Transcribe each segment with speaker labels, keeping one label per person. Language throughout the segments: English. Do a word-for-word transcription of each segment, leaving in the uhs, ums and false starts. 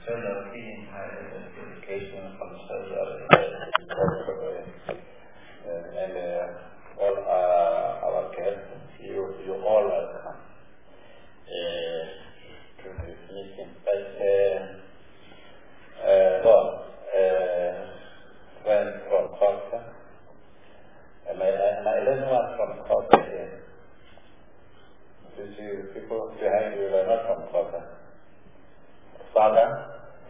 Speaker 1: Several being higher education from Saudi Arabia, and uh, all uh, our guests, you you all welcome uh, to this meeting. But uh, uh, well, uh, friends from Costa, and my my eleven ones from Costa here. You see, people behind you are not from Costa. Father.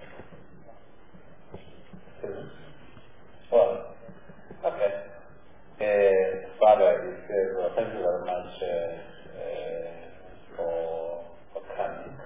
Speaker 1: Well, okay. Uh, Father, is, uh, well, thank you very much uh, uh, for, for coming.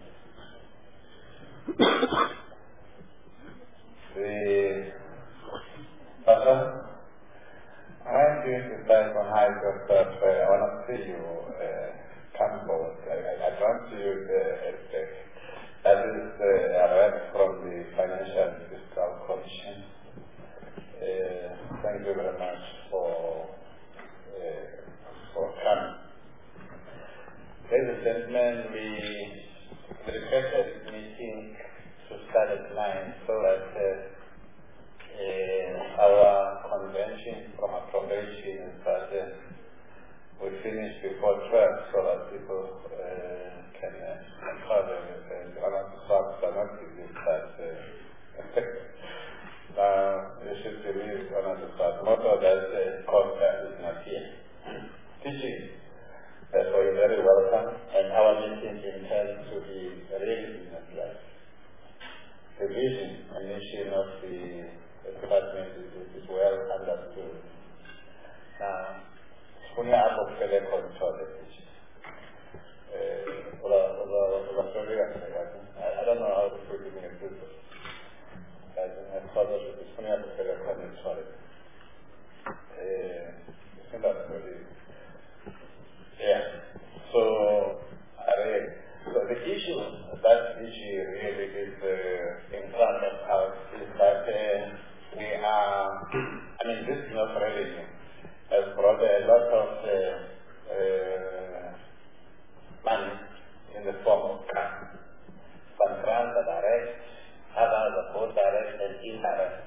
Speaker 1: the Father, I'm going to start from high court, but uh, I want to see you uh, come forward. I, I, I want you uh, uh, that is uh, a rep from the Financial Fiscal Commission. Uh, thank you very much for uh, for coming. Ladies and gentlemen, we requested this meeting to start at nine so that uh, uh, our convention from approbation is that uh, we finish before twelve so that people uh, can uh, cover the one of the thoughts are not using that. Uh, Now, you should believe one of the thoughts. Most of that uh, concept is not here. Teaching. Therefore, you're very welcome. And our meeting intends to be really business-like. The vision and mission of the, the department is, is well understood. Now, Punya apa kele control the vision. I don't know how to put it in a good way. I thought that it was funny how to kele control it. Isn't that really? Yeah. So, so the issue, that issue really is uh, in front of us is that uh, we are, I mean, this is not revenue, has brought a lot of uh, uh, money in the form of grants. Some grants are direct, others are both direct and indirect.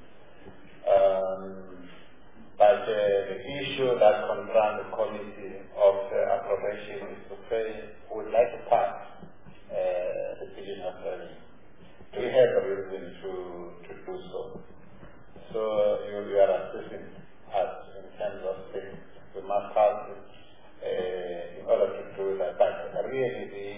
Speaker 1: Um, but uh, the issue that confronts the committee of uh, approbation is to say we would like to pass uh, the division of revenue. We have a reason to, to do so. So you, you are assisting us in terms of things. We must pass it uh, in order to do that. But really the,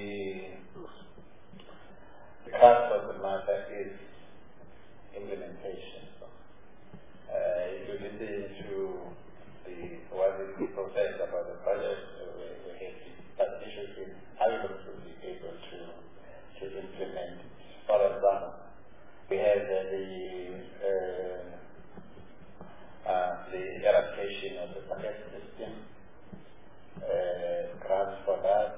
Speaker 1: the crux of the matter is implementation. Uh, if you listen to the, what the people said about the budget, uh, we, we have that issue is how you to be able to, to implement it. For example, we have uh, the uh, uh, the eradication of the bucket system, uh, grants for that.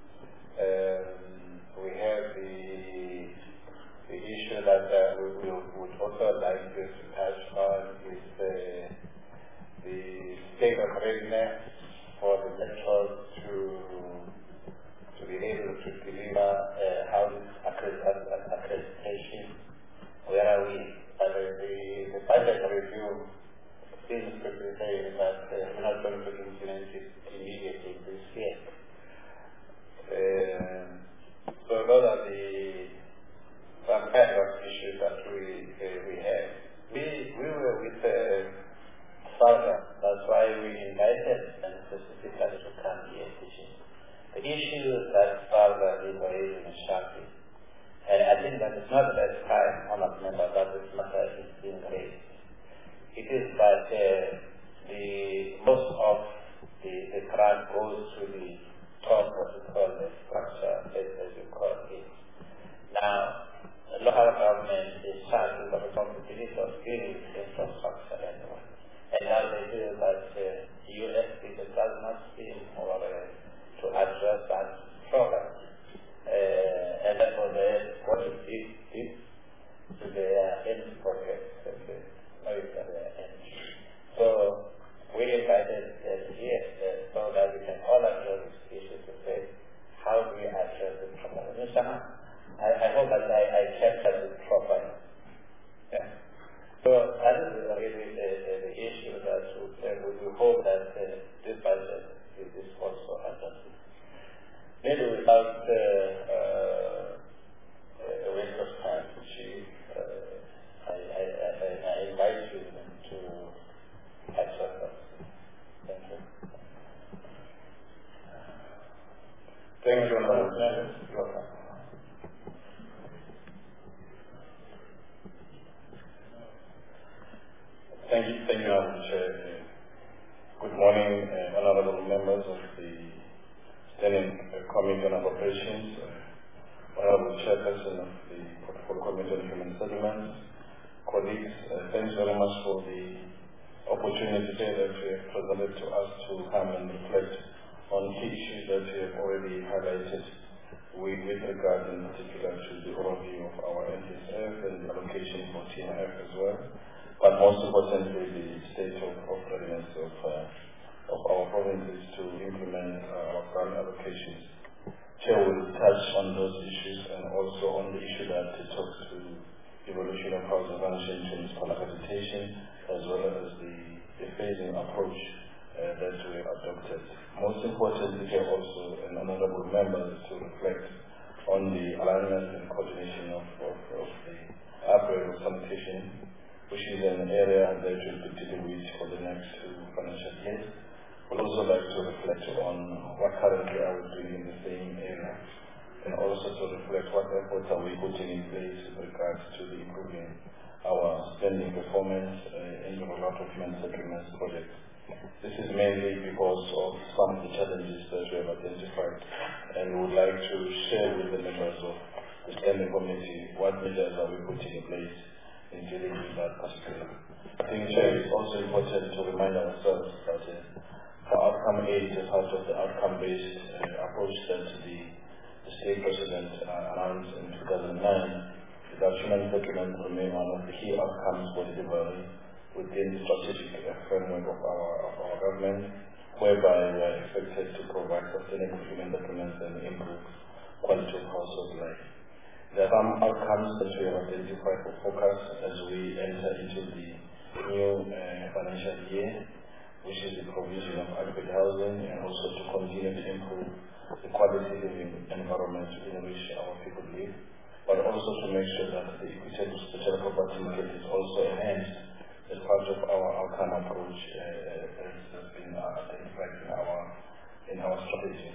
Speaker 1: Um, we have the The issue that uh, we, we would also like to touch on is uh, the state of readiness for the lecturers to to be able to deliver uh, how this accreditation. Where are we? Uh, the, the budget review seems to be saying that uh, we're not going to implement it immediately this year. Uh, so those are the some kind of issues that we uh, we have. We we were with uh, Father. That's why we invited them specifically to come here teaching. The issue that Father is raising is sharply, and I think that it's not the best time, honest member, that this matter is being raised. It is that uh, the most of the the grant goes to the top of the call the structure, as you call it. Now, the local government is charged with the responsibility of building infrastructure anyway. And now they feel that uh, U S P does not seem or uh, to address that problem. Uh, and therefore they want to dig deep to their end pockets and the noise at their end. So we invited them here uh, so that we can all address this issue to say, how do we address this problem? hope that I, I captured it properly. Yeah. So that is really the, the, the issue that we, we hope that uh, this budget is also addressed. Maybe without uh, uh, a waste of time, Chief, uh, I, I, I, I invite you to accept that. Thank you. Thank you, Honorable. Thank you, thank you, Honorable Chair. Good morning, uh, honorable members of the Standing uh, Committee on Appropriations, uh, honorable Chairperson of the Portfolio Committee on Human Settlements, colleagues, uh, thanks very much for the opportunity today that you have presented to us to come and reflect on key issues that you have already highlighted with, with regard in particular to the overview of our N D S F and the allocation for T N F as well. But most importantly, the state of, of readiness of, uh, of our provinces to implement uh, our grant allocations. Chair will touch on those issues and also on the issue that it talks to evolution of housing function to municipal accreditation, as well as the, the phasing approach uh, that we adopted. Most importantly, Chair also and honorable members to reflect on the alignment and coordination of, of, of the upgrade of sanitation, which is an area that we'll be dealing with for the next two financial years. We'd also like to reflect on what currently are we doing in the same area, and also to reflect what efforts are we putting in place with regards to the improving our spending performance uh, in the rollout of human settlements projects. This is mainly because of some of the challenges that we have identified, and we would like to share with the members of the Standing Committee what measures are we putting in place in dealing with that particular. I think, Chair, it's also important to remind ourselves that uh, for outcome aid, as part of the outcome-based uh, approach that the, the state president uh, announced in two thousand nine, that human settlement remain one of the key outcomes for delivery within the strategic uh, framework of our, of our government, whereby we are expected to provide sustainable human settlements and improve quality of household life. There are some outcomes that we have identified for focus as we enter into the new uh, financial year, which is the provision of adequate housing and also to continue to improve the quality living environment in which our people live, but also to make sure that the equitable social property market is also enhanced as part of our outcome approach uh, as has been identified in our, in our strategy.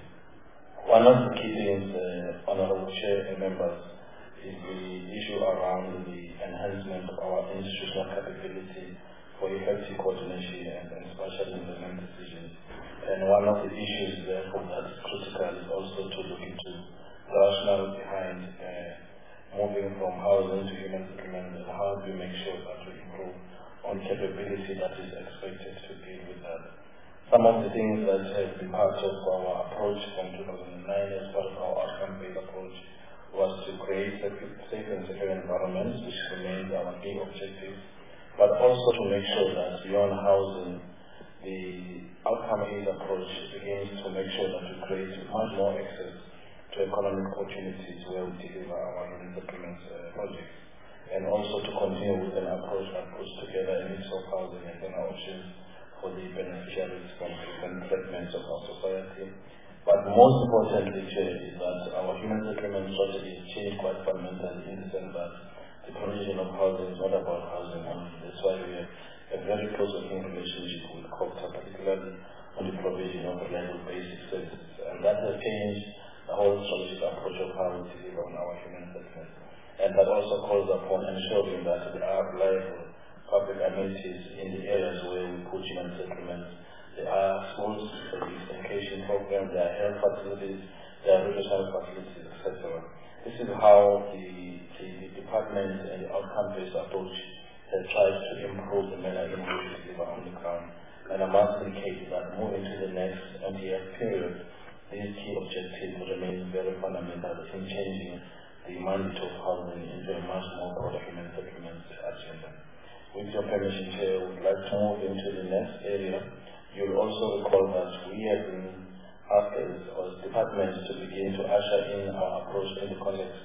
Speaker 1: One of the key things, uh, Honorable Chair and members, is the issue around the enhancement of our institutional capability for effective coordination and, and spatial implement decisions. And one of the issues therefore that is critical is also to look into the rationale behind uh, moving from housing to human settlement, and how do we make sure that we improve on capability that is expected to deal with that. Some of the things that have been part of our approach from two thousand nine as part of our outcome-based approach was to create safe and secure environments, which remains our key objective, but also to make sure that beyond housing, the outcome-based approach begins to make sure that we create much more access to economic opportunities where we deliver our human settlements uh, projects, and also to continue with an approach that puts together a mix of housing and other options for the beneficiaries from different segments of our society. But most importantly, Chair, is that our human settlement strategy has changed quite fundamentally in the sense that the provision of housing is not about housing only. That's why we have a very close working relationship with COGTA, particularly on the provision of reliable basic services. And that has changed the whole strategic approach of how we deliver on our human settlement. And that also calls upon ensuring that there are reliable public amenities in the areas where we put human settlements. There are schools, there is education programs, there are health facilities, there are recreational facilities, et cetera. This is how the, the, the department and the outcome-based approach has tried to improve the manner in which we deliver on the ground. And I must indicate that moving to the next M T F period, these key objectives remain very fundamental in changing the mandate of housing into a much more broader human settlement agenda. With your permission, Chair, I would like to move into the next area. You'll also recall that we have been asked as, as departments to begin to usher in our approach in the context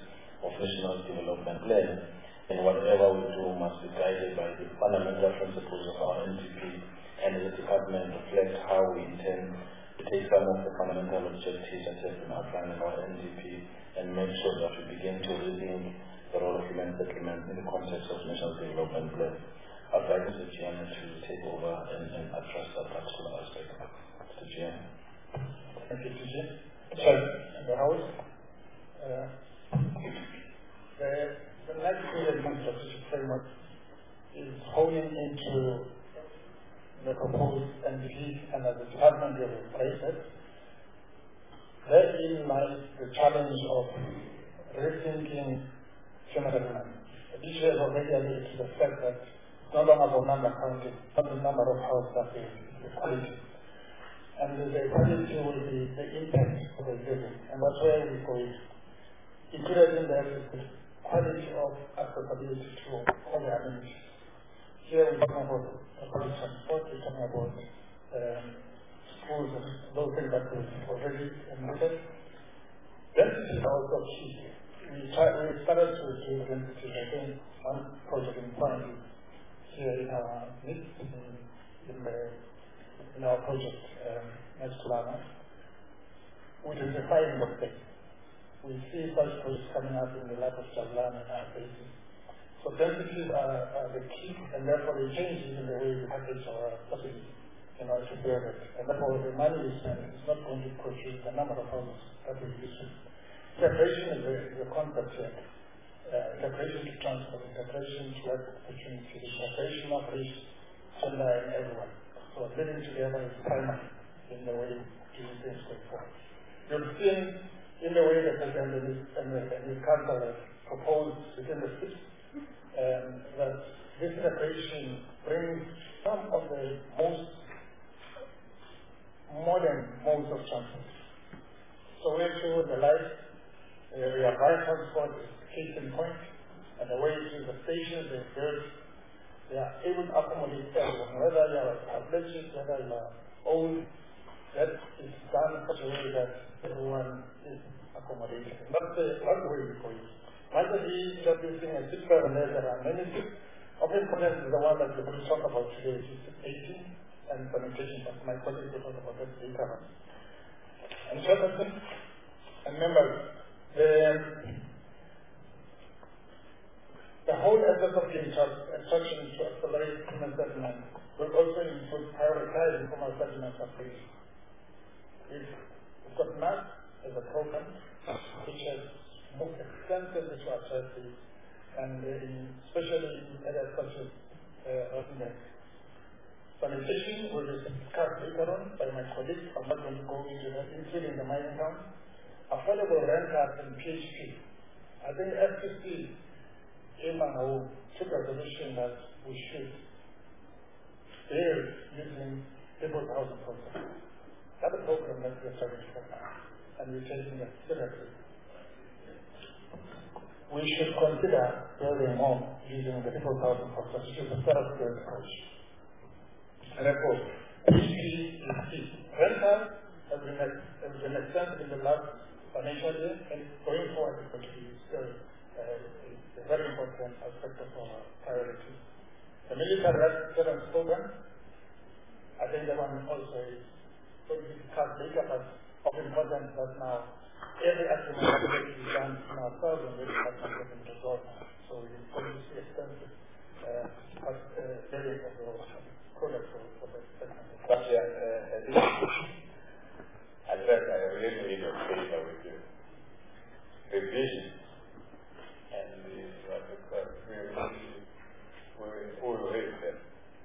Speaker 2: of National Development Plan, and whatever we do must be guided by the fundamental principles of our N D P, and the department reflects how we intend to take some of the fundamental objectives that have been outlined in our N D P and make sure that we begin to rethink the role of human settlement in the context of National Development Plan. I'd like Mister G M to take over and, and address that particular aspect. Mister G M.
Speaker 3: Thank you, T J. Chair of the House. Uh, the, the next development strategic framework is honing into the proposed N D P and as the department will replace it. Therein lies the challenge of rethinking human settlement. The issue has already alluded to the fact that it's no longer about number counting, not the number of houses that we quality. And the quality will be the impact of the living. And that's where we go in. Included in that is the quality of accessibility to all the amenities. Here we're talking about public transport, we're talking about um, schools and those things that we've already noted. Density is also key. We, try, we started to do density, I think, one project in point here in our midst, in, in, the, in our project um, next to Lana, which is a fine mistake. We see such projects coming up in the lap of Jalan and our places. So densities are, are the key, and therefore the changes in the way we package our facilities in order to build it. And therefore the money we spend is not going to produce the number of houses that we use. Integration is a, is a concept here. Uh, integration to transport, integration to work opportunities, integration of race, gender, and everyone. So living together is primary in the way doing things going forward. You've seen in the way that the President and the, and the Council have proposed within the six um, that this integration brings some of the most modern modes of transport. So we're sure the light, uh, we have rail transport is case in point, and the way to the stations they built, they are able to accommodate everyone, whether you are athletic, whether you are old, that is done in such a way that everyone is accommodated. That's the, that's the way we go. Might be just using a six seven there, there are many things. Of importance is the one that we're going to talk about today, which is eighteen, and sanitation, but my colleagues will talk about that later on. And secondly, and remember, the, the whole effort of the instruction to accelerate human settlement will also include prioritizing human settlement application. We've got M A P as a program which has moved extensively to address this, and in, especially in areas such as uh, sanitation will be discussed later on by my colleagues. I'm not going to go into that, including the mining town. Affordable rentals and P H P. I think F T C in Mangaung took a position that we should build using people's housing program. That's a program that we're starting for now, and we're taking it seriously. We should consider building more using the people's housing program, which is a self-built approach. And therefore, P H P is key. Rental has been, has been extended in the last financial year, and going forward it's going to be still uh, a very important aspect of our priority. The military veterans program, I think that one also is going to be discussed later, but of importance that now every activity that is done in our thousand really has something to go now. So we're going to see extensive uh, uh, areas of the products for the segment.
Speaker 1: But yeah, uh, at least I said I really need a favor with you. Revision and the what we call we we will raise them.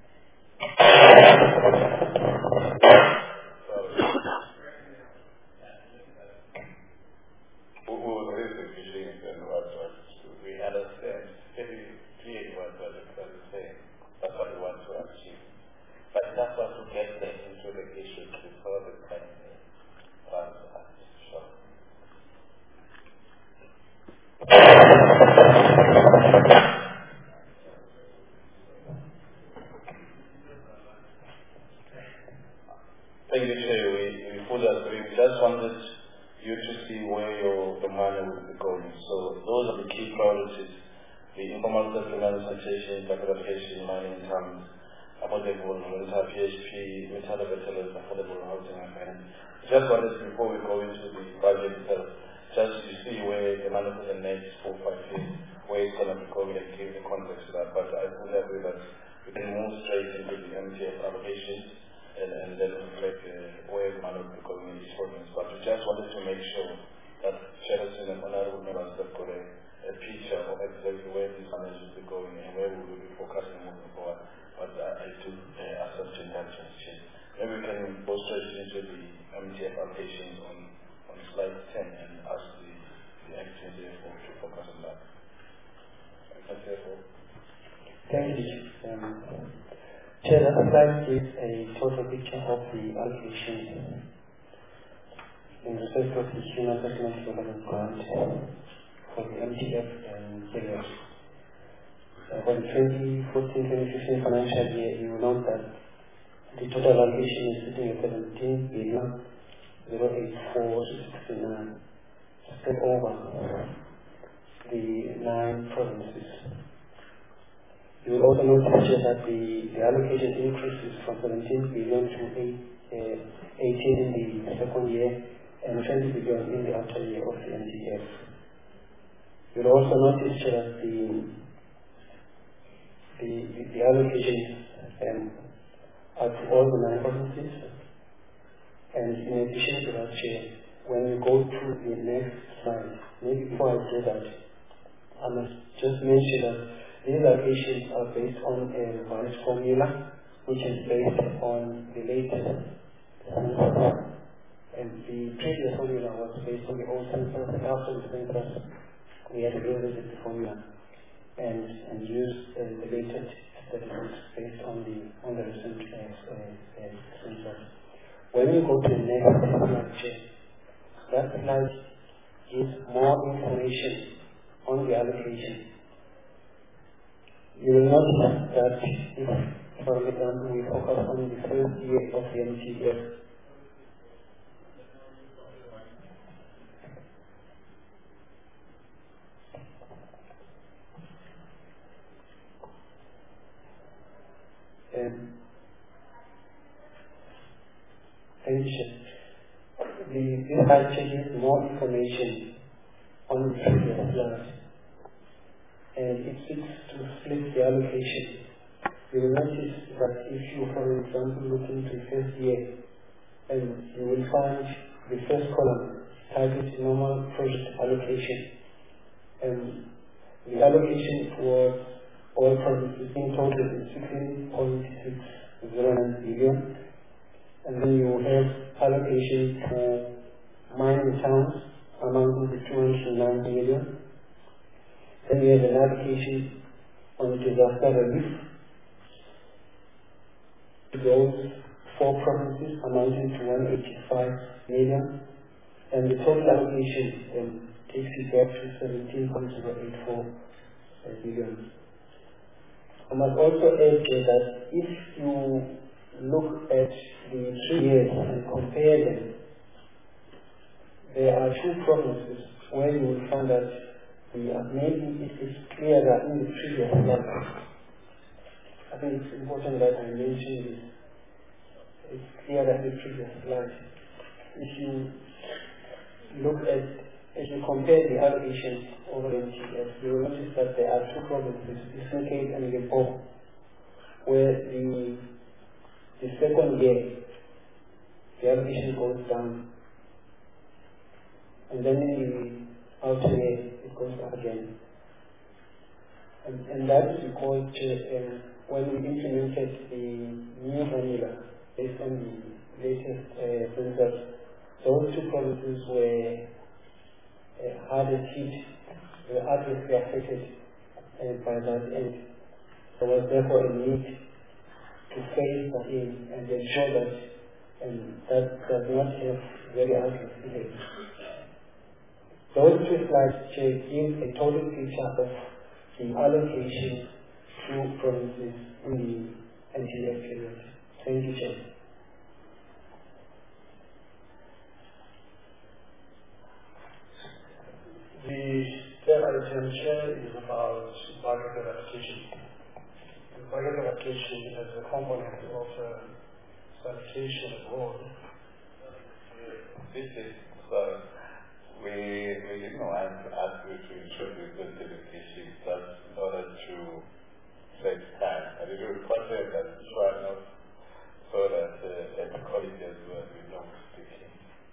Speaker 1: We will raise the visions and what what we understand very clearly what what is saying. That's what we want to achieve. But that's what to get them into the issues before the time runs out. Sure.
Speaker 2: qualities, the informal settlement, sanitation, documentation, mining terms, affordable rental, P H P, metal veterans, affordable housing, and just wanted, before we go into the budget itself, just to see where the money for the next four, five years, where it's going to be going, and give the context to that. But I fully agree that we can move straight into the M T F allocations and, and then reflect uh, where the money will be going in these programs. But we just wanted to make sure that Sheraton and honorable members have got a, a picture of exactly where these money will be going and where we will be focusing moving forward. But uh, I do uh, accept your intentions. Maybe we can go straight into the M T F allocations on, on slide ten and ask the, the acting C F O to focus on that. Acting C F O.
Speaker 4: Thank you. Um, Chair, that slide gives a total picture of the allocation in respect of the Human Settlement Development Grant for the M T F and C F. Uh, for the twenty fourteen twenty fifteen financial year, you will note that the total allocation is sitting at seventeen billion zero eight four six nine, just over the nine provinces. You will also notice here that the, the allocation increases from seventeen billion to eighteen in the second year and twenty billion in the after year of the M T F. You will also notice here that the the, the, the allocations um, are to all the nine provinces. And in addition to that, Chair, when we go to the next slide, maybe before I do that, I must just mention that these allocations are based on a revised formula, which is based on the latest census. And the previous formula was based on the old census, and after the census, we had to revisit the formula and, and use uh, the latest statistics based on the on the recent uh, uh, census. When you go to the next slide, that slide gives more information on the allocation. You will notice that if, for example, we focus on the first year of the M T F, um, the, this slide gives more information on the previous slide, and it seeks to split the allocation. You will notice that if you, for example, look into the first year, and you will find the first column, target normal project allocation, and the allocation towards all provinces in total is sixteen point six zero nine billion, and then you have allocation for mining towns amounting to two hundred nine million. Then we have an allocation on disaster relief to those four provinces amounting to one hundred eighty-five million, and the total allocation um, takes it up to seventeen point zero eight four billion. I must also add that if you look at the three years and compare them, there are two provinces where you will find that we are, maybe it is clear that in the previous slide, I think it's important that I mention this. It's clear that in the previous slide, if you look at, if you compare the allocations over M T F, you will notice that there are two provinces, Eastern Cape and Limpopo, where the the second year the allocation goes down, and then in the outer year it goes up again. And, and that is because uh, when we implemented the new formula based on the latest uh, census, those two provinces were uh, hardest hit, were adversely affected uh, by that, and there was therefore a need to phase that in and ensure that um, that does not have very adverse effects. Those two slides give a total picture of the allocation to provinces in the M T F period. Thank you, Chair.
Speaker 3: The, Third item, Chair, is about budget eradication. Budget eradication as a component of uh, sanitation and road.
Speaker 1: This is, uh, we, we didn't want to ask you to introduce the certification just in order to save time. And it will require that try not so that uh, the colleagues as well will not speaking.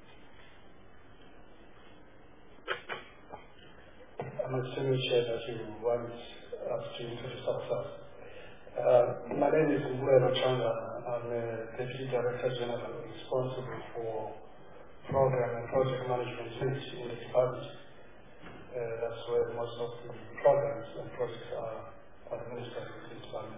Speaker 3: I'm assuming, Chair, that you want us to introduce ourselves. Uh, my name is Mbuelo Changa. I'm a Deputy Director General responsible for program and project management unit in the department. Uh, that's where most of the programs and projects are administered within the department.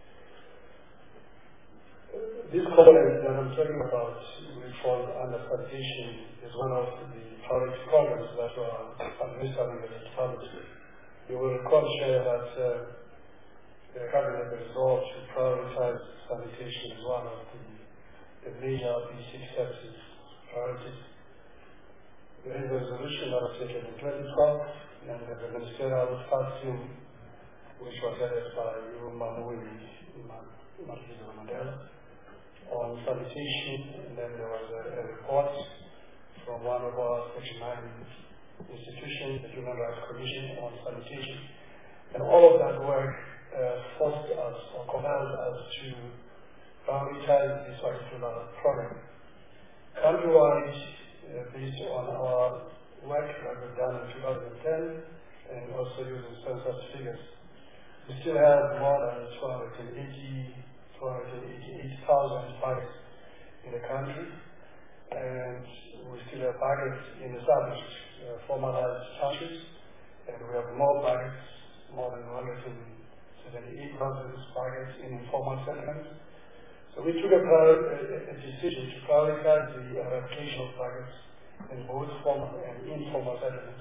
Speaker 3: Uh, this component that I'm talking about, which falls under sanitation, is one of the priority programs that are administered in the department. You will recall, Chair, that uh, the cabinet resolved to prioritize sanitation as one of the, the major basic services priorities. There is a resolution that was taken in twenty twelve, and there's a ministerial task team which was headed by Manuel Mandela on sanitation, and then there was a, a report from one of our Section nine institutions, the Human Rights Commission on Sanitation. And all of that work uh, forced us or compelled us to prioritize this particular program. Countrywide, uh, based on our work that we've done in two thousand ten and also using census figures, we still have more than two hundred eighty-eight thousand buckets in the country, and we still have buckets in established uh, formalized churches, and we have more buckets, more than one hundred seventy-eight thousand buckets in informal settlements. So we took a, a, a decision to prioritize the eradication of buckets in both formal and informal settlements.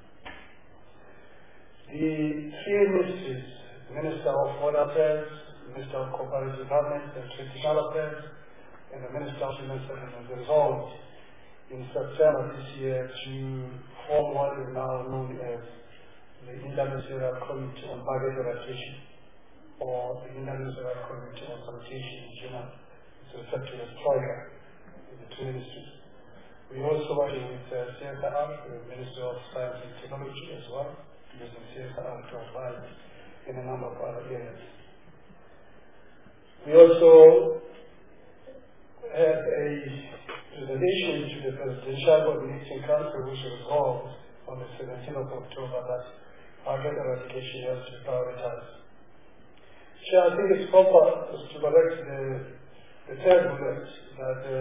Speaker 3: The three ministries, the Minister of Water Affairs, the Minister of Cooperative Government and Traditional Affairs, and the Minister of Human Settlements, resolved in September this year to form what is now known as the Interministerial Committee on Bucket Eradication, or the Interministerial Committee on Sanitation in general. It's referred to as TROICA in the two ministries. We also working with uh, C S R, the Ministry of Science and Technology as well, using C S R to advise in a number of other areas. We also had a presentation to the Presidential Coordinating Council, which resolved on the seventeenth of October that bucket eradication has to be prioritized. So I think it's proper to correct the, the third bullet that uh,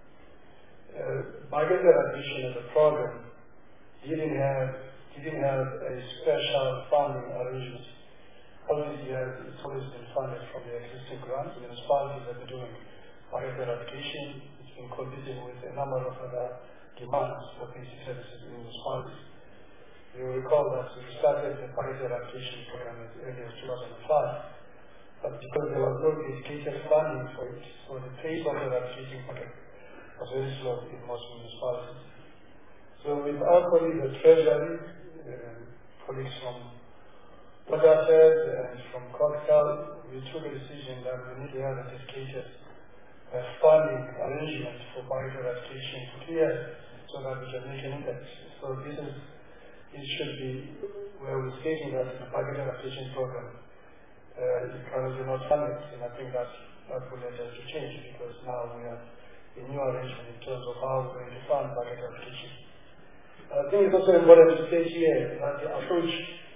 Speaker 3: uh, bucket eradication as a program didn't have didn't have a special funding arrangement. Obviously, it's always been funded from the existing grants. Municipalities have been doing bucket eradication. It's been competing with a number of other demands for basic services in municipalities. You will recall that we started the bucket eradication program as early as two thousand five. But because there was no dedicated funding for it, so the pace of the eradication project was very slow in most municipalities. So with our colleagues at Treasury, uh, colleagues from Water Affairs and from COGCAL, we took a decision that we need to have a dedicated uh, funding arrangement for bucket eradication for two years so that we can make an impact. So this is, it should be where we're stating that the bucket eradication program Uh, is currently not funded, and I think that that will have to change because now we have a new arrangement in terms of how we're going to fund bucket eradication. I think it's also important to state here that the approach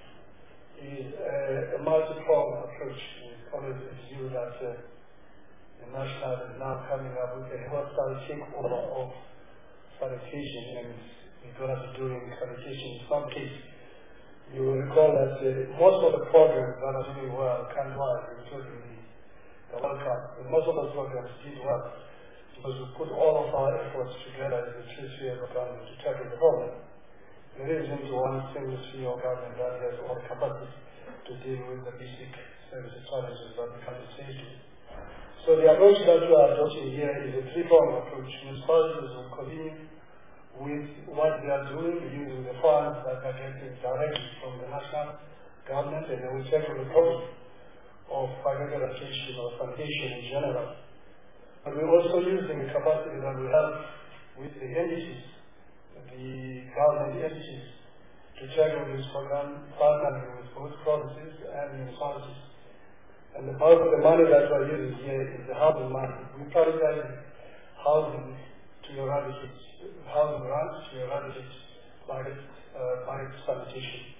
Speaker 3: is a, a multi-pronged approach. We always view that uh, the national is now coming up with a hostile takeover of sanitation, and we're going to be doing sanitation in some cases. You will recall that uh, most of the programs that are doing well countrywide, including the, the World Cup, and most of those programs did well because we put all of our efforts together as the three spheres of government to tackle the problem. There isn't one single sphere of government that has all the capacity to deal with the basic services challenges that the country is facing. So the approach that we are adopting here is a three-pronged approach. Municipalities will continue with what they are doing using the funds that are getting directly from the national government, and they will tackle the problem of biological education or sanitation in general. But we're also using the capacity that we have with the entities, the government entities, to tackle this program, partnering with both provinces and municipalities. And the bulk of the money that we're using here is the housing money. We prioritize housing to eradicate, housing grants to eradicate private, uh, private sanitation.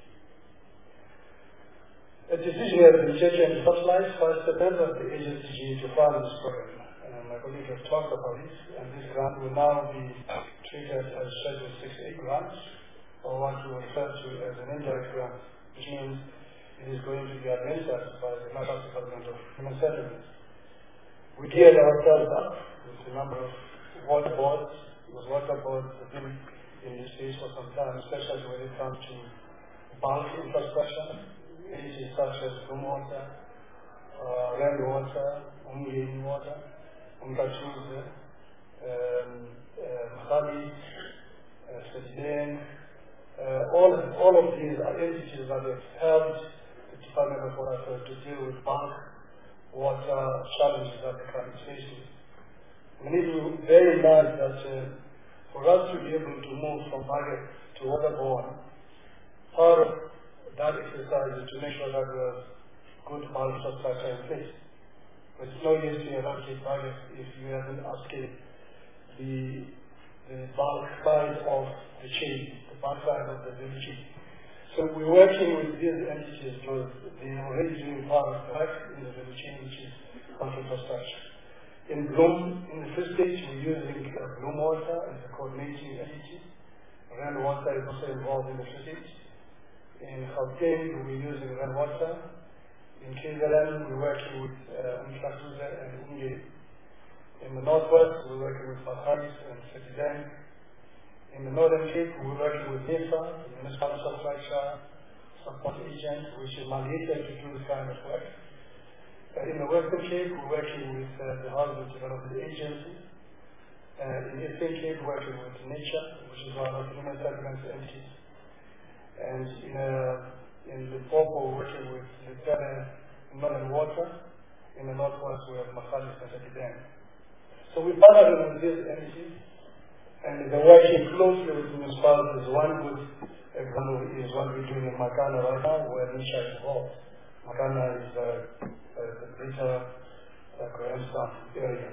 Speaker 3: A decision has been taken to utilize first September the agency to fund this program. And my colleague has talked about it, and this grant will now be treated as Schedule six A grant, or what we refer to as an indirect grant, which means it is going to be administered by the National Department of Human Settlements. We geared ourselves up with a number of water boards, because water boards have been in this space for some time, especially when it comes to bulk infrastructure, issues such as room water, uh, rainwater, umgeni water, umgachuze, um, Mahali, Sejden, all, all of these are entities that have helped the Department of Water to deal with bulk water challenges that the country is facing. We need to bear in mind that uh, for us to be able to move from target to waterborne, part of that exercise is to make sure that we have good bulk infrastructure in place. But it's no use to eradicate targets if you haven't upscaled the, the bulk side of the chain, the bulk side of the value chain. So we're working with these entities because they are already doing part of the work in the value chain, which is bulk infrastructure. In Bloom, in the first stage, we're using uh, Bloom Water as a coordinating entity. Rainwater is also involved in the first stage. In Gauteng, we're using rainwater. In K Z N, we're working with Umhlatuze uh, and Unge. In the Northwest, we're working with Mahalis and Setizen. In the Northern Cape, we're working with NISA, the Municipal Infrastructure Support Agent, which is mandated to do this kind of work. Uh, in the Western Cape, we're working with uh, the Housing Development Agency. Uh, in the Eastern Cape, working with Nature, which is one of the human settlements entities. And in, uh, in Limpopo, we're working with the Northern Water. In the Northwest, we have Mahalis and Setizen. So we partnered with these entities, and they're working closely with municipalities. One good example is what we're doing in Makana right now, where Nisha is involved. Makana is uh, uh, the greater uh, Grahamstown area.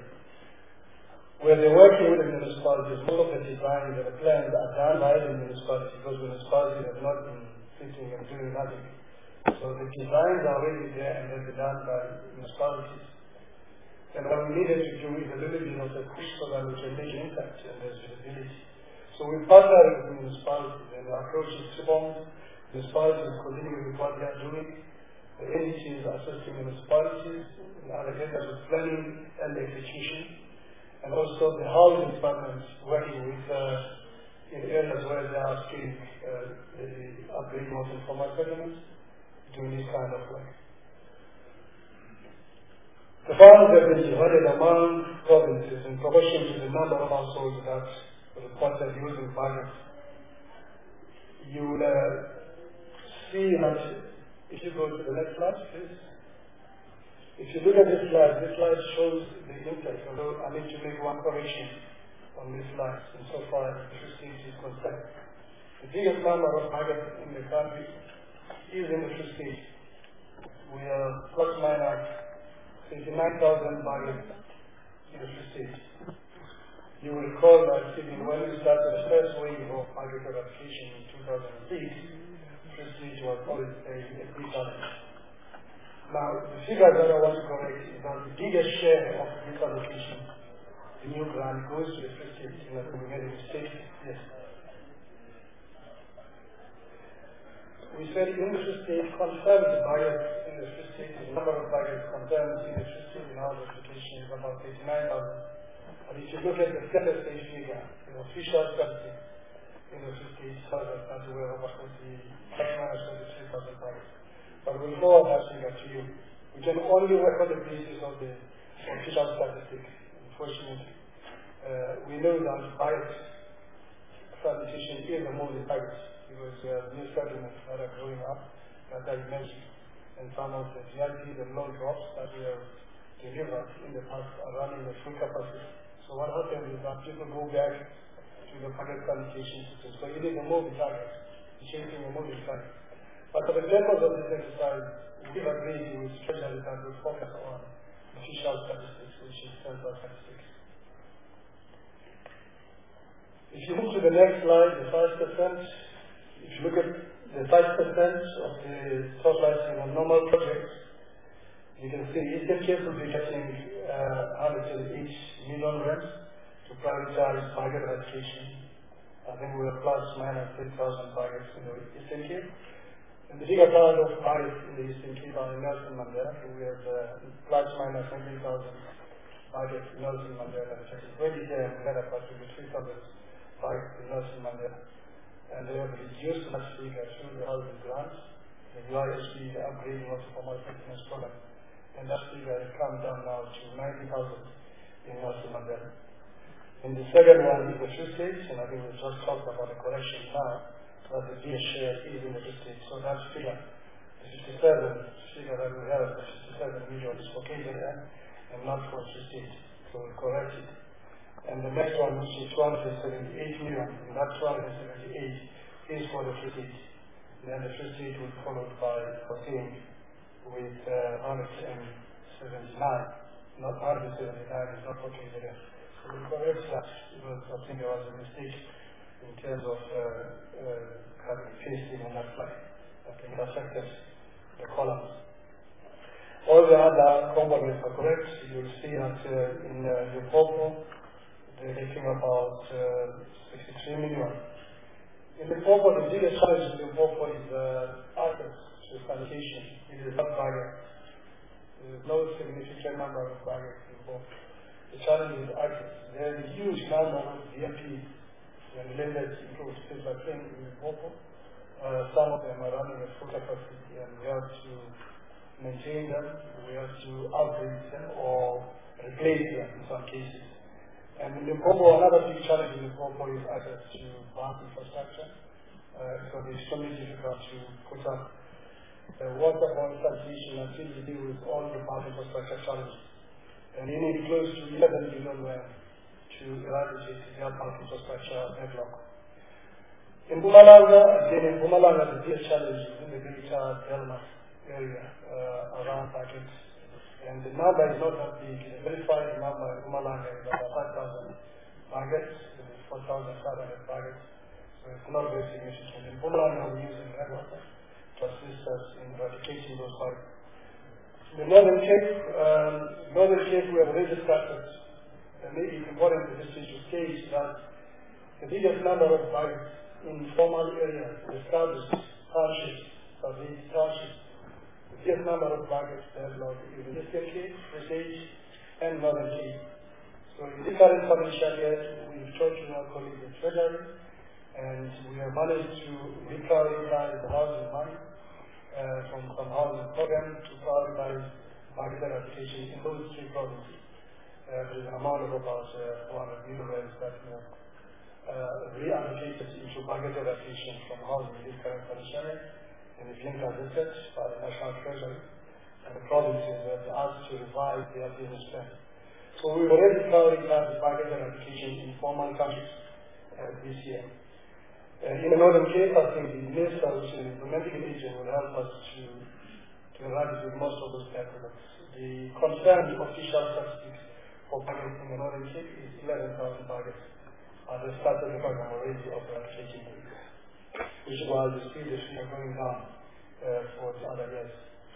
Speaker 3: Where they're working with the municipalities, most of the designs and the plans are done by the municipalities, because municipalities have not been sitting and doing nothing. So the designs are already there and they've been done by municipalities. And what we needed to do is a little bit of a push so that we can make an impact and there's visibility. So we partner with municipalities, and the approach is two-pronged. Municipalities continue with what they are doing. The entities assisting municipalities in other areas with planning and execution. And also the housing department working with uh, in areas where they are scaling uh, the upgrading of informal settlements, doing this kind of work. The funds have been divided among provinces in proportion to the number of households that reported using budgets. You will uh, see that, if you go to the next slide, please. If you look at this slide, this slide shows the impact, although I need to make one correction on this slide, insofar as the Free State is concerned. The biggest number of targets in the country is in the Free State. We are plus minus eighty-nine thousand targets in the Free State. You will recall that even when we started the first wave of agricultural application in two thousand six, Free State was always a, a big challenge. Now, the figure that I want to correct is that the biggest share of this allocation, the new grant, goes to the Free State. You know, we made a mistake. Yes. We said in the Free State, confirmed bias in the Free State, the number of bias confirmed in the Free State in our application is about eighty-nine thousand. But if you look at the center stage figure, the official statistics in the Free State, that we were about twenty-three thousand bias. But we'll forward that figure to you. We can only work on the basis of the official statistics, unfortunately. Uh, we know that bias sanitation is a moving target because uh, new settlements that are growing up that I mentioned, and some of the G I Ps and low drops that we have delivered in the past are running at full capacity. So what happens is that people go back to the target sanitation system. So it is a moving target, changing a moving target. But for the purpose of this exercise, we have agreed with Treasury that we focus on official statistics, which is central statistics. If you look to the next slide, the five percent, if you look at the five percent of the spotlights in a normal project, you can see Eastern Cape will be getting uh, one hundred eight million rands to prioritize target eradication. I think we have plus minus ten thousand targets in the Eastern Cape. And the bigger part of targets in the Eastern Cape are in Nelson Mandela. We have uh, plus minus nineteen thousand targets in Nelson Mandela. twenty here in Canada, but will be three thousand targets in Nelson Mandela. And they have reduced that figure through the housing grants, the U I S P upgrading also for more fitness product. And that figure has come down now to ninety thousand in Nelson Mandela. And the second one is the two states, and I think we just talked about the correction now, that the D S share is in the two states. So that figure, the fifty-seven figure that we have, the fifty-seven million is for K Z N and not for two states. So we correct it. And the next one, which is two hundred seventy-eight million, and that two hundred seventy-eight is for the two states. And then the two states will be followed by fourteen with uh, one hundred seventy-nine. Not one hundred seventy-nine is not for K Z N. So we correct that because I think there was a mistake in terms of uh, uh, having pasting on that slide. I think it affected the columns. All the other components are correct. You'll see that uh, in uh, Limpopo, they're taking about uh, sixty-three million. In Limpopo, the biggest challenge in Limpopo is uh, access to sanitation. It is not barrier. There is no significant number of barriers in Limpopo. The challenge is access. There is a huge number of D M Ps and related improved states are trained in Limpopo. Uh, some of them are running at full capacity, and we have to maintain them, we have to upgrade them or replace them in some cases. And in Limpopo, another big challenge in Limpopo is access to bank infrastructure. Uh, so it's extremely difficult to put up uh, water on sanitation until you deal with all the bank infrastructure challenges. And you need close to eleven billion rand to eradicate the bank infrastructure backlog. In Mpumalanga, again in Mpumalanga, the biggest challenge is in the greater Delmas area uh, around packets. And the number is not that big. The verified number in Mpumalanga is about five thousand packets, four thousand five hundred packets. So it's not very significant. In Mpumalanga, we're using rainwater to assist us in eradicating those packets. The Northern Cape, um, Northern Cape, we have already started. And maybe it's important for this to stage that the biggest number of packets in formal areas, the established townships, are these townships. The biggest number of packets developed is in Eastern Cape, Prestige, and Northern Cape. So in this current financial year, we've talked to our colleagues in Treasury, and we have managed to reprioritize the housing money uh, from some housing program to prioritize market eradication in those three provinces. Uh, there is an amount of about uh, four hundred million rands that we have uh, reallocated into market eradication from housing in this current financial year. And it's linked as asset by the National Treasury, and the provinces have asked to revise their business plan. So we've already prioritized market eradication in formal countries uh, this year. Uh, in the Northern Cape, I think the minister, which is the implementing agent, will help us to, to eradicate most of those backlogs. The confirmed official statistics for packets in the Northern Cape is eleven thousand packets, and they started the program already of eradicating it, which is why you see the figure going down uh, for the other years.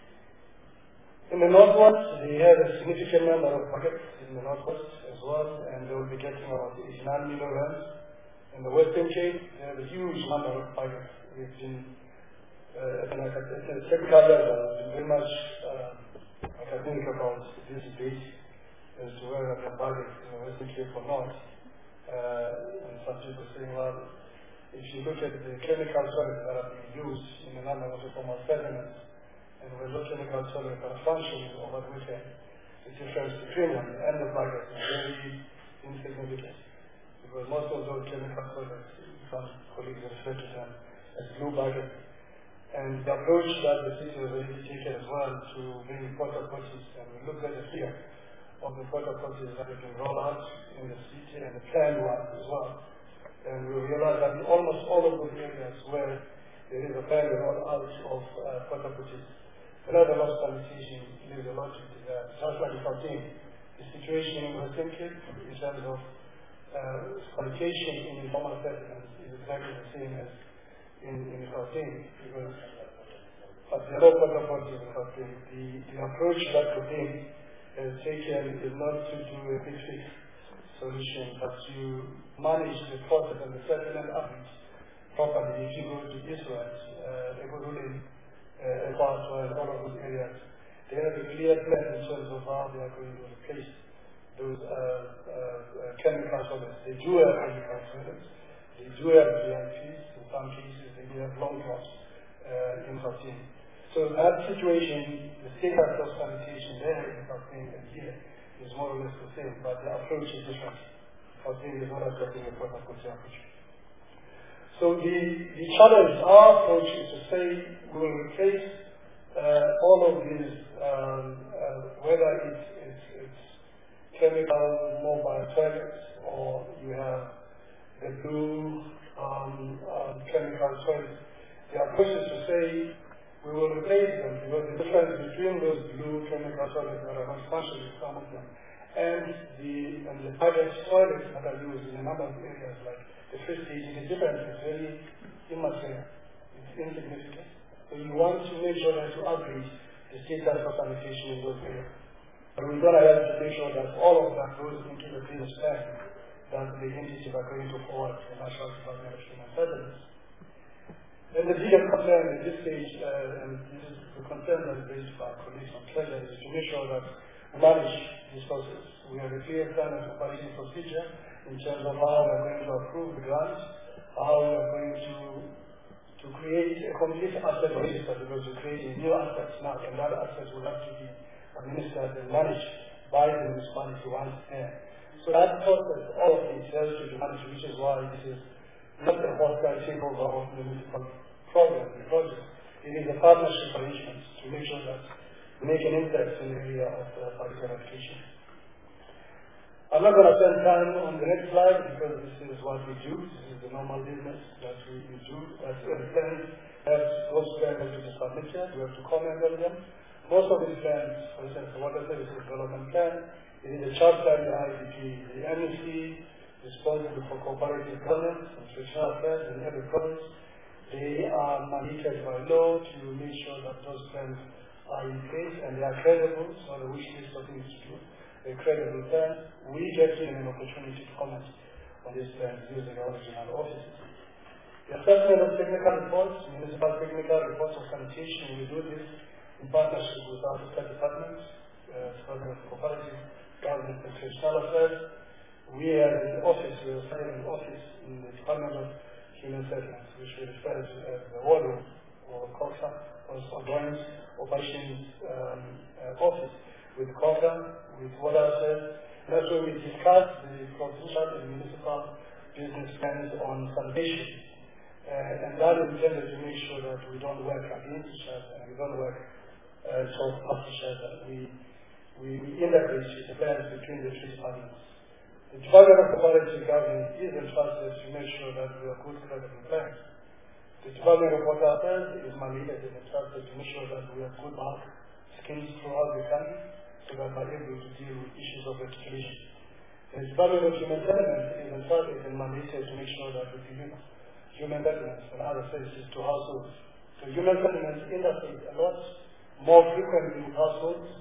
Speaker 3: In the Northwest, they have a significant number of packets in the Northwest as well, and they will be getting about eighty-nine million rands. In the Western Cape, they have a huge number of packets. We've been, uh, at a technical level, been very much uh, academic about this debate as to whether the packets in the Western Cape or not. Uh, and some people saying, well, if you look at the chemical solids that are being used in a number of the formal sediments, and when those chemical solids are functioning over the weekend, the difference between them and the packets is very insignificant. Because most of those chemical solids some colleagues refer to them as blue bucket. And the approach that the city has already taken as well to bring porta potties, and we looked at the figure of the porta potties that we can roll out in the city and the planned ones as well. And we realized that in almost all of those areas where there is a planned rollout of uh, porta potties, there is a lot of sanitation, there is a lot of desire. Just like Gauteng, the situation in Western Cape in terms of uh, sanitation in informal settlements is exactly the same as in, in Gauteng, because at the low porta potties in Gauteng, the, the approach that Gauteng has taken is not to do a quick fix solution, but to manage the process and the settlement outreach properly. If you go to Israel, uh, Egodulin, uh, Equator, and all of those areas, they have a clear plan in terms of how they are going to replace those uh, uh, uh, chemical solids. They do have chemical solids, they do have V I Ps, in some cases they do have long drops uh, in Gauteng. So that situation, the status of sanitation there in Gauteng and here is more or less the same, but the approach is different. Gauteng is not adopting a proper approach. So the, the challenge, our approach is to say we will replace uh, all of these, um, uh, whether it's, it's, it's chemical mobile toilets or you have the blue um, um, chemical toilets. The approach is to say we will replace them, because the difference between those blue chemical toilets that are not functioning, some of them, and the, and the private toilets that are used in a number of areas like the first stage, the difference is very immaterial. It's insignificant. So you want to make sure that you upgrade the status of sanitation in those areas. But we're going to have to make sure that all of that goes into the business plan that the entities are going to forward to the National Department of Human Services. And the bigger concern at this stage, uh, and this is the concern that is raised by colleagues on Treasury, is to make sure that we manage this process. We have a clear plan of operating procedure in terms of how we are going to approve the grants, how we are going to to create a complete asset register, because we're creating new assets now, and that asset will have to be administered and managed by the municipality once there. So that process, all of it has to be managed, which is why this is not a hostile takeover of the municipal program, the project. It is a partnership arrangement to make sure that we make an impact in the area of uh, public education. I'm not going to spend time on the next slide because this is what we do. This is the normal business that we, we do. As uh, plans, as those plans have to be submitted, we have to comment on them. Most of these plans, for instance, the Water Services Development Plan, it is a chapter in the I D P. The M E C responsible for cooperative governance and traditional affairs in every province. They are mandated by law to make sure that those plans are in place and they are credible, so the wish list of things to do. They're credible plans. We get given an opportunity to comment on these plans using our regional offices. The assessment of technical reports, municipal technical reports of sanitation, we do this in partnership with our sister departments, uh, Department of Cooperative Government and Traditional Affairs. We are in the office, we are starting an office in the Department of Human Settlements, which we refer to as the War Room or COCSA, or Joint Operations um, uh, Office, with COCSA, with Water Affairs. That's where we discuss the provincial and municipal business plans on sanitation. Uh, and that is intended to make sure that we don't work against each other and we don't work uh, towards past each other. We, we, we integrate the plans between the two departments. The Department of Cooperative Government is entrusted to make sure that we have good credible plans. The Department of Water Affairs is mandated and entrusted to make sure that we have good bulk schemes throughout the country so that we are able to deal with issues of rectification. The Department of Human Settlements is entrusted and mandated to make sure that we deliver human settlements and other services to households. So human settlements interface a lot more frequently with households.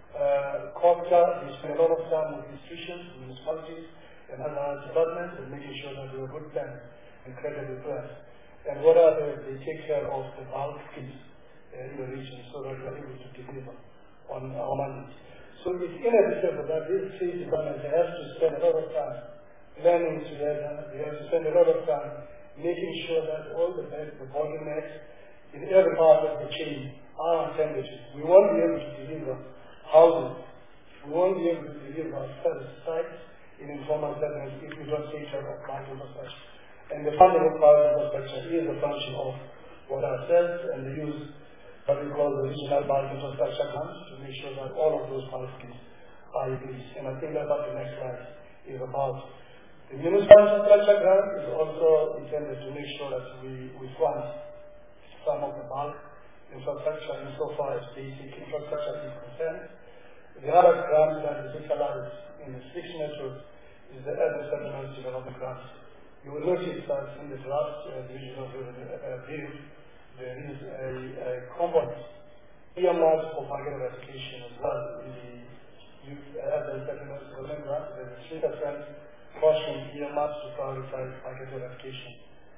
Speaker 3: Uh, COCSA, we spend a lot of time with institutions, municipalities, and other departments, and making sure that we have good plans and credible plans. And what are the, they take care of the bulk schemes uh, in the region so that we are able to deliver on our mandate. So it's inevitable that these three departments have to spend a lot of time learning together. They have to spend a lot of time making sure that all the, the bottlenecks in every part of the chain are attended to. We won't be able to deliver housing. We won't be able to deliver service sites in informal settlements if we don't take care of bulk infrastructure. And the funding of power infrastructure is a function of what are said, and they use what we call the regional power infrastructure grants to make sure that all of those policies are increased. And I think that's what the next slide is about. The municipal infrastructure grant is also intended to make sure that we, we fund some of the bulk infrastructure insofar as basic infrastructure is concerned. The other grant that is utilized in the six network is the urban settlement development grant. You will notice that in the draft uh, division of the uh, bill, there is a, a component earmarked for targeted education as well in the youth uh, urban settlement development grant. There is a three percent portion earmarked to prioritize targeted education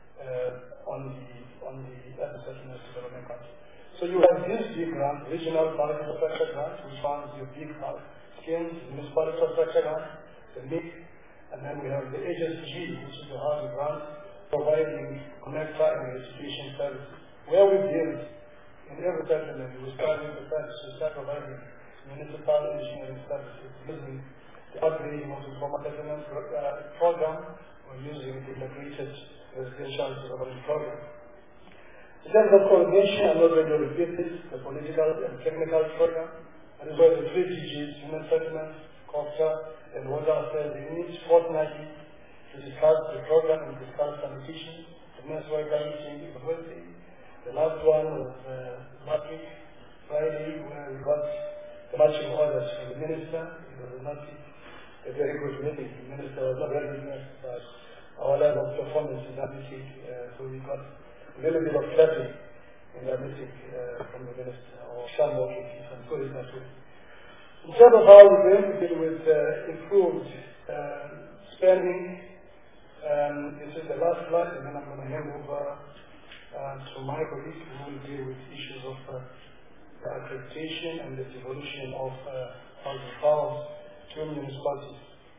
Speaker 3: uh, on the on the urban settlement development grant. So you have this big grant, regional public infrastructure grant, which funds your big schemes, municipal infrastructure grant, the M I C, and then we have the H S G, which is the housing grant, providing connector and education services. Where we build in every settlement, we start with the fact to start providing municipal engineering services using the upgrading of the former settlement uh, program or using the integrated residential development program. In terms of coordination, I'm not going to repeat this, the political and technical program, and as well as the three D Gs, human settlements, culture, and water affairs. They meet fortnightly to discuss the program and discuss sanitation, the next work meeting, university. The last one was uh, last week, Friday, where we got the marching orders from the minister. It was not a very good meeting. The minister was not very impressed by our level of performance in that meeting, uh, so we got a little bit of traffic in that meeting uh, from the minister, or some of it, if I can put it that way. In terms of how we're going to deal with uh, improved uh, spending, um, this is the last slide, and then I'm going to hand over uh, to my colleague who will deal with issues of uh, accreditation and the devolution of uh, housing powers to municipalities.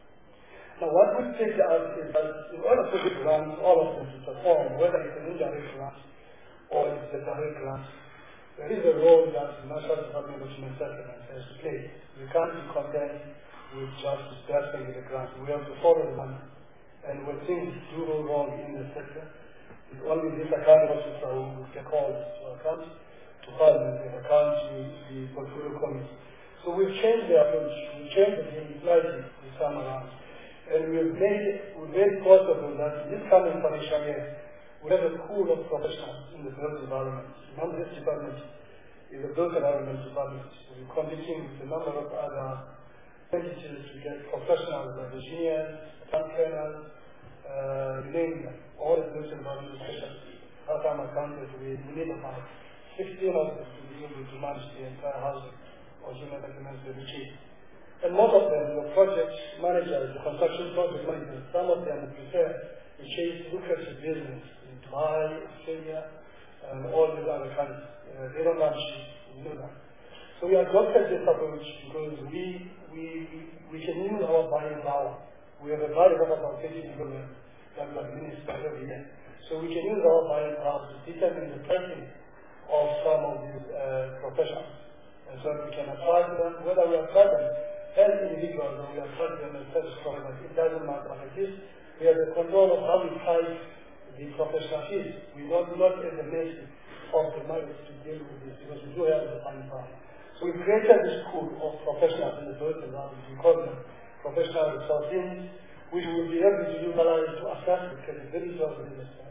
Speaker 3: Now, what we take out is that in order for the grants, all of them to perform, whether it's an indirect grant or it's a direct grant, there is a role that the National Development of Human Settlements has to play. We can't be content with just disbursing the grant. We have to follow the money. And when things do go wrong in the sector, it's only this account officer who will get called to account, to Parliament, and account to the portfolio committee. So we've changed the approach. We've changed the game slightly this time around. And we've made, we've made it possible that in this coming financial year, we have a pool of professionals in the built environment. Not this department is a built environment department. We're competing with a number of other entities to get professionals like engineers, plant trainers, uh, you name them, all the built environment specialists. How come I counted, we need about sixteen of them to be able to manage the entire housing or human elements that we achieve. And most of them, the project managers, the construction project managers, some of them prefer to chase lucrative business in Dubai, Australia, and all these other countries. Uh, they don't have shit, you know that. So we adopted this approach because we, we, we can use our buying power. We have a buying power of thirty billion that we administer every year. So we can use our buying power to determine the pricing of some of these uh, professionals. And so we can apply to them, whether we apply them as individuals or we apply them as service providers, it doesn't matter. At least we have the control of how we price the professional fees. We don't not at the mercy of the market to deal with this because we do have the buying power. So we created this pool of professionals in the built environment. We call them professional resources, which we will be able to utilize to assess the capability of the industry.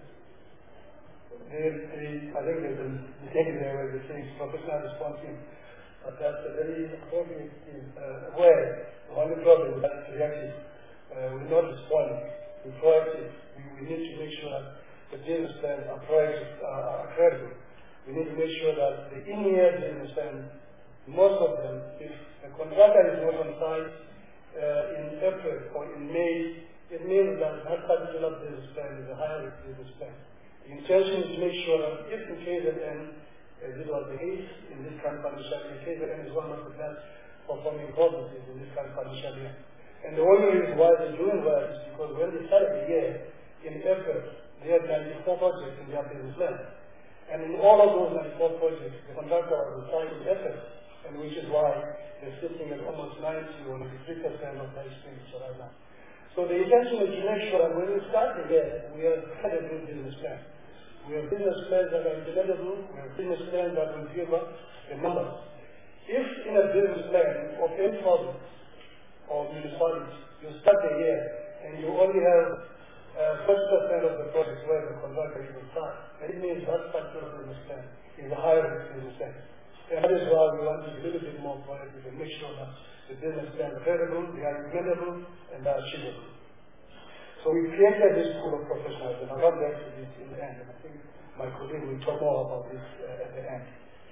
Speaker 3: They, they, I think there's a mistake there where they say professional response team, but that's a very appropriate uh, way. The only problem is that it's reactive. Uh, we're not responding. We're proactive. We, we need to make sure that the business plans are proactive, uh, are credible. We need to make sure that the in-year business plans, most of them, if the contractor is not on site uh, in April or in May, it means that that particular business plan is a higher risk business plan. The intention is to make sure that if in K Z N, as it was the case in this current financial year, K Z N is one of the best performing provinces in this current financial year. And the only reason why they're doing well is because when they started the year in April, they had ninety-four projects in their business plan. And in all of those ninety-four projects, the contractor was assigned in April, and which is why they're sitting at almost ninety or ninety-three percent of their expenditure right now. So the intention is to make sure that when we start the year, we have had a good business plan. We have business plans that are implementable, we have business plans that will give us the numbers. If in a business plan of any province or municipality, you start the year and you only have uh, forty percent of the projects where the contractor will start, it means that particular business plan is a higher risk business plan. And that is why we want to be a little bit more proactive and make sure that the business plans are credible, they are implementable, and they are achievable. So we created this pool of professionals, and I'll come back to this in the end, and I think my colleague will talk more about this uh, at the end.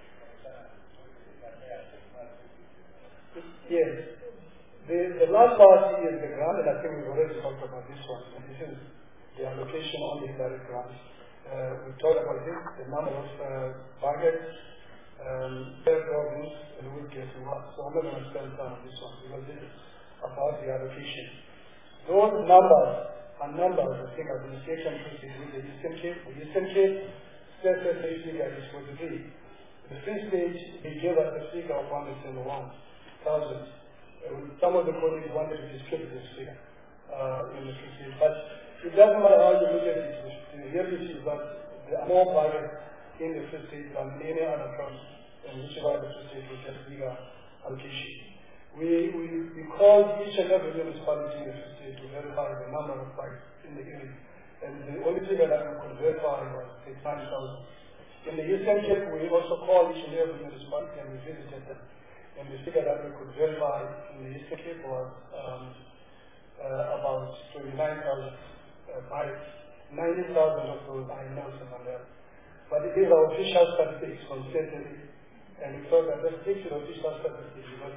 Speaker 3: Yes. The, the last part is the grant, and I think we've already talked about this one. And this is the allocation on the indirect grants. Uh, we talked about this, the number of uh, targets, um, their problems, and we get to what. So I'm not going to spend time on this one because this is about the allocation. Those numbers are numbers I think administration proceeds with the Eastern Cape. The Eastern Cape state state figure is forty-three. The Free State, they gave us a figure of one hundred seventy-one thousand. Uh, some of the colleagues wanted to discuss this figure uh, in the Free State. But it doesn't matter how you look at it. The reality is that there are more buyers in the Free State than any other province, and which is why the Free State will get bigger allocation. We, we, we called each and every municipality in the Free State to verify the number of bikes in the area. And the only figure that we could verify was thirty-nine thousand. In the Eastern Cape, we also called each and every municipality and we visited them. And the figure that we could verify in the Eastern Cape was um, uh, about twenty-nine thousand uh, bikes. nineteen thousand of those are in Nelson Mandela. But it is our official statistics from state, and we thought that let's take the official statistics because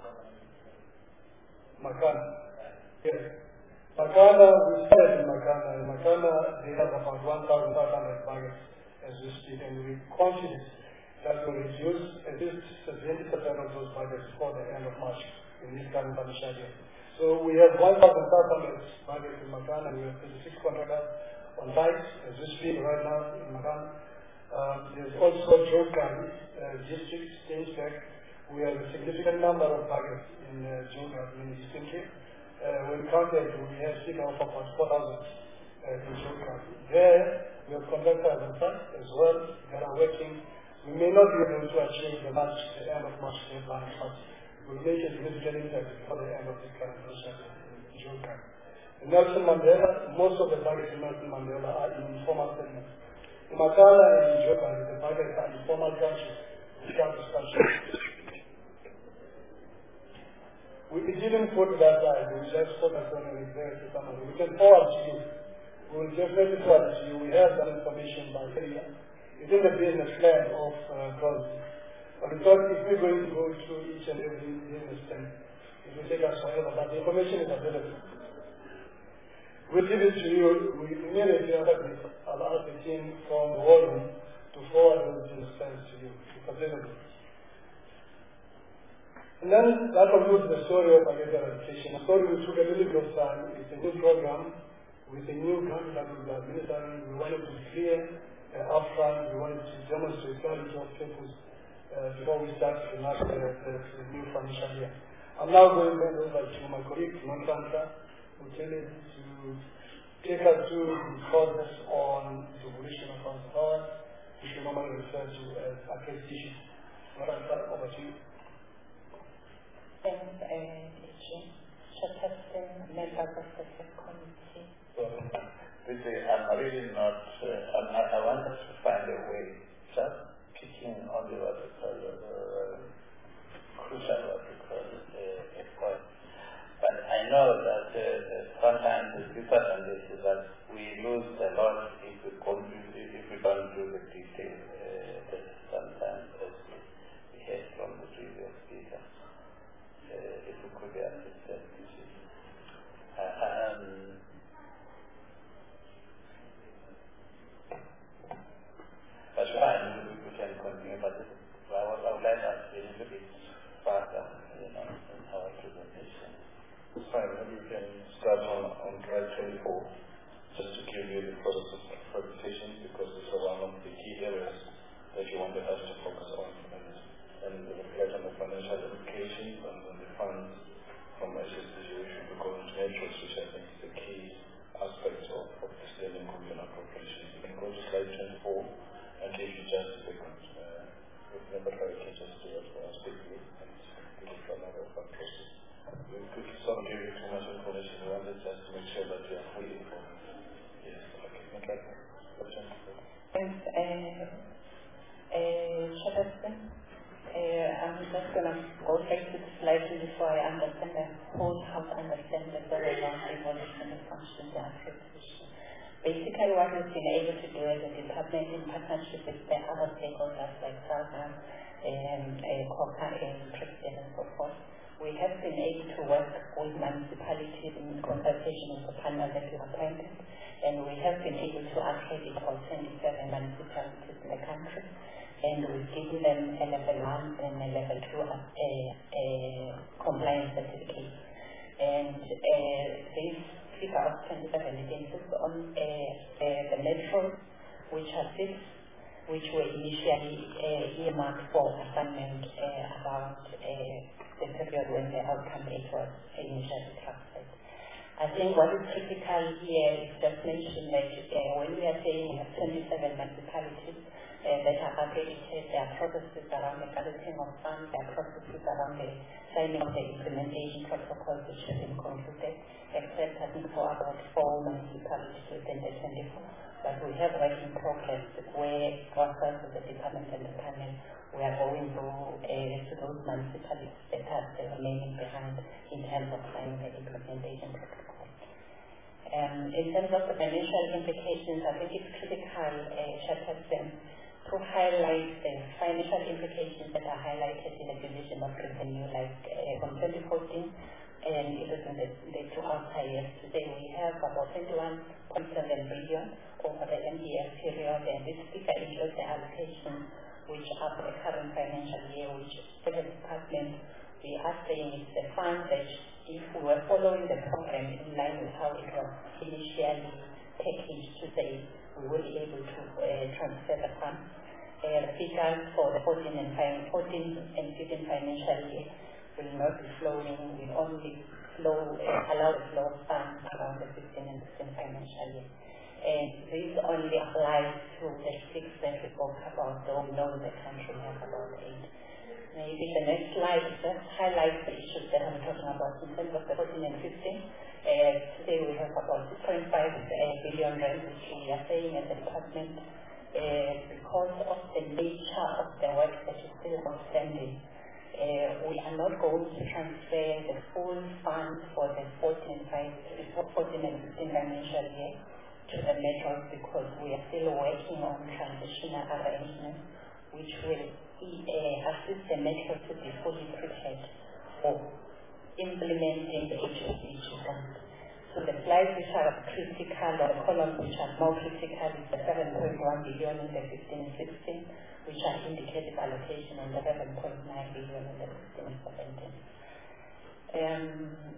Speaker 3: Makana. Yes. Makana, we started in Makana. In Makana, they have about one thousand five hundred targets as we speak, and we're confident that we'll reduce at least seventy percent of those targets before the end of March in this current financial year. So we have one thousand five hundred targets in Makana, and we have thirty-six contractors on sites as we speak right now in Makana. Um, there's also Jogani uh, district, Stainsburg. We have a significant number of targets in uh, Jogani in the Eastern Cape. Uh, when counted, we have figure of about four thousand uh, in Jogani. There, we have contractors on site as well that are working. We may not be able to achieve the March, the end of March deadline, but we'll make a significant impact before the end of this current process in Jogani. In Nelson Mandela, most of the targets in Nelson Mandela are in informal segments. In Makana and in Jogani, the targets are informal countries, countries, countries. We didn't put that side, we just focused on it there to somebody. We can forward to you. We will definitely forward to you. We have that information by area. It's in the business plan of uh, Crosby. But we thought if we're going to go through each and every business plan, it will take us forever, but the information is available. We'll give it to you. We immediately after this, I'll ask the team from the war room to forward those business plans to you. It's available. And then that concludes the story of agricultural education. A story which took a little bit of time. It's a new program with a new grant that we are administering. We wanted to clear uh, upfront. We wanted to demonstrate clarity of purpose uh, before we start the, last, uh, the, the new financial year. I'm now going to hand over to my colleague, Nontanka, who will tell us to take us through the process on devolution of funds power, which we normally refer to as accreditation. Nontanka, over to you.
Speaker 5: Thanks, uh, Chairperson, members of the subcommittee.
Speaker 1: So, I'm really not, uh, I'm, I want us to find a way, just picking on the what we call uh, crucial what we call uh, a point. But I know that uh, sometimes the disadvantage is that we lose a lot if we, if we don't do the detail uh, sometimes as we heard from the previous speaker. Uh, if we could understand this. Uh, um, but fine, we, we can continue, but I would, I would like us to be a little bit faster, you know, in our presentation.
Speaker 2: Fine, maybe we can start on, on slide twenty-four, just to give you the process of accreditation, because it's one of the key areas that you wanted us to focus on, and, and reflect on the financial implications and funds from S S D U should be going to make metrics, which I think is the key aspect of, of the Sterling Commission appropriations. You can go to slide twenty-four and give you just a second. Uh, remember how you can just do it for us quickly and give it for another factors. We could sort of give you too much information. We wanted just to make sure that you are fully informed. Yes, okay. Okay.
Speaker 5: Thanks, uh, uh, Chairperson. Uh, I'm just going to go straight to the slide before I understand the whole house understand the very long evolution of functions and activities. Basically, what we've been able to do as a department in partnership with the other stakeholders like SAGA, um, uh, COPA, and President, and so forth, we have been able to work with municipalities in consultation with the panel that we appointed, and we have been able to accredit about twenty-seven municipalities in the country. And we've given them a level one and a level two uh, uh, compliance certificate. And uh, this figure of twenty-seven is on uh, uh, the metros, which are six, which were initially uh, earmarked for assignment uh, around uh, the period when the outcome rate was initially transferred. I think what is critical here is just mention that uh, when we are saying we have twenty-seven municipalities, Uh, that are accredited, there are processes around the gathering of funds, there are processes around the signing of the implementation protocols which have been concluded, except I think for about four municipalities within the twenty-four. But we have work in progress where ourselves as the department and the panel, we are going through uh, to those municipalities that are remaining behind in terms of signing the implementation protocol. Um, in terms of the financial implications, I think it's critical, uh, Chairperson, to highlight the financial implications that are highlighted in the division of revenue, like uh, from twenty fourteen, and it is in the, the two outer years. Today we have about twenty-one point seven billion over the M D F period, and this figure includes the allocations which are for the current financial year, which for the department we are saying is the fund that if we were following the program in line with how it was initially packaged to say, we will be able to uh, transfer the funds. Uh, the figures for the fourteen and fifteen financial year will not be flowing, will only flow, uh, allow the flow of funds around the fifteen and sixteen financial year. And this only applies to the six that we spoke about, though we know the country has about eight. Maybe the next slide just highlights the issues that I'm talking about in terms of the fourteen and fifteen. Uh, today we have about six point five uh, billion rand, which we are saying as a department, uh, because of the nature of the work that is still outstanding. Uh, we are not going to transfer the full funds for the fourteen and fifteen financial year to the metros because we are still working on transitional arrangements, which will uh, assist the metros to be fully prepared for implementing the H S E grant. So the slides which are critical, or the columns which are more critical, is the seven point one billion in the fifteen and sixteen, which are indicative allocation, and the eleven point nine billion in the sixteen and seventeen. Um,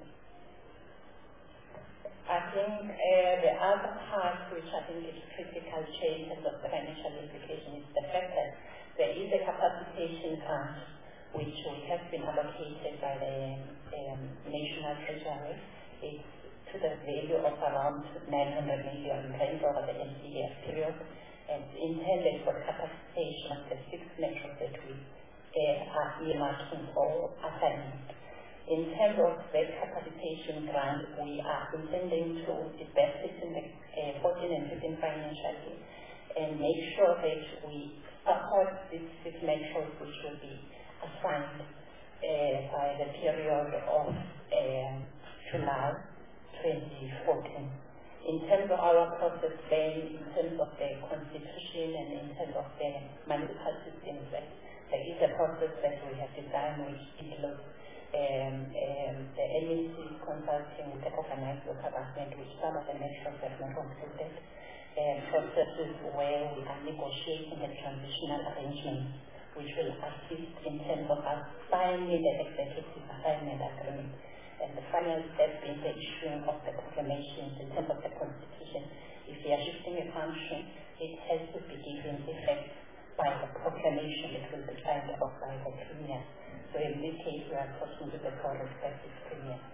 Speaker 5: I think uh, the other part which I think is critical change in terms of the financial implication is the fact that there is a capacitation fund which we have been allocated by the um, National Treasury. It's to the value of around nine hundred million rand over the M D F period, and intended for capacitation of the six metros that we uh, are earmarking for assignment. In terms of the capacitation grant, we are intending to invest it in the uh, fourteen and fifteen financial year and make sure that we support these six metros which will be assigned uh, by the period of uh, July twenty fourteen. In terms of our process then, in terms of the constitution and in terms of the municipal systems, there is a process that we have designed which includes um, um, the N E C consulting with the organized local government, which some of the metros have not completed, and processes where we are negotiating the transitional arrangements, which will assist in terms of us signing the executive assignment agreement. And the final step being the issuing of the proclamations in terms of the Constitution. If we are shifting a function, it has to be given effect by the proclamation that will be signed off by the Premier. So in this case, we are talking to the four respective Premiers.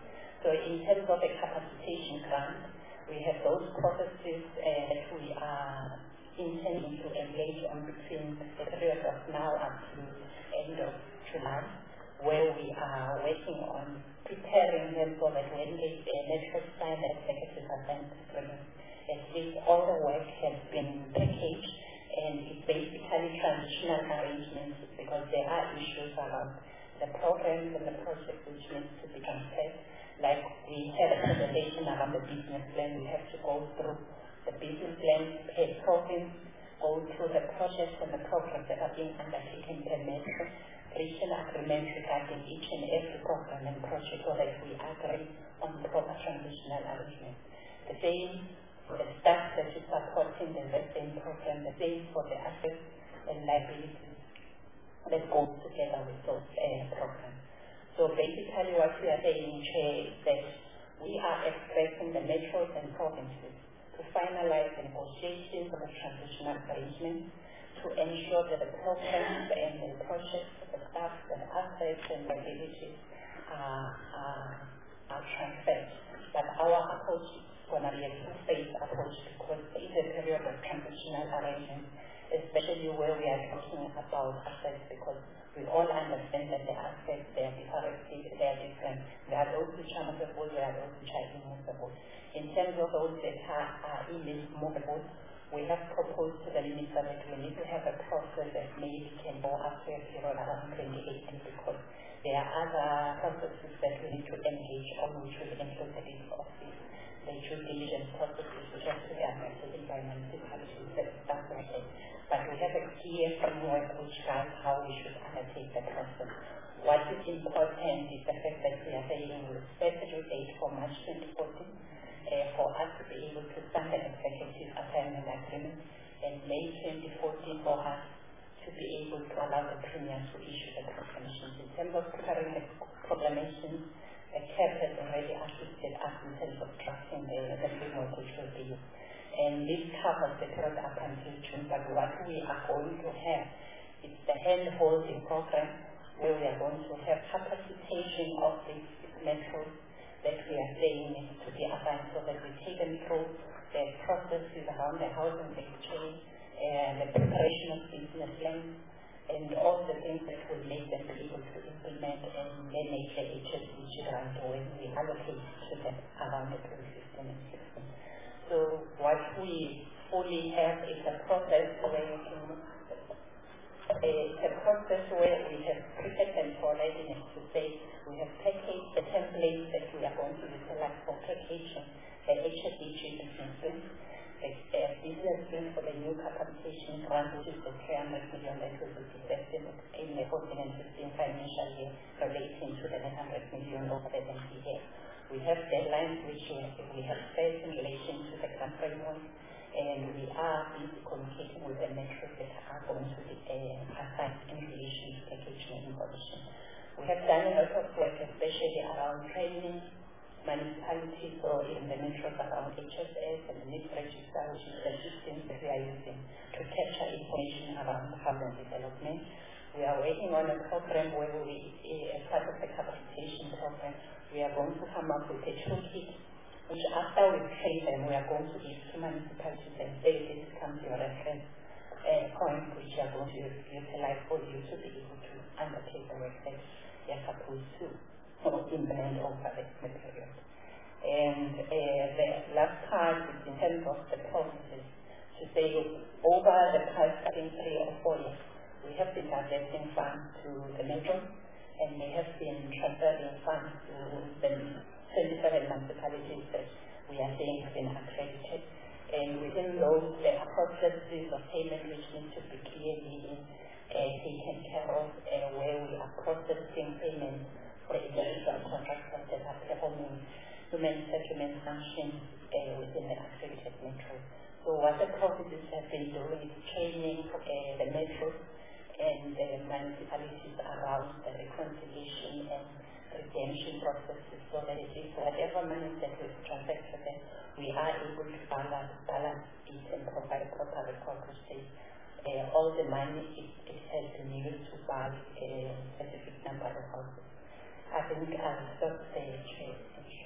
Speaker 5: So in terms of a capacitation grant, we have those processes uh, that we are intending to engage on between the period of now up to end of July, where we are working on preparing them so that when they network sign the executive agreement, at least all the work has been packaged, and it's basically transitional arrangements because there are issues around the programs and the projects which needs to be transferred. Like we had a presentation around the business plan, we have to go through the business plan per province, go through the projects and the programs that are being undertaken per metro, reach an agreement regarding each and every program and project so that we agree on proper transitional arrangements. The same for the staff that is supporting the same program, the same for the assets and liabilities that go together with those uh, programs. So basically what we are saying, Chair, is that we are expecting the metros and provinces to finalize the negotiations of the transitional arrangements to ensure that the programs and the projects, the staff, the assets and liabilities are, are, are transferred. But our approach is going to be a two-phase approach because there is a period of transitional arrangements, especially where we are talking about assets, because we all understand that the assets, they are different, they are different. There are those which are movable, there are those which are immovable. In terms of those that are, are immovable, we have proposed to the minister that we need to have a process that maybe can go up to a period around twenty eighteen because there are other processes that we need to engage on which will include the leave of this, the due diligence processes which have to be undertaken by municipalities and stuff like that. But we have a clear framework which guides how we should undertake the process. What is important is the fact that we are saying we set a due date for March twenty fourteen uh, for us to be able to sign the executive assignment agreement, and May twenty fourteen for us to be able to allow the Premier to issue the proclamations. In terms of preparing the proclamations, the C A B has already assisted us in terms of drafting the, the framework which will be used. And this covers the period up until June, but what we are going to have is the hand-holding program where we are going to have capacitation of these metros that we are saying needs to be assigned so that we take them through the processes around the housing exchange and the preparation of business plans and all the things that will make them be able to implement and manage the H S E G grant when we allocate to them around the pre-system and system. So what we fully have is a process where we can, a, a process where we have prepared them for readiness to say we have packaged the templates that we are going to utilize for packaging the H S E G businesses, the uh, business plan for the new capitation grant, which is the three hundred million that will be invested in the fourteen and fifteen financial year relating to the nine hundred million over the N P A. We have deadlines which we have set in relation to the grant framework, and we are busy communicating with the metros that are going to be uh, assigned in relation to packaging information. We have done a lot of work, especially around training municipalities or in the metros around H S S and the NIP register, which is the systems that we are using to capture information around housing development. We are working on a program where we, as part of the capacitation program, we are going to come up with a toolkit, which after we train them, we are going to give to municipalities and say this comes your reference uh, point, which you are going to utilize for you to be able to undertake the work that you are supposed to implement over the period. And uh, the last part is in terms of the promises, to say over the past, I think, three or four years, we have been diverting funds to the metro, and we have been transferring funds to the twenty-seven municipalities that we are saying have been accredited. And within those, there are processes of payment which need to be clearly uh, taken care of, uh, where we are processing payments for individual contractors that are performing human settlement functions uh, within the accredited metro. So what the provinces have been doing is training uh, the metros and the municipalities around the reconciliation and redemption processes, so that it is whatever money that we transfer to them, we are able to balance, balance it and provide proper record to say uh, all the money it, it has been used to buy a specific number of houses. think I'll stop there, Chair.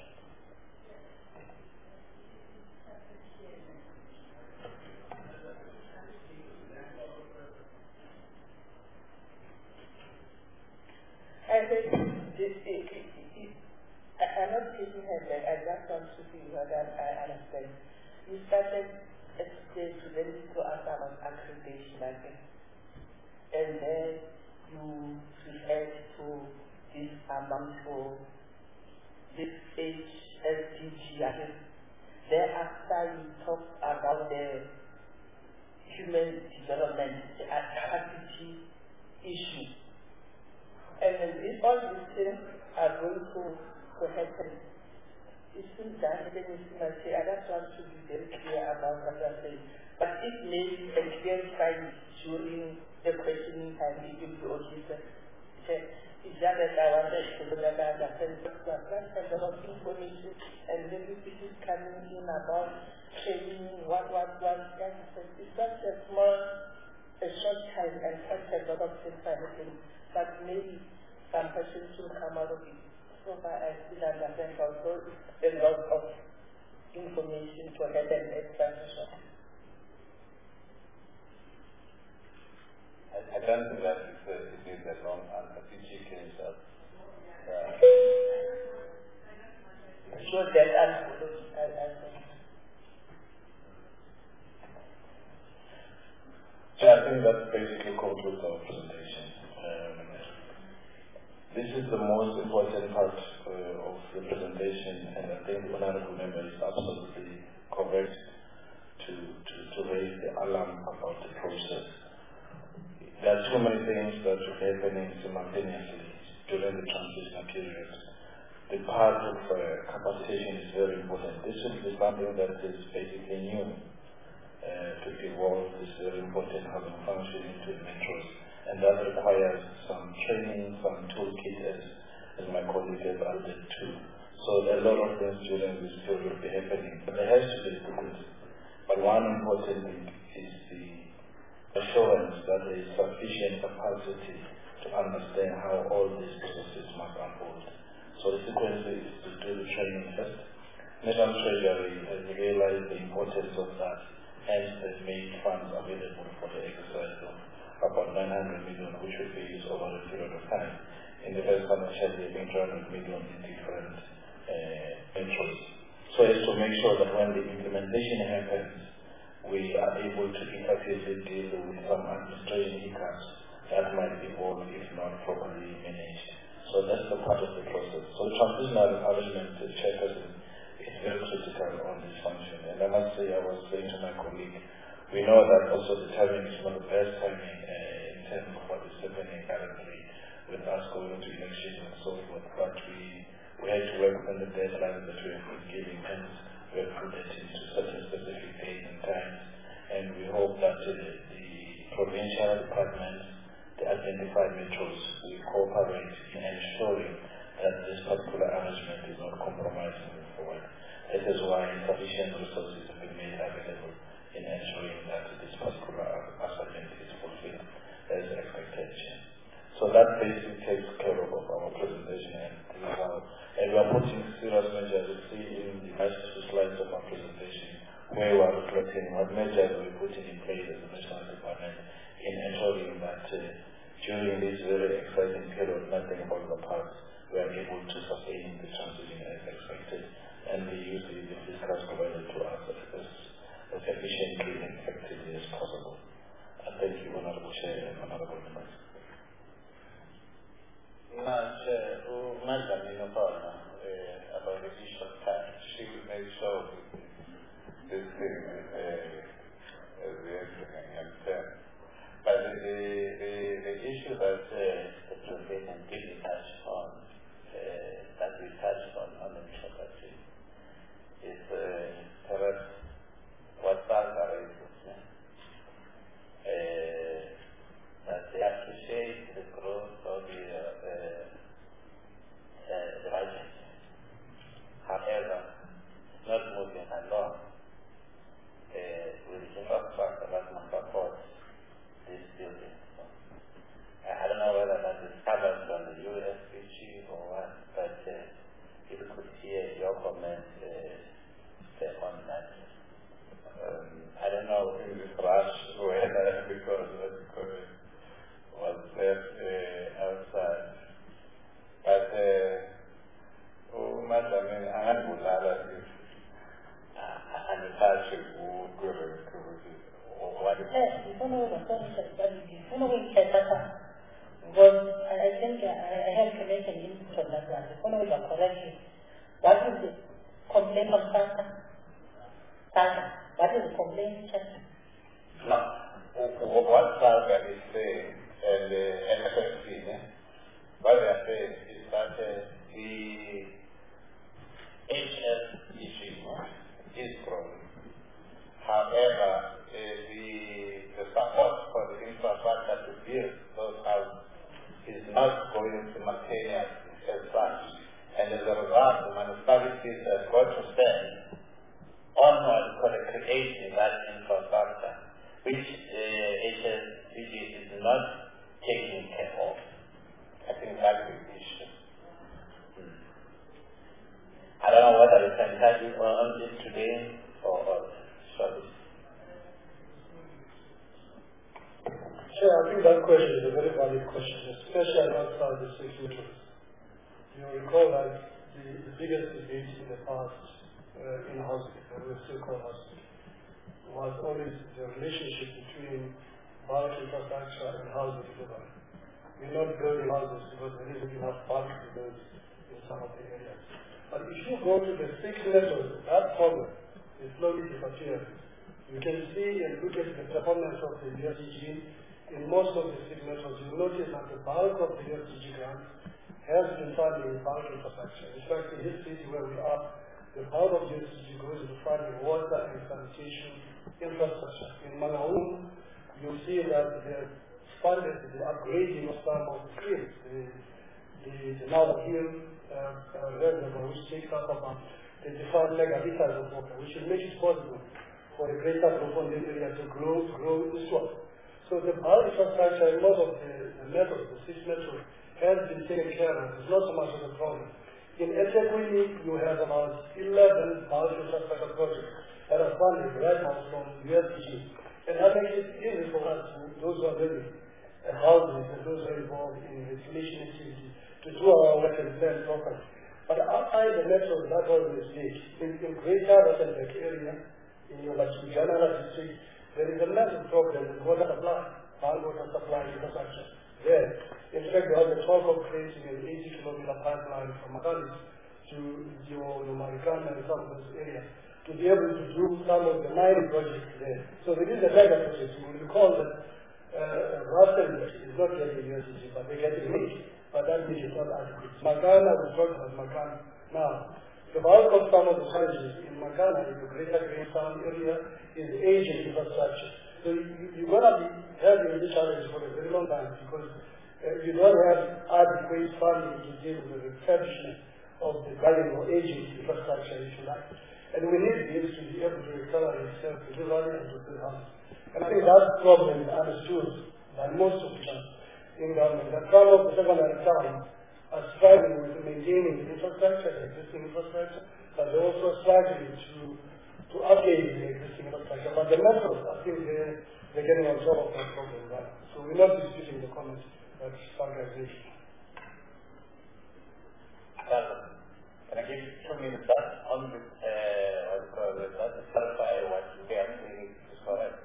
Speaker 6: I think this is, I'm not taking her back, I just want to see whether I understand. You started at stage to then to ask about accreditation again. And then you referred to this amount for this H S D G. Thereafter you talked about the human development, the capacity issue. And if all these things are going to, to happen, it seems that then you see my say, I just want to be very clear about what I'm saying. But it may be clarified during the questioning time, it will be okay. It's just that I wanted to know that I understand a lot of information and then this is coming in about training, what, what, what, it's just a small, a short time and such a lot of things are happening. But maybe some questions will come out of it. So far, I still understand also a lot of information to have an explanation.
Speaker 1: I, I don't think that it's a, it is a long answer. P G case up.
Speaker 6: So that I
Speaker 2: So I think that basically concludes our presentation. Um, this is the most important part uh, of the presentation, and I think the honorable member is absolutely correct to, to, to raise the alarm about the process. There are too many things that are happening simultaneously during the transition period. The part of uh, capacitation is very important. This should be something that is basically new. Uh, to evolve this very important housing function into metros, and that requires some training, some toolkit, as, as my colleague has alluded to. So a lot of things during this period will be happening, but there has to be frequency. But one important thing is the assurance that there is sufficient capacity to understand how all these processes must unfold. So the sequence is to do the training first. National Treasury has realized the importance of that, hence has made funds available for the exercise of about nine hundred million, which will be used over a period of time. In the first financial year, eight hundred million in different uh, metros. So as to make sure that when the implementation happens, we are able to effectively deal with some administration hiccups that might evolve if not properly managed. So that's the part of the process. So transitional arrangement, the chairperson, is very critical on this function. And I must say, I was saying to my colleague, we know that also the timing is not the best timing uh, in terms of what is happening currently with us going to elections and so forth, but we, we had to work on the deadlines that we have been giving, hence we have put it into certain specific days and times, and we hope that uh, the provincial departments, the identified metros, will cooperate in ensuring that this particular arrangement is not compromised moving forward. That is why sufficient resources have been made available in ensuring that this particular assignment is fulfilled as expected. So that basically takes care of our presentation, and this is how, and we are putting serious measures. You see in the last two slides of our presentation where we are reflecting what measures we're putting in place as a national department in ensuring that uh, during this very exciting period, nothing falls apart. We are able to sustain the transition as expected, and we use the fiscal provided to us as, as efficiently and effectively as possible. And thank you, Honorable Chair and Honorable Members.
Speaker 1: Not Madam about the issue of tax. She will make sure this thing uh, is everything and term. But the, the, the issue that uh, the President didn't touch on, uh, that we touched on on the introduction, is uh, perhaps what Barbara is saying. Uh, that they appreciate the growth of the, uh, uh, the
Speaker 3: because I think I have to make an input on that one. If one was correctly, what is the complaint of Santa? Santa, what is the complaint?
Speaker 1: No, what Santa is saying, and the N F F C, what they are saying is that uh, the H S D G is growing. However, uh, the, the support for the infrastructure to build those houses is not going simultaneously as such. And as a result, the municipalities have got to spend onward for the creation of that infrastructure, which uh, H S D G is not taking care of. I think that's the issue. Hmm. I don't know whether you can touch on it today or, or sorry.
Speaker 3: Sure, I think that question is a very valid question, especially outside the six metros. You recall that the, the biggest debate in the past uh, in housing, that we still call housing, was always the relationship between bulk infrastructure and housing delivery. We're not building houses because there isn't enough bulk to build in some of the areas. But if you go to the six metros, that problem is slowly disappearing. You can see and look at the performance of the U S D G. In most of the six metros, you notice that the bulk of the U S D G grants has been funding bulk infrastructure. In fact, in this city where we are, the bulk of U S D G goes into funding water and sanitation infrastructure. In Mangaung, you see that they have funded the upgrading of some of the fields, the, the, the Nile Hill uh, uh, reservoir, which takes up about twenty-five megaliters of water, which will make it possible for the greater Bloemfontein area to grow, grow eastward. So the bulk infrastructure in most of the, the metros, the six metros, has been taken care of. It's not so much of a problem. In eThekwini, you have about eleven bulk infrastructure projects that are funded right now from U S D G. And that makes it easy for us, those who are building uh, houses and those who are involved in installation activity, to do our work and plan properly. But outside the metros, that was a mistake. In, in greater Rustenburg area, in your general district, there is a massive problem with water supply, bulk water supply infrastructure there. In fact, there was a talk of creating an eighty kilometer pipeline from Makalis to your Marikana and some of those areas to be able to do some of the mining projects there. So there is a mega project. You will recall that uh, Rustenburg is not getting U S D G, but they get it made. But that means it's not adequate. Makana, we talked about Makana now. The bulk of some of the challenges in Makana, in the greater Greytown area, is aging infrastructure. So you, you're going to be having this challenge for a very long time because uh, you don't have adequate funding to deal with the refurbishment of the value or aging infrastructure, if you like. And we need this to be able to recover itself to do value and to build houses. And I think that problem is understood by most officials in government. That some of the secondary towns are struggling with maintaining the infrastructure, the existing infrastructure, but they're also struggling to to update the existing infrastructure. But the metros, I think they're, they're getting on top of that problem, right? So we're not disputing the comments that Sandra is making.
Speaker 1: Can I give two minutes on this, uh, what you call it, to clarify what they are saying is correct?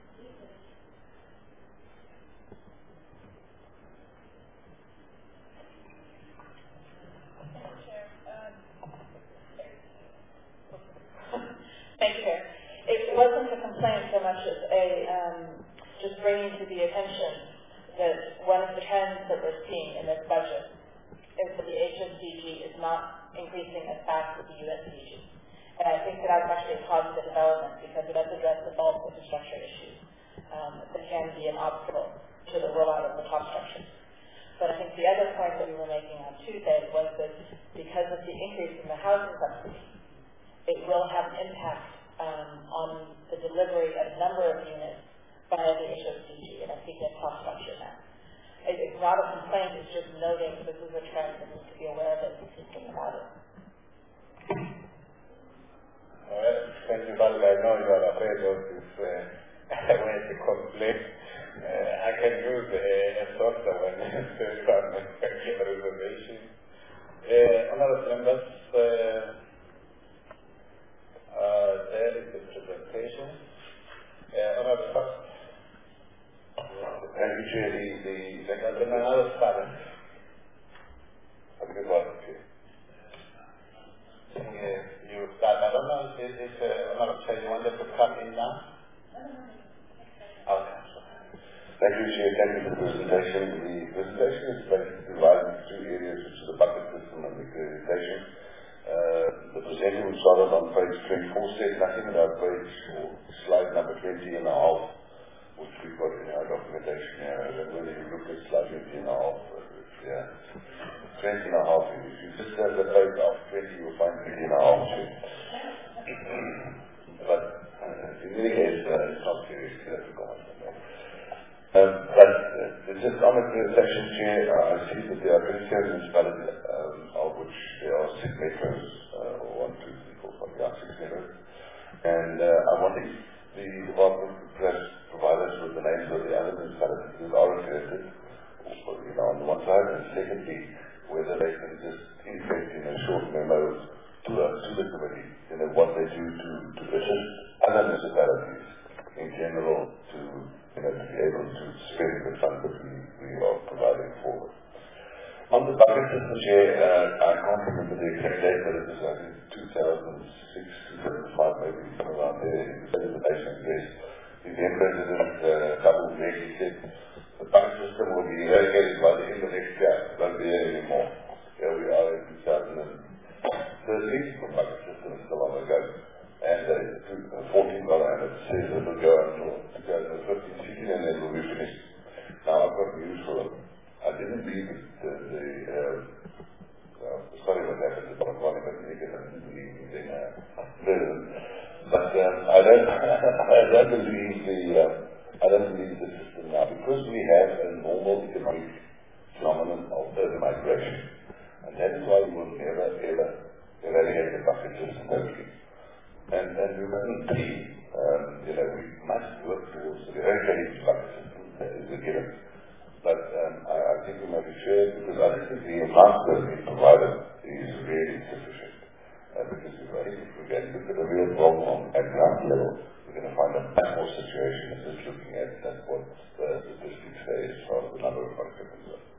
Speaker 5: Thank you, Chair. It wasn't a complaint so much as a um, just bringing to the attention that one of the trends that we're seeing in this budget is that the H S D G is not increasing as fast as the U S D G. And I think that that's actually a positive development because it does address the bulk infrastructure issues um, that can be an obstacle to the rollout of the top structures. But I think the other point that we were making on Tuesday was that because of the increase in the housing subsidy, it will have an impact um, on the delivery of a number of units by the H S D G, and I think that's top structure now. It, it's not a complaint, it's just noting this is a trend and we need to be aware of it and thinking about it.
Speaker 1: Well, thank you, Val. I know you are afraid of this uh, when you complain. Uh, I can use uh, a software when there's some reservation. Uh, honorable members, uh, Uh, there is the presentation. Uh, Honorable First,
Speaker 7: page twenty-four says nothing about page or slide number twenty and a half, which we've got in our documentation here. I don't know whether you look at slide twenty and a half. Yeah. twenty and a half. If you just have the page after twenty, you'll find twenty and a half too. But uh, in any case, uh, it's not seriously difficult. Um, but uh, just on the section chair, uh, I see that there are twenty-seven municipalities, um, of which there are six metros, uh, or one, two, three, four, five, yeah, six metros. And uh, I wonder if the department could perhaps provide us with the names of the other municipalities that are affected, you know, on the one side, and secondly, whether they can just indicate in a short memo to, uh, to the committee, you know, what they do to, to assist other municipalities in general to, you know, to be able to spend the funds that we, we are providing for. On the bucket system, Chair, uh, I can't remember the exact date, but it was, I think, two thousand six, two thousand five, maybe, somewhere around there, in the presentation address. The then President, uh, Double Meg, he said, the bucket system will be eradicated by the end of next year. It won't be there anymore. Here we are in two thousand thirteen, the bucket system is still on the go. And uh, fourteen dollars, and it says it will go until two thousand fifteen, sixteen, and then we'll be finished. Now, I've got news for them. I didn't believe it, the, the uh, well, sorry what happened to Don Bonnie, but I didn't believe the uh, president. But um, I don't, I don't believe the, uh, I don't believe the system now, because we have a normal economic phenomenon of urban migration, and that is why we will never ever eradicate the bucket system totally. And, and we mustn't be, um, you know, we must work towards eradicating the bucket system. That is a given. But um, I, I think we must be fair, because I don't think the amount that we provided is really sufficient. Uh, because if I think if we get look at a real problem at ground level, we're going to find a much more situation than just looking at, at what the statistics say as far as the number of participants are.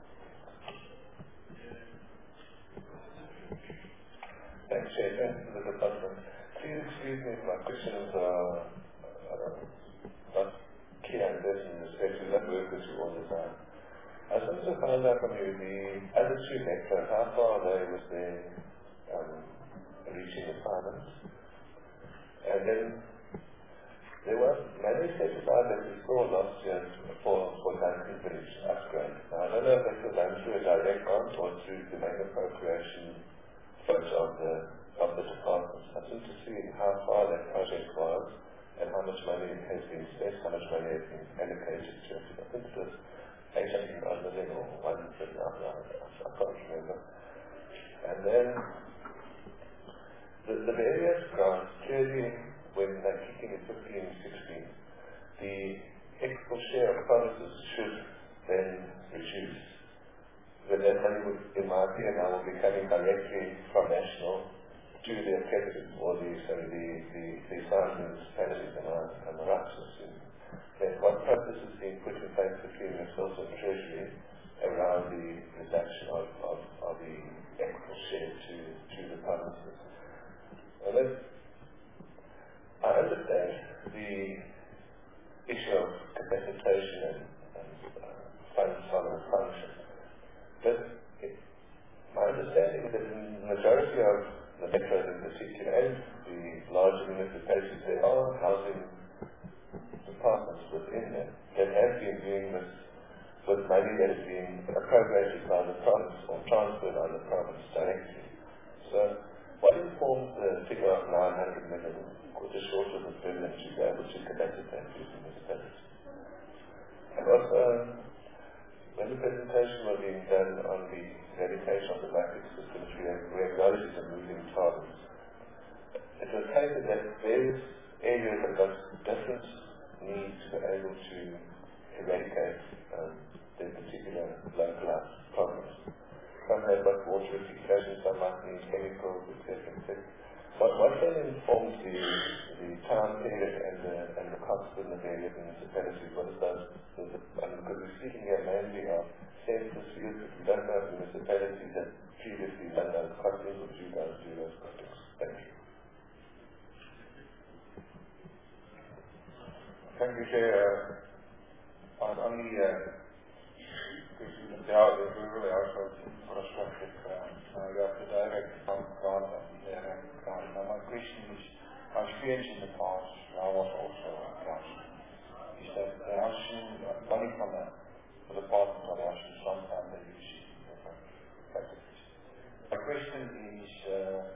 Speaker 8: Thanks, Chair. Thanks for the department. Please excuse me if my questions are uh, not clear and this in respect to that work with you all the time. I just wanted to find out from you, the other two metros, how far are they with their um, reaching the finance? And then there was money set aside that we saw last year for, for Duncan Village upgrade. Now, I don't know if that was done through a direct grant or through the main appropriation funds of the, of the department. I wanted to see how far that project was and how much money has been spent, how much money has been allocated to it. I think it was eight hundred million or one hundred million, I can't remember. And then the, the various grants, clearly when they're kicking in fifteen, sixteen, the export share of provinces should then reduce. But that money would, in my opinion, now will be coming directly from national to the accredited, or the, sorry, the, the, the assigned municipalities and the rights system. Then what process is being put in place between yourselves and Treasury around the reduction of, of, of the export share to, to the provinces? And then I understand the issue of capacitation and, and uh, funds following function. But it, my understanding is that in the majority of the metros in particular and the larger municipalities, there are housing departments within them that have been doing this with money that is being appropriated by the province or transferred on the province directly. So what informs the figure of nine hundred million, or just short of a billion, to be able to capacitate these municipalities? And also, when the presentation was being done on the eradication of the bucket systems, we, we acknowledge it's a moving target. It was stated that various areas have got different needs to be able to eradicate um, their particular localized problems. Some have got water rectification, some might need chemicals, et cetera, et cetera. What, what then informs the, the time period and the, and the cost in the various municipalities? What is those? The, the, I mean, because we're speaking here mainly of census fields, but we don't have municipalities that previously done those costings, or do you guys do those costings? Thank you.
Speaker 1: Thank you, Chair. Uh, on, on the uh, the outlook, we really are so infrastructure. Uh, we have the direct grant and the direct grant. Now, my question is,
Speaker 7: from a, the department of Russian strong time that usually different practices. My question is, uh,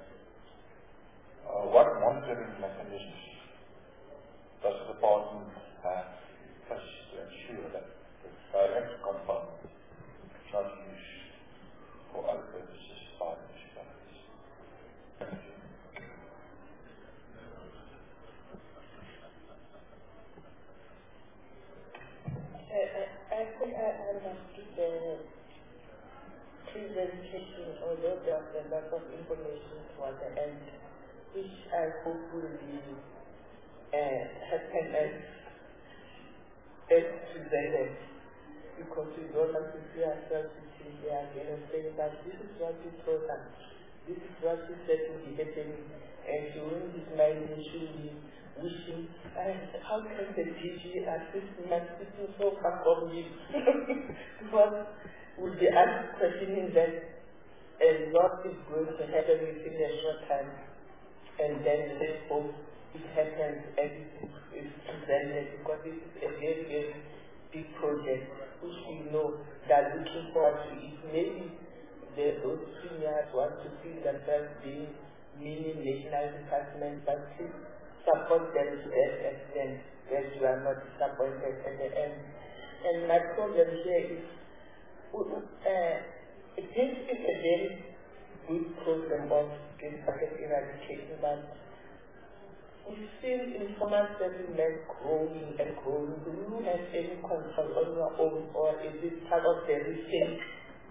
Speaker 7: uh, what monitoring mechanisms does the department have to ensure that the direct component is not used for other purposes by the municipalities? Thank you.
Speaker 6: I think I understood the presentation, although there was a lot of information towards the end, which I hope will be uh, happen as, as presented, because we don't want to see ourselves sitting there again and saying that this is what we told us, this is what we said will be happening, and during this night we should be wishing, and how can the D G assist me and sitting so far from me? Because we'll be asked questioning that a lot is going to happen within a short time, and then let's hope it happens and it is presented, because this is a very, very big project which we know that looking forward to it. Maybe the, those premiers want to see themselves being mini national departments, but please support them to that extent that you are not disappointed at the end. And my problem here is, uh, this is a very good program of this bucket eradication, but we've seen informal settlement growing and growing. Do you have any control on your own, or is it part of the recent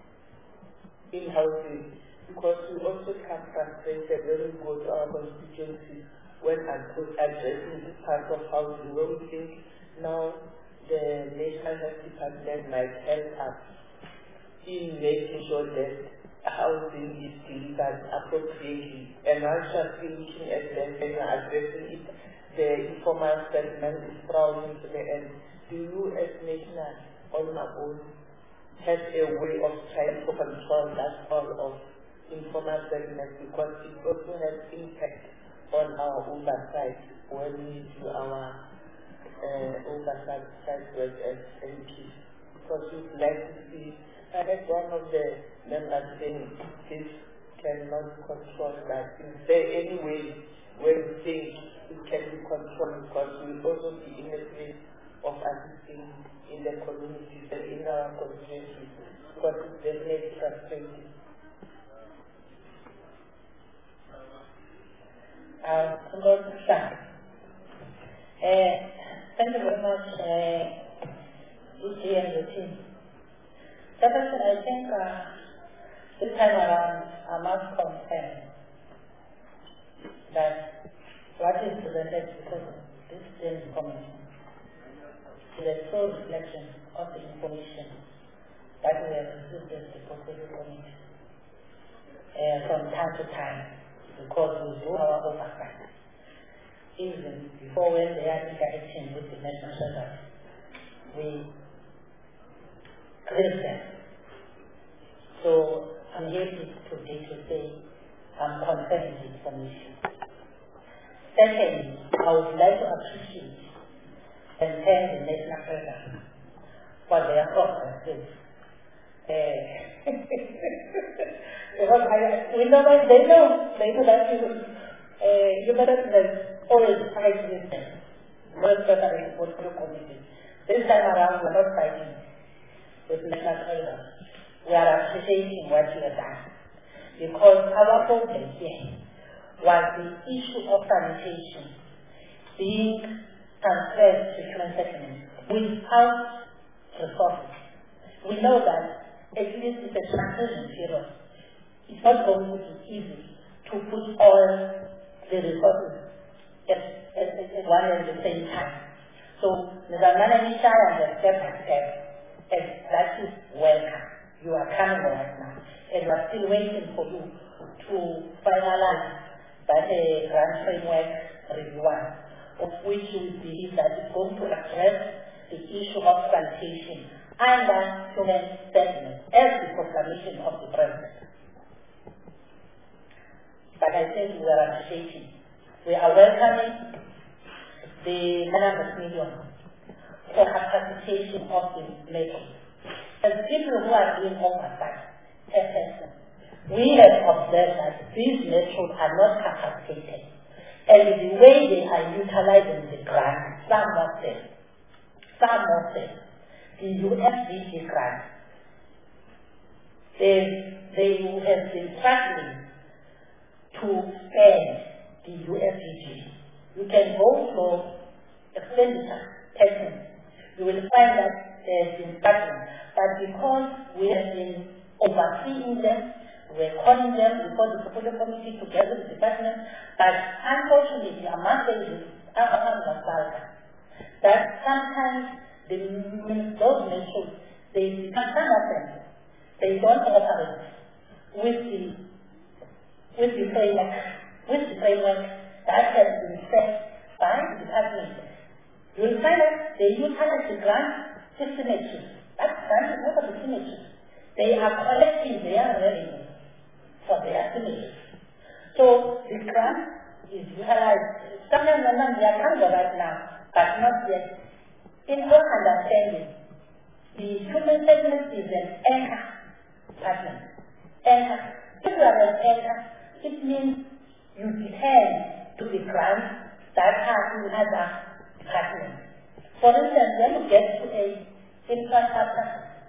Speaker 6: in-housing? Because we also become frustrated when we go to our constituencies when addressing this part of housing, where we think now the National Health Department might help us in making sure that housing is delivered appropriately. And once you are looking at them and addressing it, the informal settlement is thrown into the end. Do you as national on our own have a way of trying to control that all of informal settlement, because it also has impact on our oversight when we do our uh, oversight work as M Ps? Because we'd like to see, I heard one of the members saying this cannot control that. Is there any way where we think it can be controlled, because we will also be in a place of assisting in the communities and in our constituencies, because it's definitely frustrating.
Speaker 9: Uh, Lord Shah. Uh, thank you very much, uh, Lucy and the team. Second, I think uh, this time around I must confirm that what is presented because of this same commission is a true reflection of the information that we have received as the proposal committee uh, from time to time, because we do our oversight. Even before when they are interacting with the national service, we clear them. So I'm here today to say I'm confirming the information. Secondly, I would like to appreciate and thank the national service for their offer. Uh, because I, we know that they know, they know that you, uh, you better than always fight with them. Most especially for the committee. This time around, we're not fighting with national elders. We are appreciating what you have done. Because our problem here was the issue of sanitation being transferred to human settlement without resources. We know that at least it's a transition period. It's not going to be easy to put all the resources at, at, at one and the same time. So, Mister Manani Shah and step by step, and that is welcome. You are coming right now, and we are still waiting for you to finalize that uh, grant framework review, of which we believe that is going to address the issue of sanitation under human settlement as the proclamation of the President. But I think we are appreciating. We are welcoming the nine hundred million for capacitation of the metals. As people who are doing oversight, assessment, we have observed that these metals are not capacitated. And the way they are utilizing the grant, some of them, some of them, the U S D G grant, they, they have been struggling to spend the U S D G. You can go for expenditure pattern. You will find that there's been struggling. But because we have been overseeing them, we're calling them before the Portfolio Committee together with the department, but unfortunately, among them is that sometimes the, those nations, they become some of them, they don't operate with the with the framework, with the framework that has been set by the department. You will find that they utilize the grant signatures. That grant is not the signatures. They are collecting their revenue for their signatures. So the grant is utilized. Sometimes they are coming right now, but not yet. In our understanding, the human segment is an anchor partner. Anchor. If you are an anchor, it means you depend to the grants that are in other departments. For instance, when you get to a infrastructure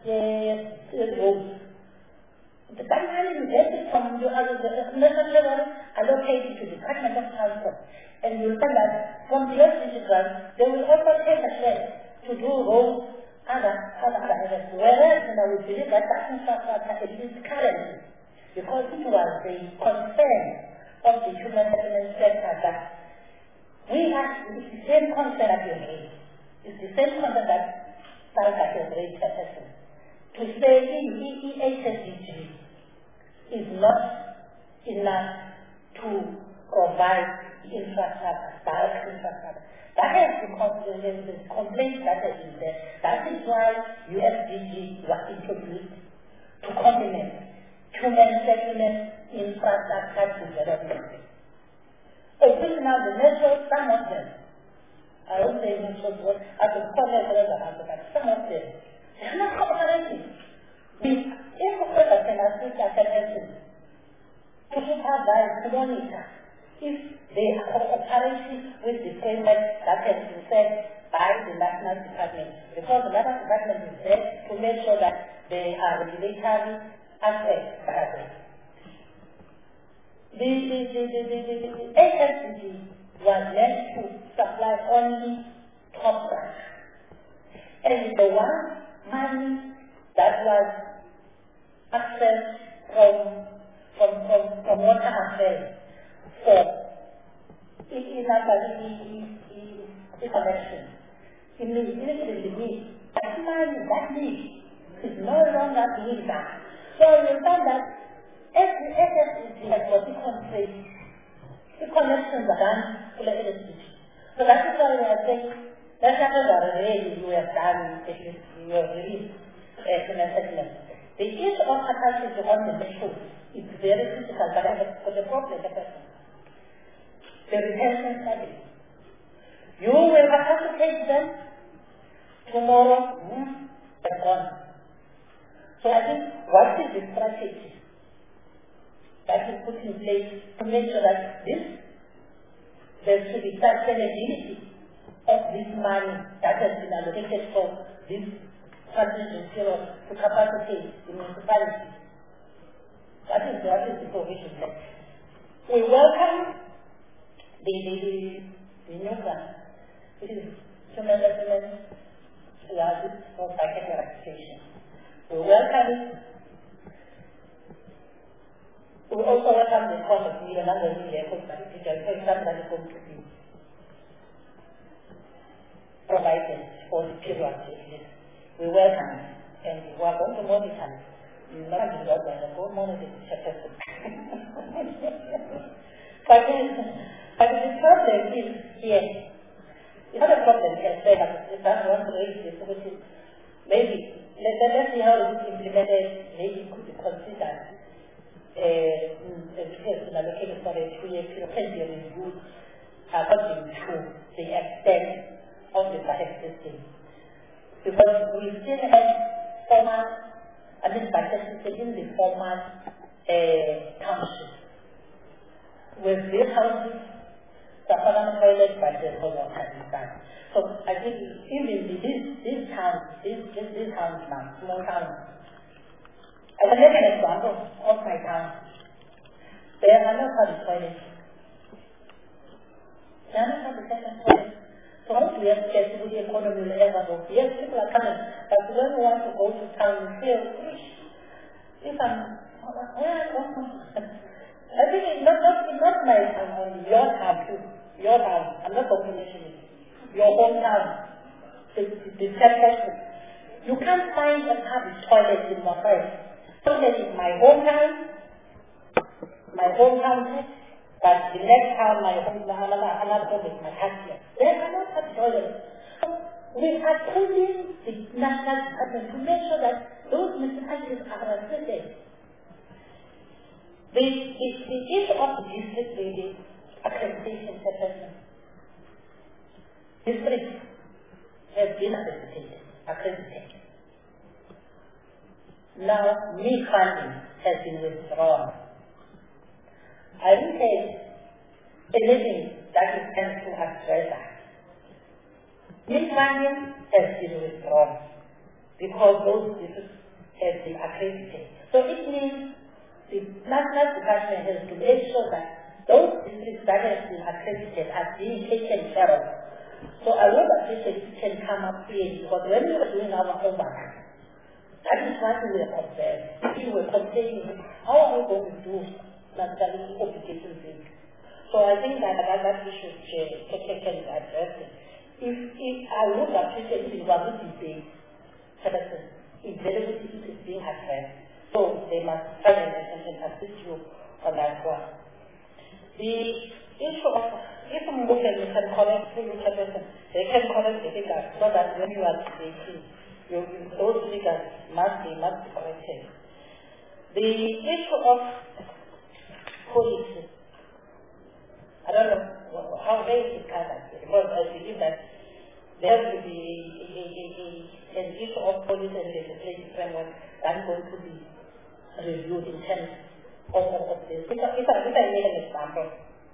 Speaker 9: uh, road, the sometimes you get it from the other necessary allocated to the Department of Transport. And you'll find that from the U S D G grant, they will also take a share to do roads, other, other areas. Whereas, you know, we believe that that infrastructure is currently, because it was the concern of the human development sector that we have, it's the same concern that you raised. It's the same concern that Salka has raised at present. To say the H S D G is not enough to provide infrastructure, direct infrastructure. That has been the complaint that has been there. That is why U S D G was introduced to complement human settlement infrastructure development. So which now the metros, some of them, I won't say metros, I will call them whatever, but some of them, they are not cooperating. If a person can assist as an entity, to supervise, to monitor, if they are cooperating with the framework that has been set by the national department, because the national department is there to make sure that they are regulatory aspects barriers. The, the, the, the, the, the, the H S D G was meant to supply only top grant. And the one money that was accessed from from from, from water affairs for in the connection. Immediately, that money, that need is no longer doing that. So you find that H S D G has got the constraints. The connections are done to the H S D G. So that is why we are saying that's not really you have done, you have released excellent settlement. The issue of capacity on the mission is very critical, but I have got a problem with that. The retention study. You will capacitate them tomorrow, hmm, they're gone. So I think what is the strategy that is put in place to make sure that this, there should be sustainability of this money that has been allocated for this transition period to capacity the municipality. That is, that is the provision there. We welcome the, the, the, the new grant. It is human development largest for psychiatric application. We welcome it. We also welcome the cost of million and the million for example, that is going to be provided for the period. We welcome it and we are going to monitor it. You know, you know, we are going to monitor the chapter. But but the problem is here. The other problem is that that's one way is maybe let, let's see how it is implemented. Maybe it could be considered uh, as an allocated for a two-year period, ten-year review according to the extent of the budget system. because we still have formal, I mean, participate in the formal uh, township. With these houses, the formal toilet, but the formal toilet. So I think even these these towns, these these, these towns now, small towns. I can make an example of my town. There are no public toilets. There are no public toilets. So once we have to get to the economy will ever go. Yes, people are coming, but when we want to go to town, we feel, if I'm, where I I think it's not, not, it's not my town only, your town too. Your town. I'm not population. Your hometown. The, the, the separation. You can't find a public toilet in your place. Toilet is my hometown, my hometown, but the next town, my home, another, another home is my country. There are no such toilets. So we are pulling the national department to make sure that those municipalities are assisted. The, the, the issue of the district building accreditation separation. District has been accredited, accredited. Now, me funding has been withdrawn. I will say anything that is sent to Australia. Me funding has been withdrawn because those districts have been accredited. So it means the national department has to make sure that those districts that have been accredited are being taken care of. So I would appreciate you can come up here because when we were doing our homework, that is what we were observing. We were complaining, how are we going to do national obligation things? So I think that that, that we should uh, take and address it. If, if I would appreciate if it was a debate, availability is being addressed. So they must try and assist you on that one. The issue of, if Muslim can collect through they can collect the figures so that when you are debating, you, those figures must be, must be corrected. The issue of policy, I don't know how they is covered, because I believe that there has to be a, a, a, a, an issue of policy and legislative framework that's going to be reviewed in terms of, of, of this. If I, if I, if I make an example,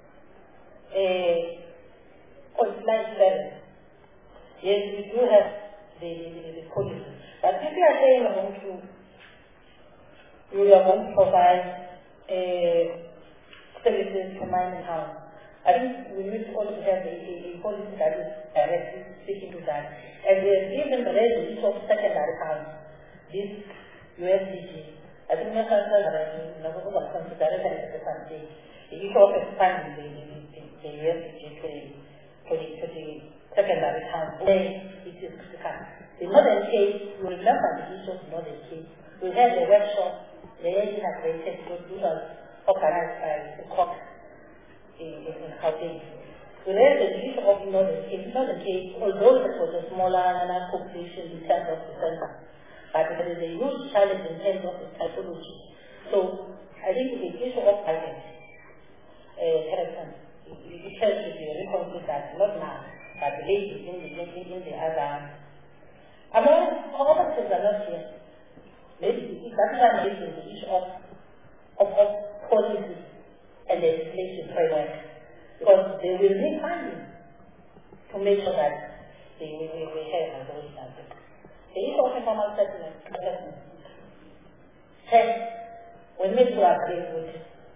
Speaker 9: uh, on slide seven, yes, we do have the, the, the policy. But if you are saying you're going to, you are going to provide uh, services to mining towns, I think we need to also have a, a, a policy that is directly speaking to that. And we have even raised the issue of secondary towns, this U S D G. I think that's also that I know what I'm considering as the country. The issue of expanding the, the, the U S D G to the, to the, to the secondary towns where it is critical. The Northern Cape, you remember the issue of Northern Cape. We had a workshop, the integrated was organized by the Cox in, in, in Gauteng. We raised the issue of Northern Cape. Northern Cape, although it was a smaller population in terms of the center, but there is a huge challenge in terms of the typology. So I think the issue of pilot uh, character, it has to be reconsidered, not now, but later in the, in, in the other. I mean, all of things are not here. Maybe that's why I'm raising the issue of, of, of policy and legislation framework, because they will need funding to make sure that they will have those standards. The issue of informal settlement, hence, we need to agree with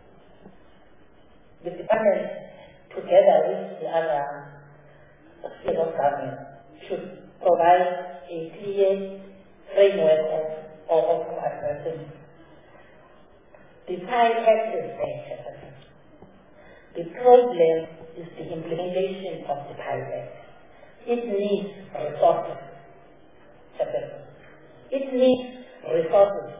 Speaker 9: the department together with the other spheres of government should provide a clear framework of, of, of addressing. The Pilot Act is there. The problem is the implementation of the Pilot Act. It needs resources. It needs resources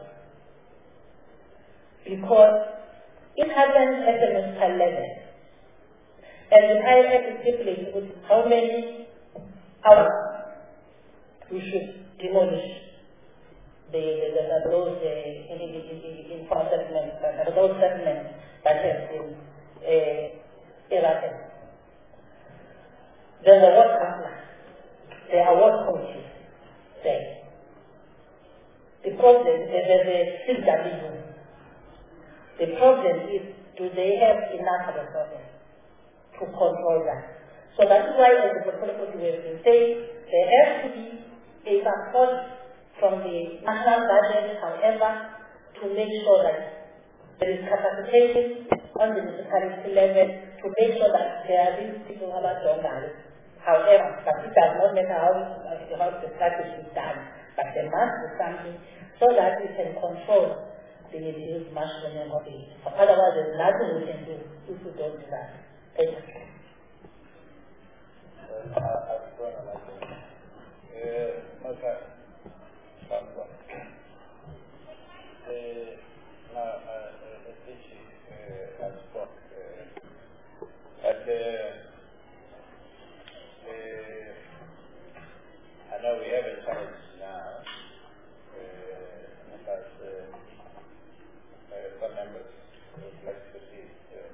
Speaker 9: because it happens at the municipal level. And the Pilot Act is stipulated with how many hours we should demolish the, the, the, the those uh, in, in, in, in form settlements, uh, those settlements that have been uh, errated. There's a work council, there are work coaches, there. The problem, there's a C W. The problem is, do they have enough resources to control that? So that's why, as the portfolio we have been saying, there has to be a support from the national budget, however, to make sure that there is capacitation on the municipality level to make sure that there are these people who are donors. However, but it does not matter how, how the strategy is done, but there must be something so that we can control the use mushroom of it. Otherwise, there's nothing we can do if we don't do that. Thank you.
Speaker 1: I know we have a challenge now, because some members would like to see it.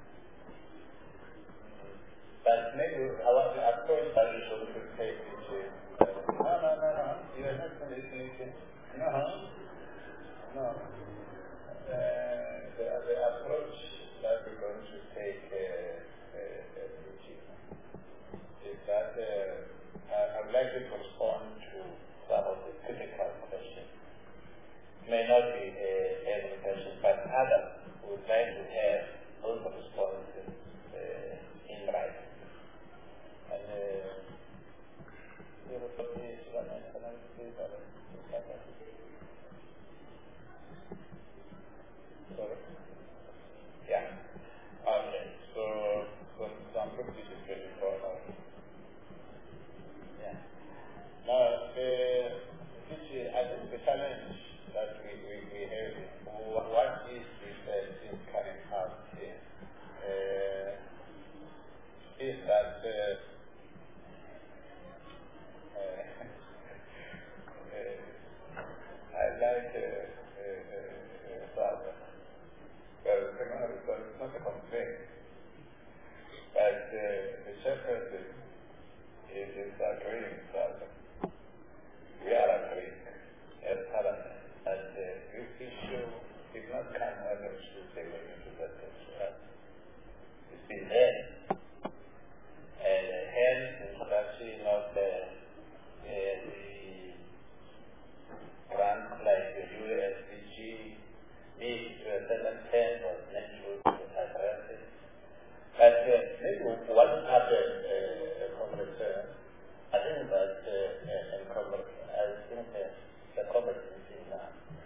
Speaker 1: But maybe our approach that we should take is, no, no, no, no, you are not listening. No, no. Uh, the, the approach that we're going to take uh, uh, is that uh, I would like to respond to some of the critical questions. May not be uh, every question, but others would like to have those responses uh, in writing. And uh, Sorry? Yeah. Okay. So, so some group is very important. Yeah. Now, the, I think the challenge that we, we, we have is what is this uh, thing coming out here? Uh, is that uh, uh, uh, I like uh, uh, uh, Father. Well, it's not a complaint, but uh, the chairperson is disagreeing with Father. We are agreeing as Parliament that uh, this issue did not come out of Tuesday when we took that issue. It's been there. And uh, hence, it's actually not uh, uh, the grants like the U S D G needs to a certain extent was natural to address it. But uh, maybe one other uh, concern, I think that uh, uh, in common, I think uh, the competency now.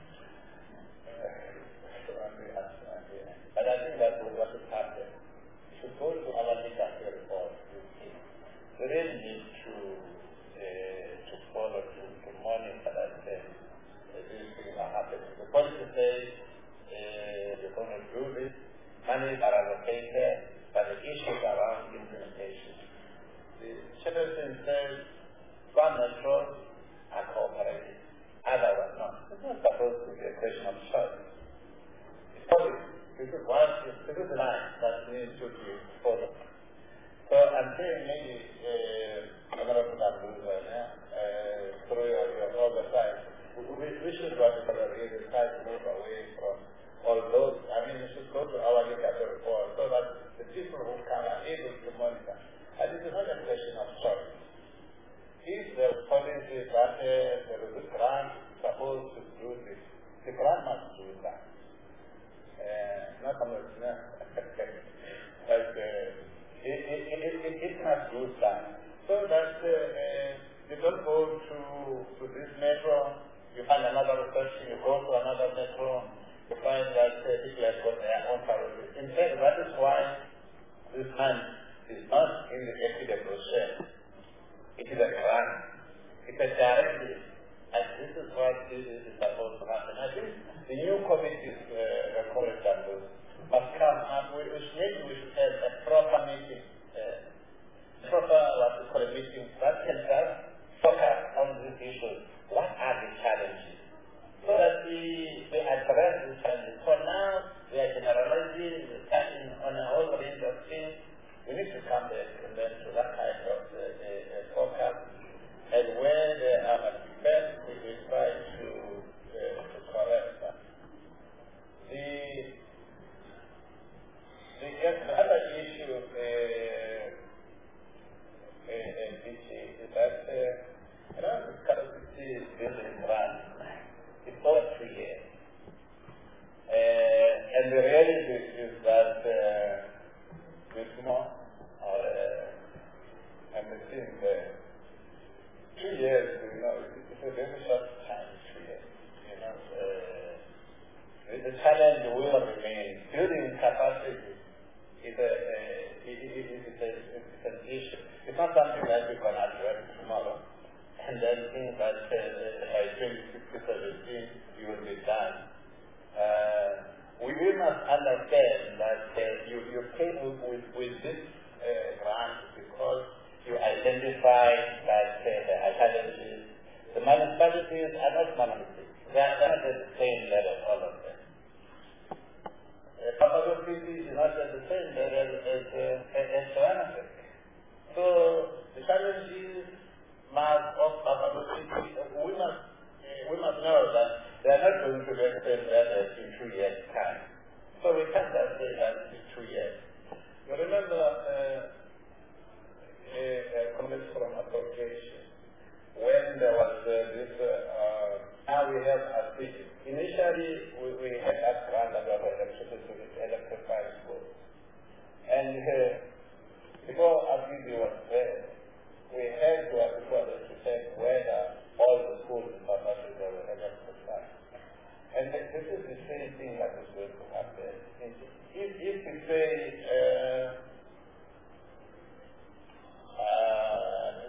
Speaker 1: But I think that what should happen, we should go to our legal report. We really need to uh, to follow, to, to monitor that uh, these things are happening. The policy says uh, they're going to do this, money are allocated, but the issues around implementation. The chairperson says one metro are cooperating, others are not. It's not supposed to be a question of choice. It's policy. This is one, this is the line that needs to be followed. So I'm saying maybe uh, Honorable Abdullah, uh, through your, your oversight, we, we should really try to move away from all those. I mean, we should go to our legal report so that the people who come are able to monitor. And this is not a question of choice. If the policy that uh, there is a grant supposed to do this, the grant must do that. Uh, not unless, no. But uh, it, it, it, it, it must do that. So that uh, uh, you don't go to, to this metro, you find another research, you go to another metro, you find that uh, people have got their own priorities. In fact, that is why this man is not in the equitable share. It is a grant. It's a directive. And this is what this is supposed to happen. I think the new committees, uh, call it that, must come up. We, we should, maybe we should have a proper meeting, uh, proper what we call a meeting that can just focus on these issues. What are the challenges? So that we, we address these challenges. For now, we are generalizing, we're touching on a whole range of things. We need to come back and then to that kind of uh, uh, focus and where there are best we will try to, uh, to correct that. The, the, the other issue, uh, uh, uh, is that uh, you know, the capacity building run is over three years. Uh, and the reality is that uh, with more, or, uh, and the thing that two years, you know, it's a very short time, two years. You know, uh, the challenge will remain. Building capacity is a, uh, it, it, it, it's, a, it's an issue. It's not something that we can address tomorrow, and then think that uh, by twenty sixteen you will be done. Uh, we, we must understand that uh, you, you came with, with, with this uh, grant because you identify that uh, the academies, the municipalities are not monolithic. They are not at the same level, all of them. Uh, Papa City is not at the same level as, uh, as Johannesburg. So the challenge is must of Papa City, we must, uh, we must know that they are not going to be at the same level in two years' time. So we can't just say that in two years. You remember uh, a, a comment from association when there was uh, this, uh, uh, now we have a city. Initially, we, we had a grant about electricity with electrified schools. And uh, before a city was there, we had to apply to check whether all the schools in South Africa were electrified. And this is the same thing that is going to happen. If, if we say, uh, uh,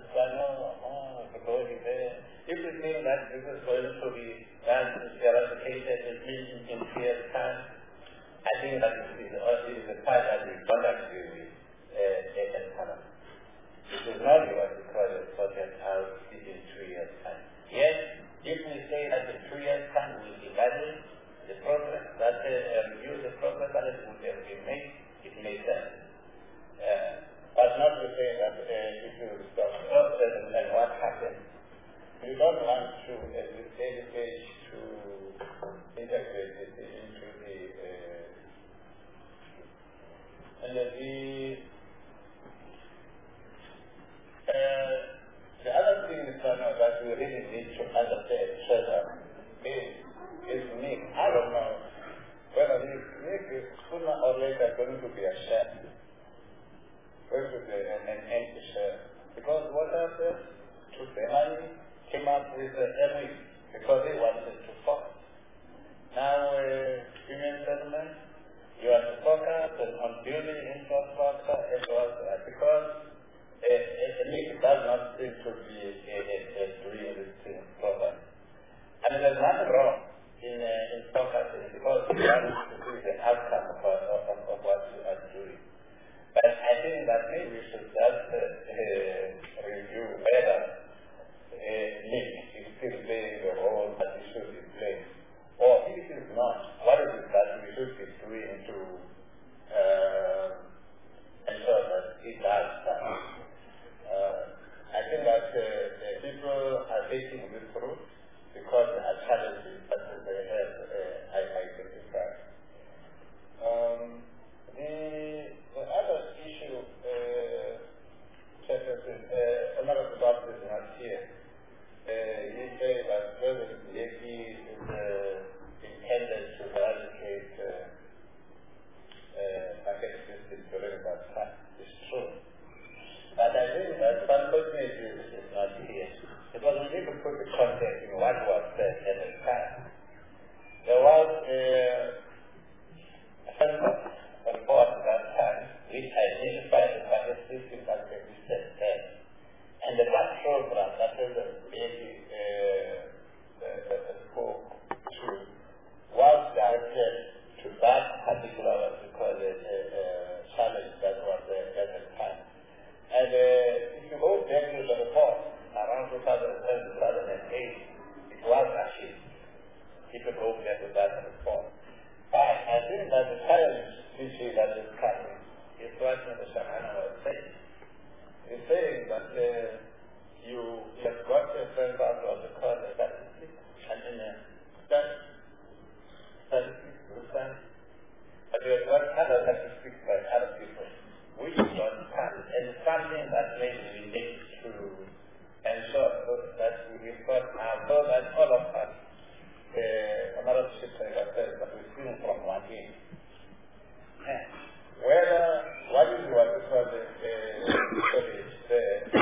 Speaker 1: if we think that this is going to be done, eradicated in, in three years' time, I think that it is, it is the part that we don't agree with uh, Parliament. It is not what we call a project out in three years' time. Yes, if we say that in two years' time we will evaluate the progress, that uh, review the progress that it would have been made, it makes sense. Uh, but not to say that uh, if you stop process and then what happens. We don't want to, at this early stage, to integrate it into the uh, and the uh, the other thing is uh, that we really need to understand further is, is Nick. I don't know whether this Nick is sooner or later going to be a share. Going to be an, an empty share. Because what happened to the money came up with the M E because they wanted to focus. Now, uh, union settlement, you have to focus on building infrastructure as well uh, because a, a, a league does not seem to be a, a, a doing this thing properly. And there's nothing wrong in, uh, in focusing because you want to see the outcome of, of, of, of what you are doing. But I think that maybe we should just uh, uh, review whether a league is still playing the role that it should be playing. Or if it is not, what is it that we should be doing to uh, ensure that it does that? Uh, I think that uh, the people are taking this route because there are challenges that they have uh, identified. Um, the, the other issue, uh, uh, Honorable Doctor is not here. Uh, he said that President Yeki is uh, intended to eradicate uh,
Speaker 2: statistics by other people, which was passed, and something that maybe we need to ensure that we thought are so that all of us, uh, another system that says that we sing from one game. Whether, what is what is called the, uh, the,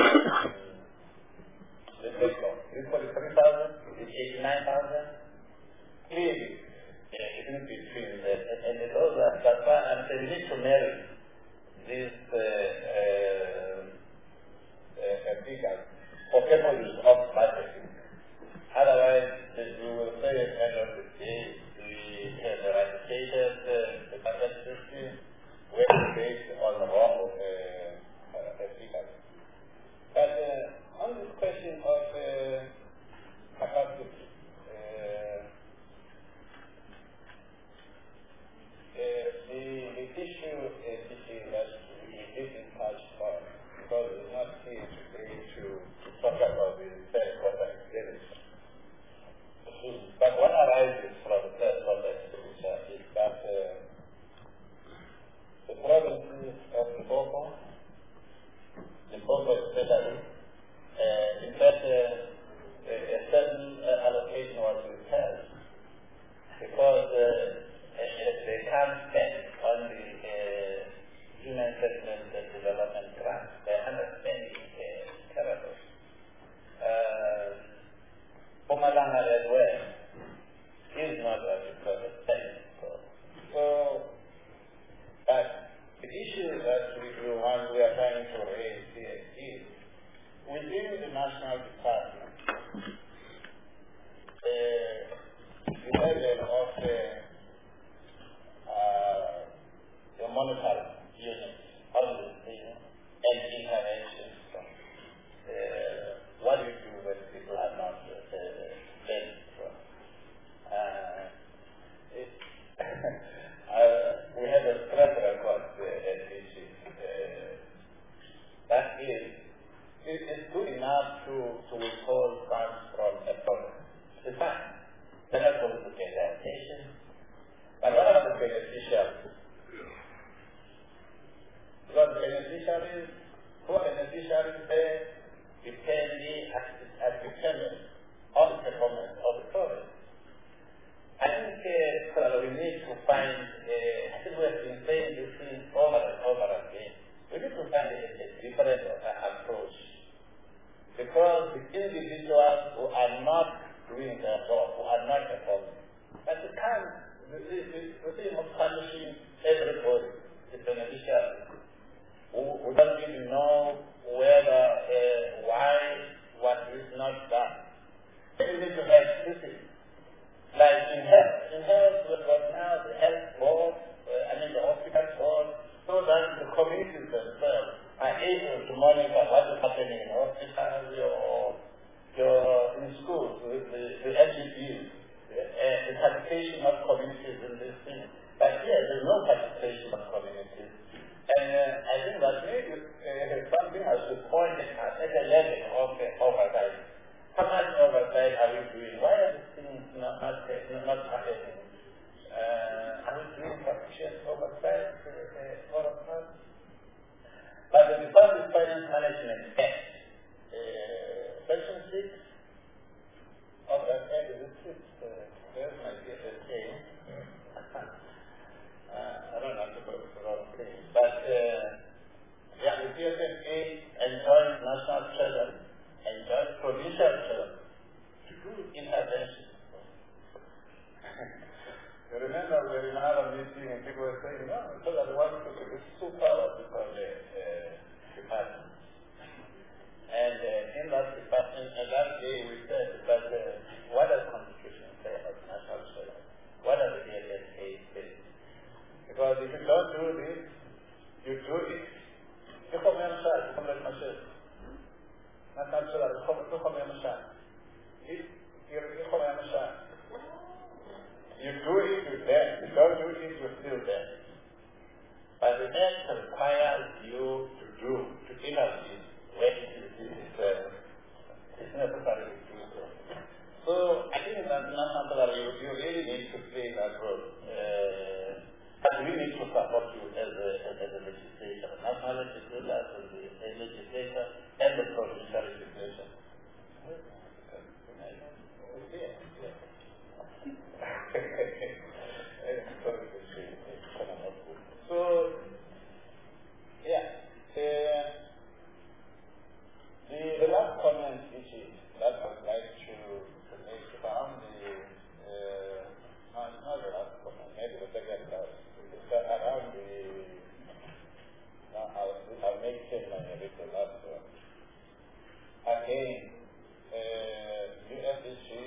Speaker 2: the sector? Is it forty-three thousand? Is it eighty-nine thousand? Clearly, uh, it is between the, and the those that, that's why I'm saying we need to marry these uh, uh, uh, figures for purposes of budgeting. Otherwise, we will say at the end of the day, we have eradicated uh, the budget system, we're based on the wrong uh, uh, figures. But uh, on this question of uh, capacity, uh, uh, the, the issue is the issue that we didn't touch on, because it's not here today to, to talk about the third quarter expenditure. But what arises from the third quarter expenditure is that uh, the provinces of Limpopo, Limpopo especially, uh, in fact, uh, a certain uh, allocation was withheld because uh, they can't spend on the uh, human settlement and development grant. They understand it uh, terrible. Uh, Pumalanga as well is not what it was spending for. So, but the issue that we, we, want, we are trying to raise here is within the national department, uh, the level of the, uh, the monetary unit, obviously, and intervention. Uh, what do you do when people are not uh, paying from? Uh, it, uh, we have a track record uh, at this uh, that is, it is good enough to, to withhold funds from a program. It's fine. They're not going to pay their attention. But what are the beneficiaries? Because beneficiaries, who are beneficiaries there, depending at dependent on the performance of the program. I think uh, we need to find, uh, I think we have been saying this thing over and over again. We need to find a, a different uh, approach. Because the individuals who are not doing their job, who are not performing, but you can't, the, the, the, the thing of punishing everybody, the beneficiaries, who, who don't even know whether, uh, why, what is not done. You need to have discipline. Like in health, in health, we've got now the health board, uh, I mean the hospital board, so that the communities themselves are able to monitor what is happening in hospitals or your, in schools, with the, the L G Bs, the, uh, the participation of communities in this thing. But here, there's no participation of communities. And uh, I think that maybe uh, something I should point at at a level of uh, oversight. How much oversight are we doing? Why are these things not, not, not happening? Uh, are we doing sufficient oversight uh, all of us? But the Department of Finance Management Act, uh, Section six of that Act, is it six? Uh, there's my D S A. uh, I don't know if it's the wrong thing. But, uh, yeah, the D S A enjoys national treasury, enjoys provincial treasury to do intervention. You remember we were in another meeting and people were saying, no, so that one people is so powerful because the uh, department. And uh, in that department, and that day we said that uh, what does the Constitution say about national treasury? What does the D S A say? Because if you don't do this, you do it. You come here and say, you come here and say, national treasury, you come here and say, you come here and say. You do it, you're there. You don't do it, you're still there. But the Act requires you to do, to intervene when it is uh, necessary to do so. So I think that national treasury, you, you really need to play that role. Uh, but we need to support you as a, as a legislator, the national legislator, as a legislator, and the provincial legislature. So, yeah, the, the, the last comment which is that I would like to, to make around the, uh, not, not the last comment, maybe the second last, it's around the, now I'll, I'll make it my the last one. Again, uh, U S D G,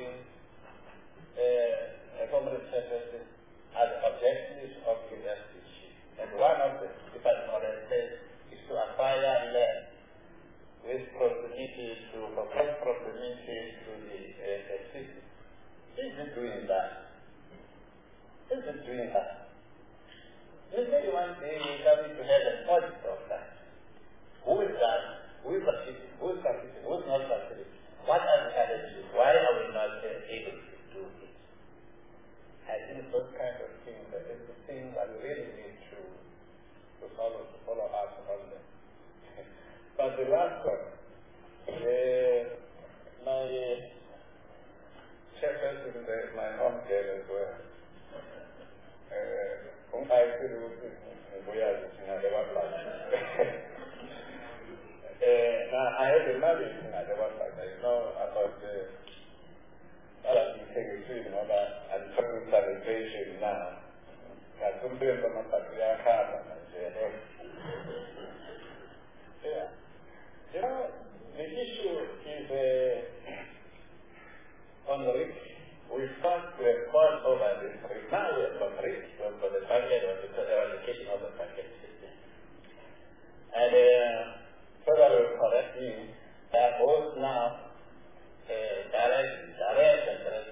Speaker 2: uh, Comrade Secretary, as objectives of U S D G. And one of the department says is to acquire land with proximity to provide proximity to the uh, city. Is it doing that? Is it doing that? You say one day you coming to have an audit of that. Who is that? Who is participating? Who is participating? Who is not participating? What are the challenges? Why are we not uh, able to do it? I think those kind of things, that is the things that we really need to, to follow, to follow up on them. But the last one, uh, my chairperson is my home girl as well. Uh, I feel we are looking at the one like now, I have another thing at the one like I know about the other integrity and all that, and public sanitation now. That some people are not patriarchal and yeah. You know, the issue is uh, on the risk. We first we have fought over this risk. Now we have got risk for the target or the eradication of the target system. And uh, further will correct me that both now uh, direct, direct and direct.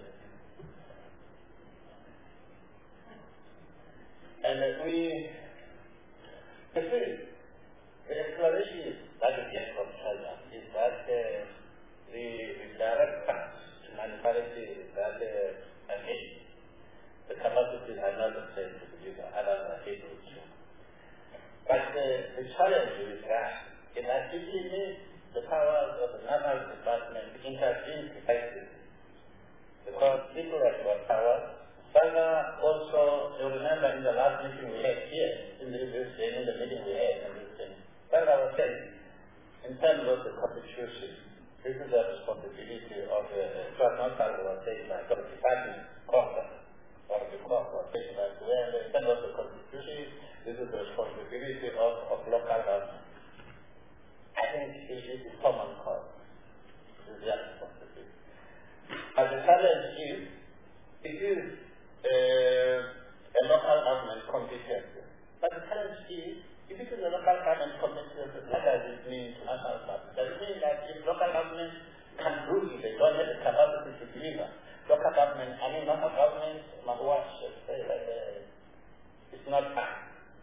Speaker 2: And uh, we, you see, the explanation that we get from China is that uh, the, the direct path to manufacturing is that uh, again, the capacities are not the same to produce others are able to. But uh, the challenge is that it has to be the powers of the naval department to intervene precisely. Because people have got power. Further, also, you remember in the last meeting we had here, in the, in the meeting we had, in this thing, Further, I was saying, in terms of the constitution, this is the responsibility of the, it was not that was saying by the department, corporate, or the corporate, saying that where in terms of the constitution, this is the responsibility of, of local government. I think it is a common cause. It is their responsibility. But the challenge is, it is uh, a local government competence. But the challenge is, if it is a local government competence, what does it mean to national government? Does it mean that if local government can do it, they don't have the capacity to deliver? Local government, I mean local government must watch, say that uh, it's not time.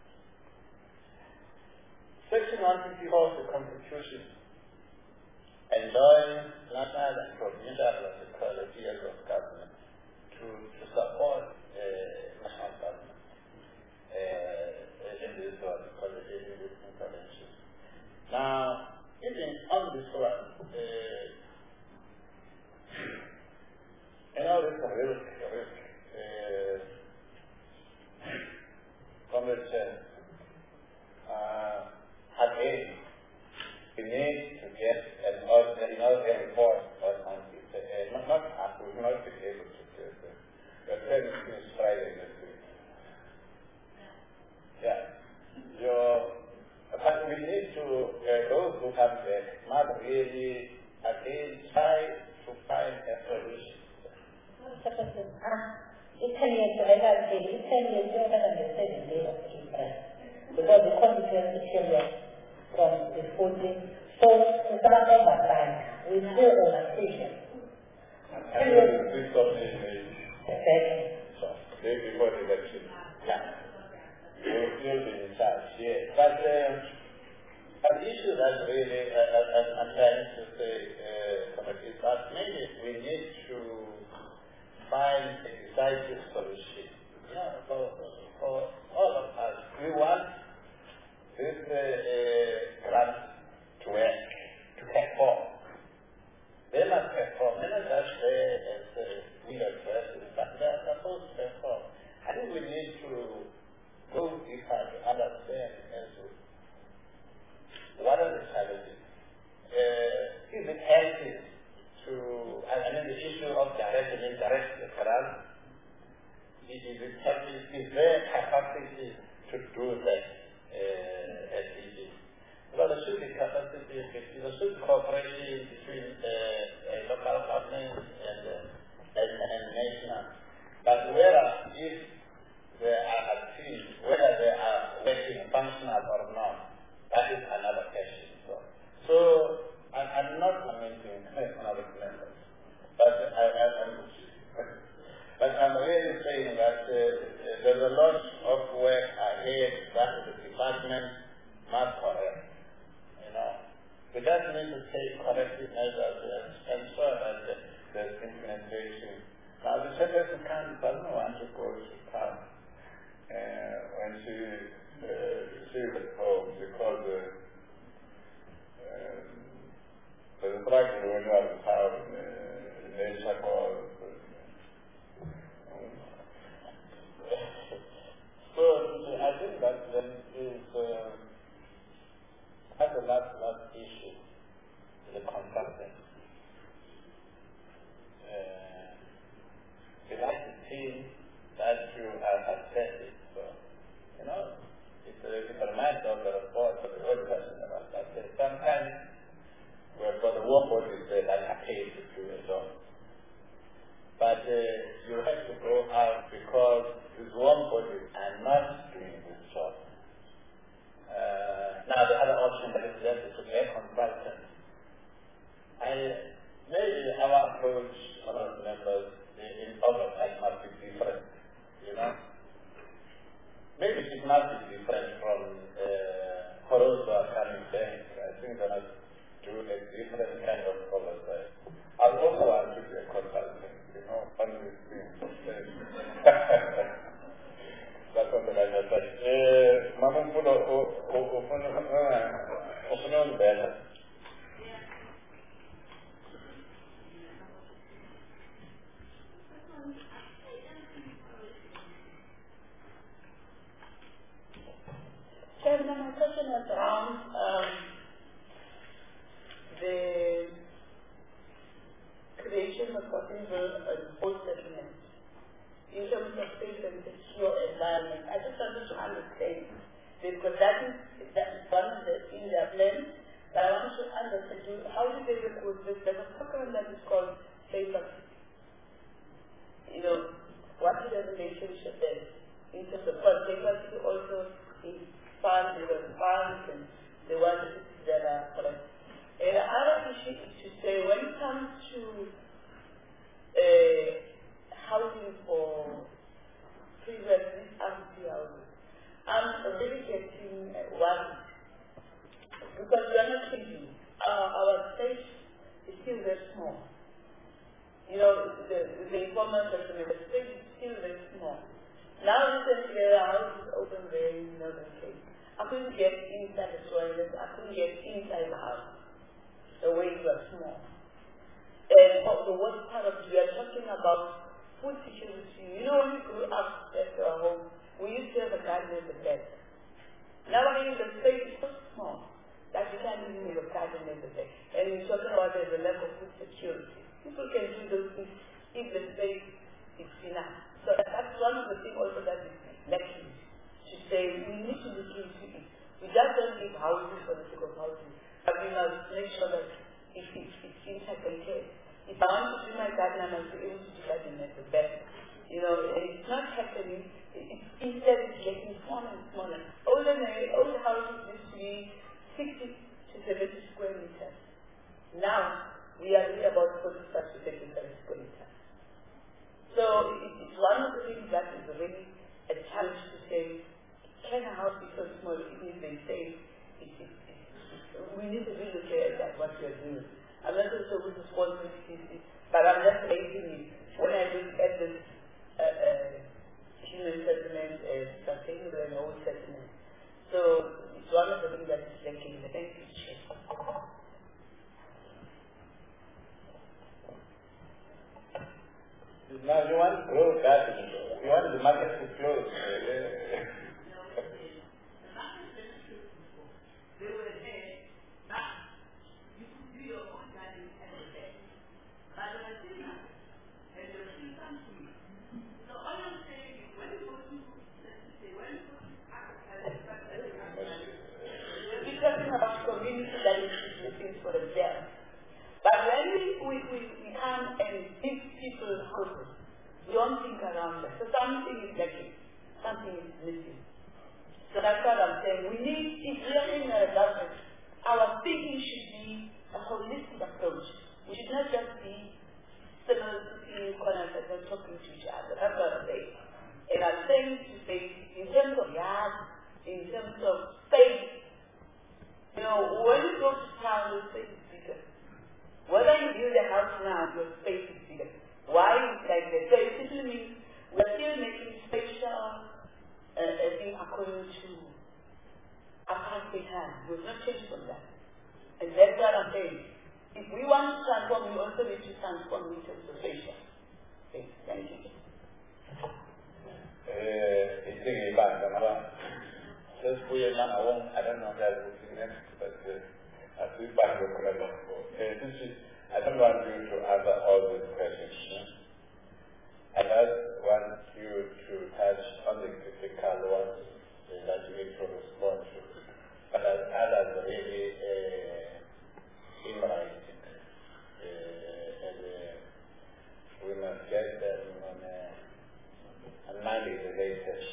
Speaker 2: Section one fifty-four of the Constitution enjoins national and provincial localities of government to, to support uh, national government uh, in this one, because it is in this intervention. Now, even on this one, uh, you know, this is a risk, a risk. Uh, Comrade said, uh, again, we need to get an ordinary report on it. Uh, not, not us, we will not be able to do it. We're planning this Friday next week. Yeah. Your, but we need to, uh, those who come back must really, again, try to find a solution.
Speaker 9: Italy is Italy is better than the seven days of April. Because the constituency changes from the fourteenth. So, it's not over time. We still over station.
Speaker 1: And then this company is
Speaker 9: Exactly.
Speaker 1: day before the election. Yeah. We will still be in charge, yes. But um, an issue that really, uh, uh, I'm trying to say, uh, is that maybe we need to find a decisive solution. Yeah, so, for all of us. We want this uh, uh, grant to work, to perform. They must perform. They're not just there as uh, we address it, but they are supposed to perform. I think we need to go deeper to understand as to what are the challenges. Uh, is it healthy to, I mean, the issue of direct and indirect grants? Is it healthy? Is there capacity to do that uh, as it is? Well, there should be capacity, there should be cooperation between uh, uh, local governments and, uh, and, and national. But whereas if there are activities, whether they are working functional or not, that is another question. So, so I, I'm not commenting on the members, but I, I, I'm, but I'm really saying that uh, there's a lot of work ahead that the department must correct. You know, we just need to take corrective measures and ensure that the, there's implementation. Now, the secretary can't, doesn't want to go to town uh, when she uh, she's at home because uh, um, there's a practice when you are in town, uh, nature calls. So I think that then is uh, as a last last issue, the consultant. Uh, we like to see that you have assessed it. So, you know, it's a different matter of the report of the old person about that. Sometimes we've got the work bodies that are paid to do a job. But uh, you have to go out because these warm bodies are not doing this job. Uh, now the other option that is left is to get consultants. I, maybe our approach, one of the members, in oversight must be different, you know. Maybe it must be different from uh, Horosa coming back. I think they must do a different kind of oversight. I also want to be a consultant, you know, one of these things. That's what I just said. Mama Pulo, open better.
Speaker 6: Chairman, my question is around um, the creation of sustainable and whole settlement in terms of safe and secure environment. I just wanted to understand, because that is, that is one of the in their plan, but I want to understand how do they work with this? There's a program that is called Safer City. You know, what is the relationship there in terms of, well, Safer City also is fund, they were funds, and they want the cities that are correct. And the other issue is to say, when it comes to uh, housing for previously empty houses, I'm really getting uh, worried because we are not thinking. Uh, our space is still very small. You know, the, the informal section of the space is still very small. Now recently the house is open there in Northern Cape. I couldn't get inside the toilet, I couldn't get inside the house. The ways were small. And the worst part of it, we are talking about food security. You know, when we grew up at our home, we used to have a garden at the back. Nowadays, the space is so small that you can't even have a garden at the back. And we're talking about there's a level of food security. People can do those things if the space is enough. So that's one of the things also that is lacking. To say we need to look into it. We just don't give housing for the sake of housing. But we must make sure that if it, it's interconnected. If I want to do my garden, I must be able to do that in the best. You know, and it's not happening. It's, instead, it's getting smaller and smaller. Older, older houses used to be sixty to seventy square meters. Now, we are really about forty-five to thirty-five square meters. So, it, it's one of the things that is really a challenge to say, can a house be so small? It means they say, it, it, it, we need to really look at what we are doing. I'm not so sure which is responsibility, but I'm just raising it when I look at this uh, uh, human settlement, uh, sustainable and old settlement. So it's one of the things that is lacking in the N P G.
Speaker 1: Now you want to grow that, you want the market to close.
Speaker 6: For themselves. But when we, we, we, we come and give people houses, we don't think around that. So something is lacking, something is missing. So that's what I'm saying. We need, if we are in a government, our thinking should be a holistic approach. We should not just be similar in corners and then talking to each other. That's what I'm saying. And I'm saying to say, in terms of yard, in terms of space, you know, when you go to town, your space is bigger. Whether you build a house now, your space is bigger. Why is it like that? So it simply means we're still making spatial uh, thing according to apartheid time. We've not changed from that. And that's what I'm saying. If we want to transform, we also need to transform in terms of spatial. Okay, thank you.
Speaker 1: Uh, Just we are not alone. I don't know that will be next, but uh, as we back the level. This is, I don't want you to answer all these questions. I just want you to touch on the critical ones that you need to respond to. But as others really uh, interesting, uh, and uh, we must get them on a money related.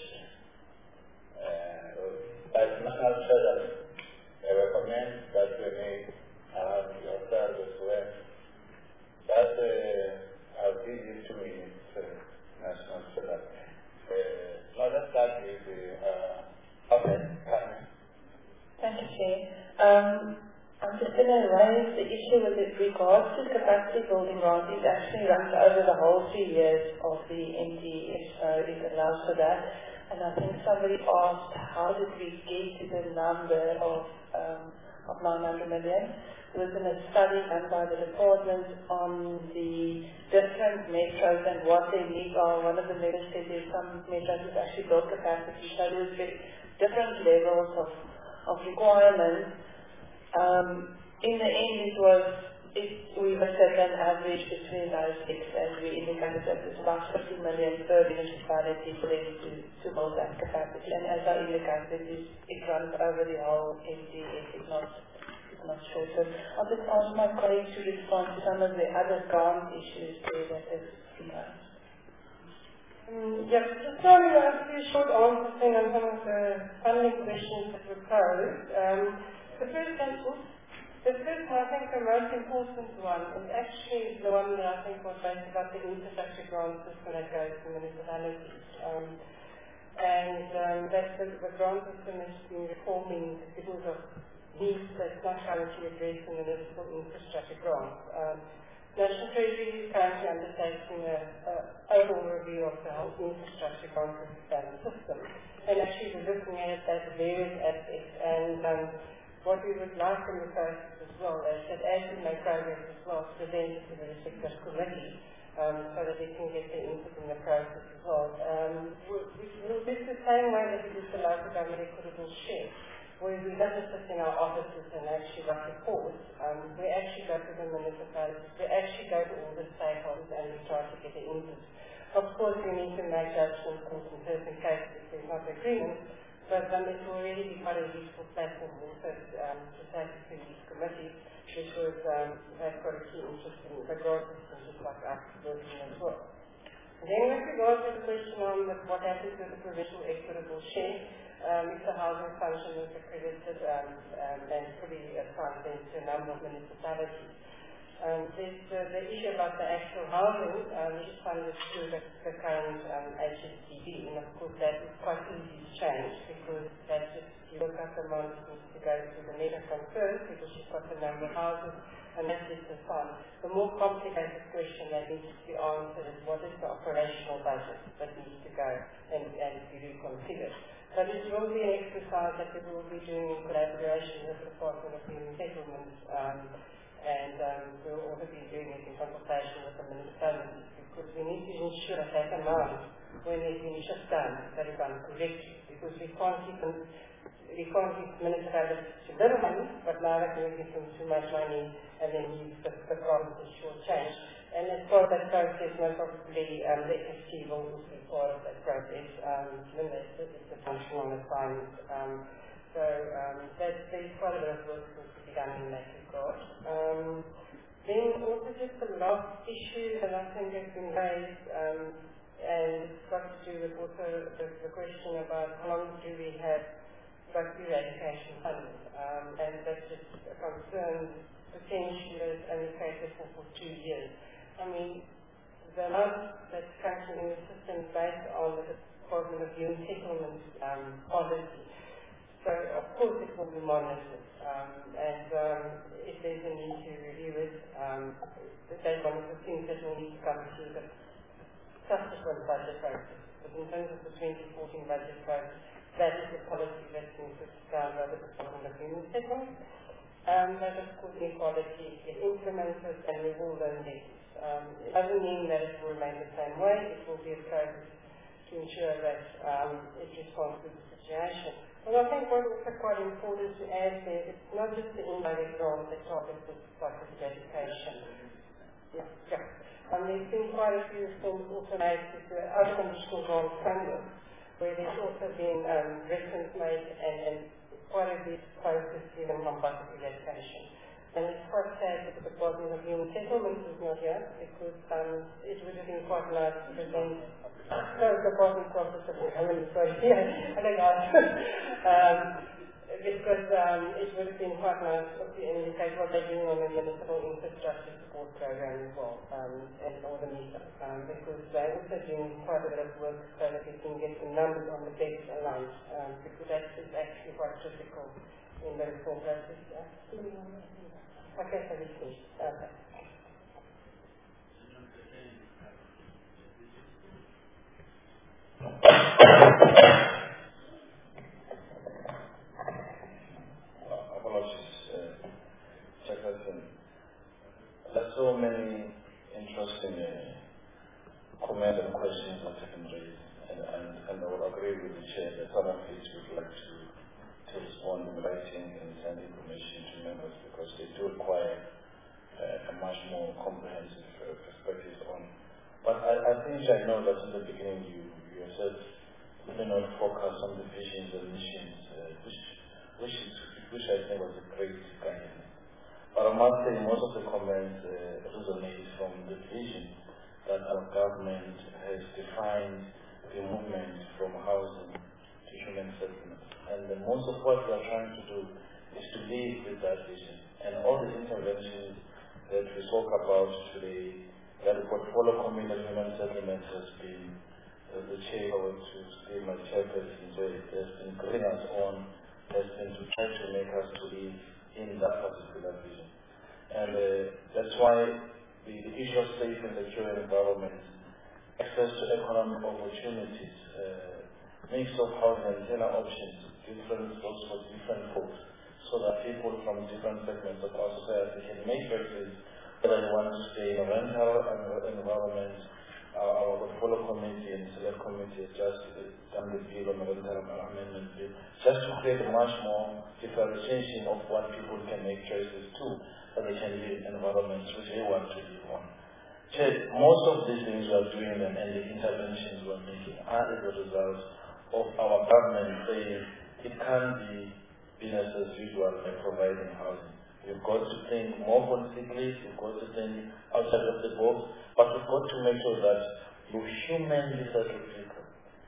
Speaker 1: But not necessarily. I recommend that you make around yourself as well. That uh, I'll give you two minutes, uh, national service. Uh, now let's start with the uh, okay, Carmen.
Speaker 5: Thank you, Chair. Um, I'm just going to raise the issue with regards to capacity building grant. It actually runs over the whole three years of the N D S, so it allows for that. And I think somebody asked, how did we get to the number of, um, of nine hundred million? There was a study done by the department on the different metros and what their needs are. One of the metros said there's some metros that actually build capacity, so there was different levels of, of requirements. Um, in the end, it was, it, we were set an average between those six, and we indicated that it's about fifty million per municipality for them to, to build that capacity. And as I indicated, it, it runs over the whole N D S, it's not, it's not short. So I'll just ask my colleagues to respond to some of the other grant issues there that have been raised.
Speaker 10: Um, yes, just starting with a few short answers then on some of the funding questions that were posed. Um, the first one, oops, The first one, I think the most important one, is actually the one that I think was based about the infrastructure grant system that goes to municipalities. Um, and um, that the, the grant system has been reforming because of needs that's not currently addressed in municipal infrastructure grants. Um, National Treasury is currently undertaking an overall review of the whole infrastructure grant system. And actually we're looking at it at various aspects. And um, what we would like in the process as well is that as we make progress as well, to present it to the respective committee um, so that we can get the input in the process as well. Um, we, we'll do the same way that we do the local government equitable share, where we don't sit in our offices and actually write reports. Um, we actually go to the municipalities, we actually go to all the stakeholders and we try to get the input. Of course, we need to make judgments in certain cases if there's not agreement. But um, it will really be quite a useful platform also um, to take it to these committees, which was, um, they've got a key interest in the grant system, just like us working as well. And then with regard to the question on the, what happens with the provincial equitable share, um, if the housing function is accredited um, um, and fully assigned to a number of municipalities. Um, there's uh, the issue about the actual housing, um, which is funded through the, the current um, H S T B, and of course that is quite easy to change because that's just, you look up the amount that needs to go to the Megafund first, because she's got the number of houses, and that is the fund. The more complicated question that needs to be answered is what is the operational budget that needs to go and, and be reconfigured. So this will be an exercise that we will be doing in collaboration with the Department of Human Settlements, um, and um, we will also be doing it in consultation with the municipalities, because we need to ensure that that amount, when it's been just done, that is done correctly, because we can't keep them we can't give municipalities too little money, but neither can we give them too much money and then use the, the problems to short change. And as part of that process, most probably um, the F S T will also be part of that process, um, given that it's a functional assignment. Um, so um, that, there's quite a bit of work to be done in that regard. Um, then also just the last issue that I think has been raised, um, and it's got to do with also the, the question about how long do we have drug eradication funding, um, and that's just a concern potentially is only catered for, for two years. I mean, the amount that's currently in the system is based on the Department of Human Settlements um, policy. So, of course, it will be monitored, um, and um, if there's a need to review it, um, that's one of the things that will need to come through the subsequent budget process. But in terms of the twenty fourteen budget process, that is the policy that's been put down by the Department of Human Settlements. Um, but of course, inequality is implemented and we will learn lessons. Um, it doesn't mean that it will remain the same way. It will be a process to ensure that um, it responds to the situation. And I think what is quite important to add there, it's not just the indirect role that targets the psychic education. Yeah, yeah. Um, there's been quite a few reforms also made to the unconditional grant framework, where there's also been um, reference made and, and quite a bit focus given on budget eradication. And it's quite sad that the Department of Human Settlements is not here, because um, it would have been quite nice to present no, the Department of Human sorry, yeah, I don't know. um, because um, it would have been quite nice to indicate what they're doing on the municipal infrastructure support program as well, um, and all the media, um, because they're also doing quite a bit of work so that we can get the numbers on the beds aligned, um, because that is actually quite critical in the reform process. Uh, okay, so this is okay.
Speaker 2: Apologies, uh, Chairperson. There's so many interesting uh, comments and questions that have been raised, and, and, and I would agree with the Chair that some of it we'd like to, to respond in writing and send information to members, because they do require uh, a much more comprehensive uh, perspective on. But I, I think I know that in the beginning you, you said we may not focus on the visions and missions, uh, which, which, is, which I think was a great guidance. But I must say most of the comments uh, resonate from the vision that our government has defined the movement from housing to human settlement. And the most of what we are trying to do is to live with that vision. And all the interventions that we spoke about today, that the portfolio committee of human settlement has been uh, the chair or to stay my chairperson, so it has been bringing us on, has been to try to make us to live in that particular vision. And uh, that's why the, the issue of safe and secure environment, access to economic opportunities, uh, mix of housing and tenant options, different roles for different folks, so that people from different segments of our society can make choices whether they want to stay in a rental environment. Our, our portfolio committee and select committee has just done the bill on the rental amendment bill, just to create a much more differentiation of what people can make choices to, that they can live in environments which they want to live on. So most of these things we are doing and, and the interventions we are making are as a result of our government saying it can't be business as usual by providing housing. We've got to think more holistically, we've got to think outside of the box, but we've got to make sure that you humanly settle people.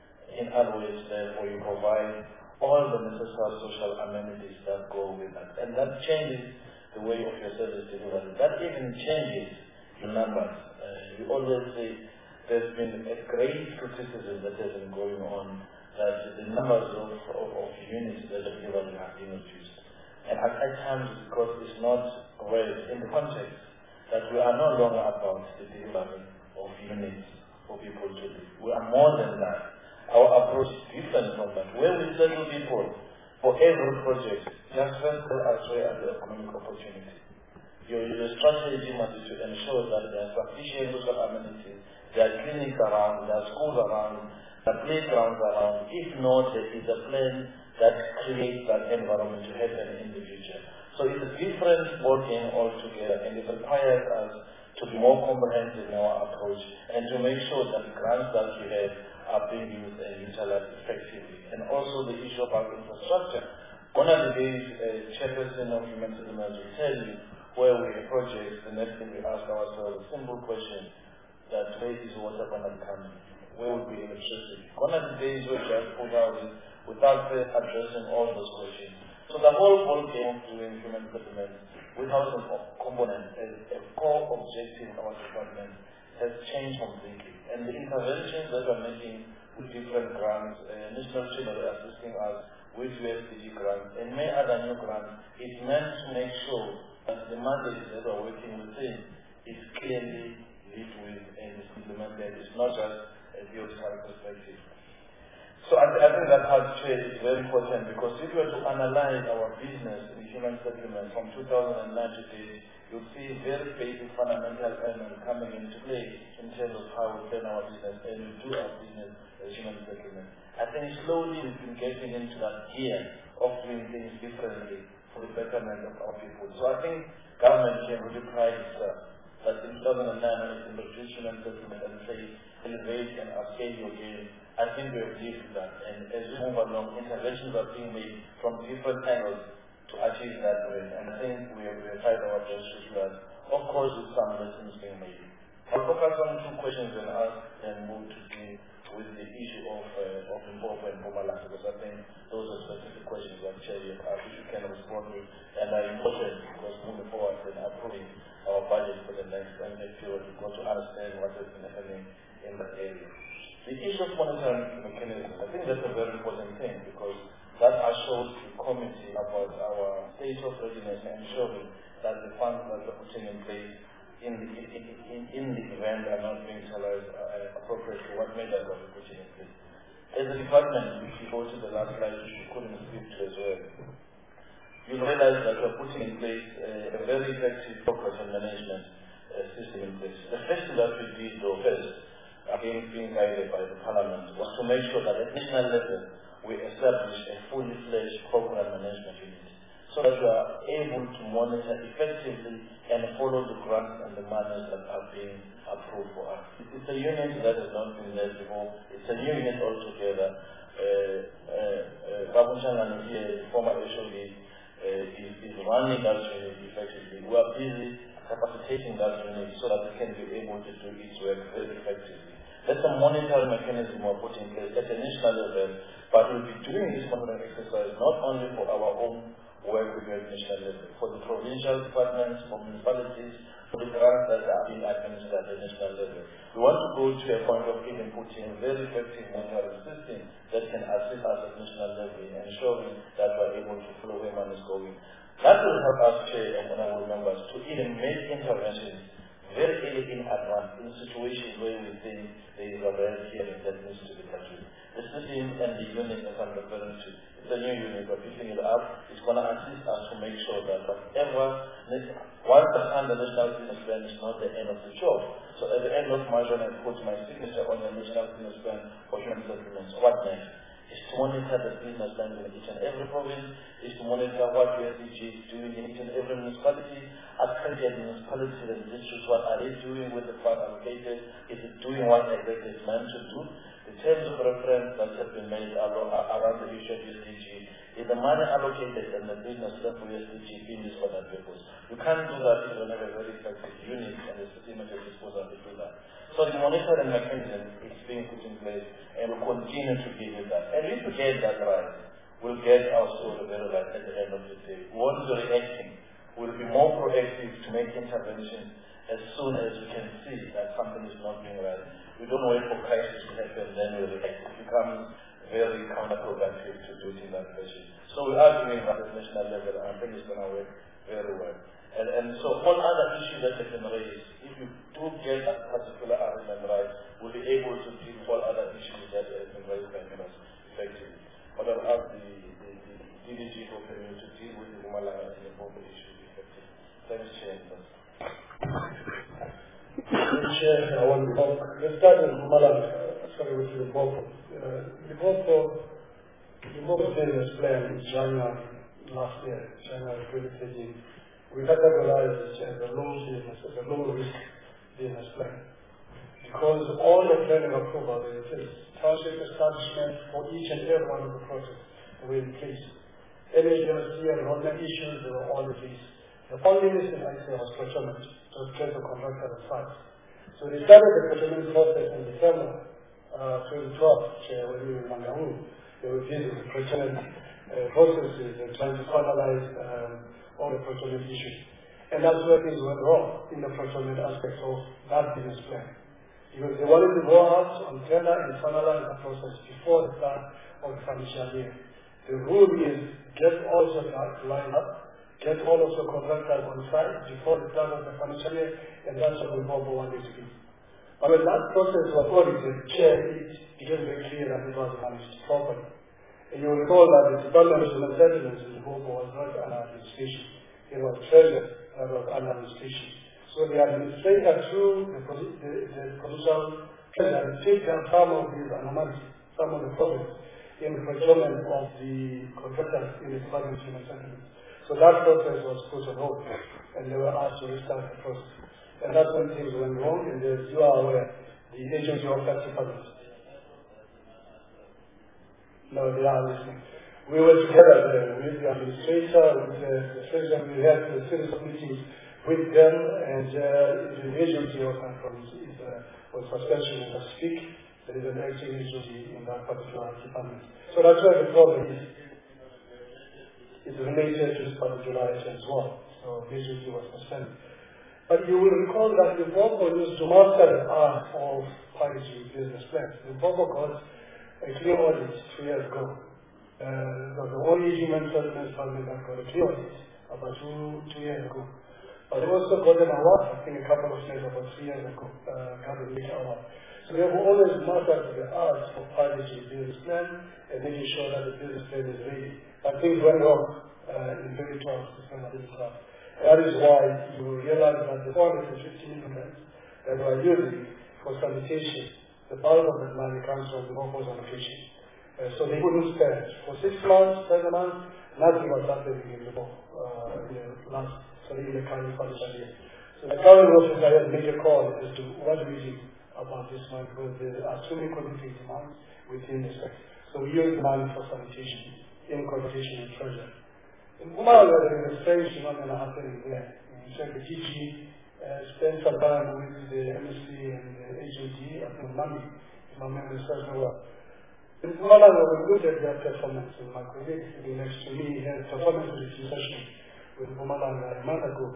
Speaker 2: In other words, therefore, you provide all the necessary social amenities that go with that. And that changes the way of your service delivery. That even changes the numbers. Uh, we always say there's been a great criticism that has been going on that the numbers of, of, of units that are given have been reduced. And at, at times, because it's not read in the context that we are no longer about the delivery of units for people to live. We are more than that. Our approach is different from that. Where we settle people for every project, just first as well as the economic opportunity. Your, your strategy must be to ensure that there are sufficient social amenities, there are clinics around, there are schools around, there are playgrounds around. If not, there is a plan that creates that environment to happen in the future. So it's a different ballgame altogether, and it requires us to be more comprehensive in our approach and to make sure that the grants that we have are being used and utilized effectively. And also the issue of our infrastructure. One of the days, uh, Chairperson of Human Settlements will tell you where we have projects, the next thing we ask ourselves a simple question, that where is water going to be coming? Where will be electricity? One of the days we just put out is without first addressing all those questions. So the whole ball game of doing human settlements without a component, as a core objective of our department, has changed completely. And the interventions that we're making with different grants, uh, National Children are assisting us with U S D G grants and many other new grants, is meant to make sure that the mandate that we're working within is clearly lived with and is implemented. It's not just a theoretical perspective. So I, th I think that part is very important, because if we were to analyze our business in human settlement from two thousand nine to date, you'll see very basic fundamental elements coming into play in terms of how we plan our business and we do our business as human settlement. I think slowly we've been getting into that gear of doing things differently for the betterment of our people. So I think government can really pride itself that in two thousand nine when it's introduced human settlement and say elevate and upscale your game. I think we have lived that, and as we move along, interventions are being made from different angles to achieve that way, and I think we have, we have tried our best to do that. Of course, with some lessons being made. I'll focus on two questions and ask and move to deal with the issue of uh, of Limpopo and Mpumalanga, because I think those are specific questions that Cherry I wish you can respond to, and are important because moving forward and approving our budget for the next next period, we've got to understand what has been happening in that area. The issue of monitoring mechanism, I think that's a very important thing, because that assures the committee about our state of readiness and ensuring that the funds that we're putting in place in the, in, in, in the event are not being utilized uh, appropriately. What measures are we putting in place? As a department, if you go to the last slide, which you couldn't speak to as well, you'll realize that we're putting in place uh, a very effective program management uh, system in place. The first thing that we did, though, first, again being guided by the Parliament, was to make sure that at national level we establish a fully fledged program management unit, so that we are able to monitor effectively and follow the grants and the monies that are being approved for us. It's a unit that has not been there before. It's a new unit altogether. Babu Changan here, the former H O D, uh, is, is running that unit effectively. We are busy capacitating that unit so that it can be able to do its work very effectively. That's a monitoring mechanism we're putting in place at a national level, but we'll be doing this monitoring exercise not only for our own work with the national level, for the provincial departments, for municipalities, for the grants that are being administered at the national level. We want to go to a point of even putting a very effective monitoring system that can assist us at national level in ensuring that we're able to follow where money is going. That will help us, Chair and honorable members, to even make interventions very early in advance in situations where we think there is a rare hearing that needs to be touched. The system and the unit that I'm referring to, it's a new unit, but picking it up is going to assist us to make sure that whatever, once the under national business plan is not the end of the job. So at the end of March, when I put my signature on the national business plan for human settlements, what next? Is to monitor the business plan in each and every province, is to monitor what U S D G is doing in each and every municipality, accredited municipalities and districts, what are they doing with the fund allocated, is it doing what exactly it's meant to do. The terms of reference that have been made around the issue of U S D G, is the money allocated and the business plan for U S D G being used for that purpose. You can't do that if you don't have a very effective unit and the system at your disposal to do that. So the monitoring mechanism is being put in place, and we'll continue to give you that. And if we get that right, we'll get our story very right at the end of the day. We won't be reacting. We'll be more proactive to make interventions as soon as we can see that something is not being right. We don't wait for crisis to happen, then we react. It becomes very counterproductive to do it in that fashion. So we are doing that at the national level, and I think it's going to work very well. And, and so all other issues that have been raised, if you do get a particular argument right, we'll be able to deal with all other issues that have been raised by members effectively. But I'll ask the, the, the D D G for me to deal with the Mpumalanga and the Limpopo issues effectively. Thanks, Chair.
Speaker 3: Chair, I want to talk. Let's start with Mpumalanga, sorry, with Limpopo. Uh, Limpopo, Limpopo business plan in January last year, January twenty thirteen. We categorize it as a low business, as a low risk business plan. Because all the planning approval, it is township establishment for each and every one of the projects were in place. N H R C enrollment issues, they were all in place. The only missing item was procurement, to get the contractor on site. So they started the procurement process in December uh, twenty twelve, Chair, when we were in Mangaung. They were busy with procurement uh, processes and trying to finalize um, all the procurement issues. And that's where things went wrong in the procurement aspect of that business plan. Because they wanted to go out on tender and finalize the process before the start of the financial year. The rule is get all of that lined up, get all of the contractors on site before the start of the financial year, and that's what we Limpopo wanted to do. But when that process was audited, Chair, it became very clear that it was managed properly. And you will recall that the Department of Human Settlements in Limpopo was not an administration. It was treasury that was an administration. So the administrator through the, the, the provincial treasury picked up some of these anomalies, some of the problems in the procurement of the contractors in the Department of Human Settlements. So that process was put on hold, and they were asked to restart the process. And that's when things went wrong, and as you are aware, the agency of that department. No, they are listening. We were together there with the administrator, with the, the treasurer. We had a series of meetings with them, and uh, the agency of conference is uh, on suspension as I speak. There is an acting agency in that particular department. So that's where the problem is. It's related to this particular item as well. So the agency was suspended. But you will recall that the Limpopo used to master the art of policy business plans. The Limpopo got a clear audit two years ago. Uh, the only human settlement department that got a clear audit about two, two years ago. But they also got an award, I think a couple of years, about three years ago, uh, got a major award. So they have always mastered the art of policy business plan and making sure that the business plan is ready. But things went wrong uh, in twenty twelve, December twenty twelve. That is why you realize that the four hundred fifty million that we are using for sanitation, the bulk of that money comes from the Limpopo's allocation. Uh, so they couldn't spend. For six months, seven months, nothing was happening in the uh, in the last, sorry, in the current financial year. So the current office I had made a call as to what do we do about this money, because there are too many conflicting demands within the sector. So we use money for sanitation in competition and treasure. In Mpumalanga, there is a strange phenomenon happening there. In fact, the G G uh, spent some time with the M S C and the H O D at the money, if my memory serves me well. In Mpumalanga, we looked at their performance, and my colleague sitting next to me had performance review session with Mpumalanga a month ago.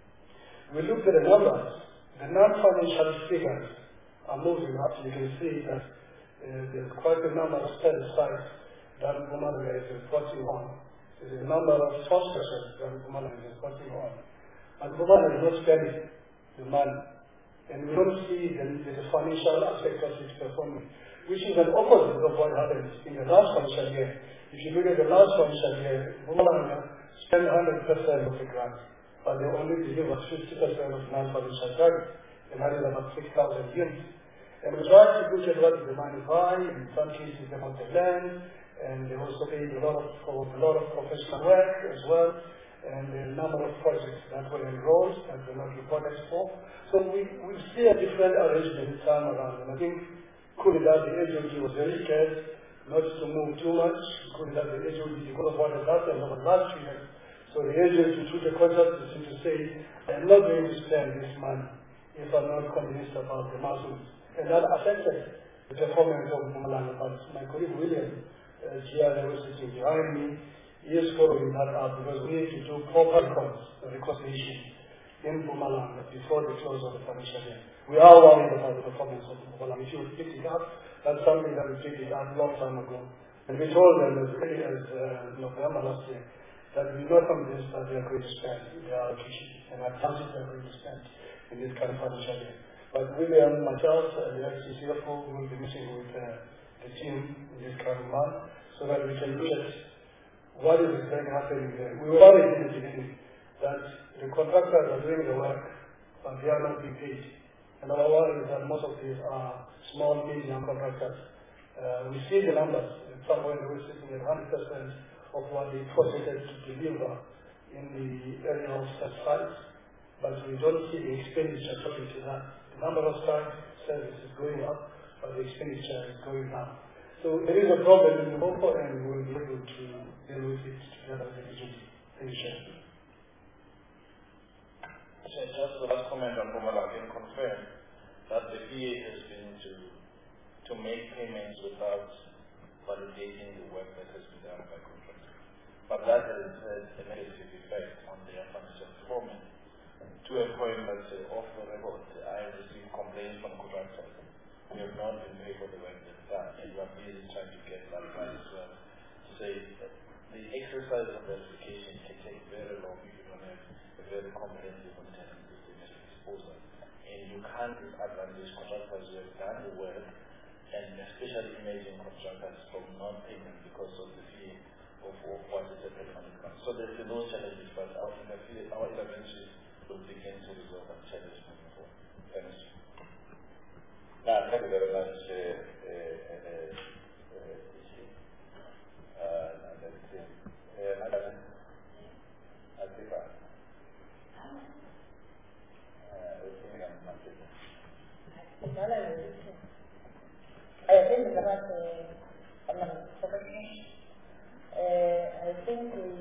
Speaker 3: We looked at the numbers. The non-financial figures are moving up. You can see that uh, there's quite a number of study sites that Mpumalanga is reporting on. There's a number of hospitals that Mpumalanga is reporting on. And Mpumalanga is not spending the money. And we don't see the, the financial aspect of its performance, which is an opposite of what happened in the last financial year. If you look at the last financial year, Mpumalanga spent one hundred percent of the grant, but they only delivered fifty percent of non-financial targets, and that is about six thousand units. And we try to look at what is the money by, in some cases about the land, and they also paid a lot of, for a lot of professional work as well, and a number of projects that were enrolled that were not reported for. So we, we see a different arrangement this time around, and I think could be that the agency was very scared not to move too much, could be that the agency could have wanted that and over the last few years. So the agency took the contract to say, I am not going to spend this money if I'm not convinced about the muscles. And that affected the performance of Mpumalanga. But my colleague William, uh, here, who was sitting behind me, he is following that up because we need to do proper reconciliation in Mpumalanga before the close of the financial year. We are worried about the performance of Mpumalanga. If you pick it up, that's something that we picked it up a long time ago. And we told them as early as uh, November last year that we know from this that they are going to spend their allocation and how much they are going to spend in this current financial year. But William, myself, uh, the ex C F O, will be meeting with uh, the team in this current month so that we can look at what is exactly happening there. We were worried in the beginning that the contractors are doing the work, but they are not being paid. And our worry is that most of these are small, medium contractors. Uh, we see the numbers. Somewhere we're sitting at one hundred percent of what they projected to deliver in the area of such sites, but we don't see the expenditure talking to that. The number of sites, service is going up, but the expenditure is going down. So there is a problem in the local, and we'll be able to deal with it together with the agency. Thank you.
Speaker 2: So just the last comment on Mpumalanga, I can confirm that the P A has been to to make payments without validating the work that has been done by contractors. But that has had a negative effect on their financial performance to a point that uh, off the record, I have received complaints from contractors who have not been paid for the work they've done, and we are busy trying to get that right as well. To say that the exercise of verification can take very long if you don't have a very comprehensive monitoring system at your disposal. And you can't disadvantage contractors who have done the work, and especially emerging contractors from non-payment because of the fee of, of what is happening on the ground. So there's those challenges, but our, our interventions will begin to resolve and challenges moving forward. Thanks.
Speaker 1: No, thank you very much. Uh, uh, uh, uh, uh, uh, Madam Atifa.
Speaker 9: I think about the uh, I think we,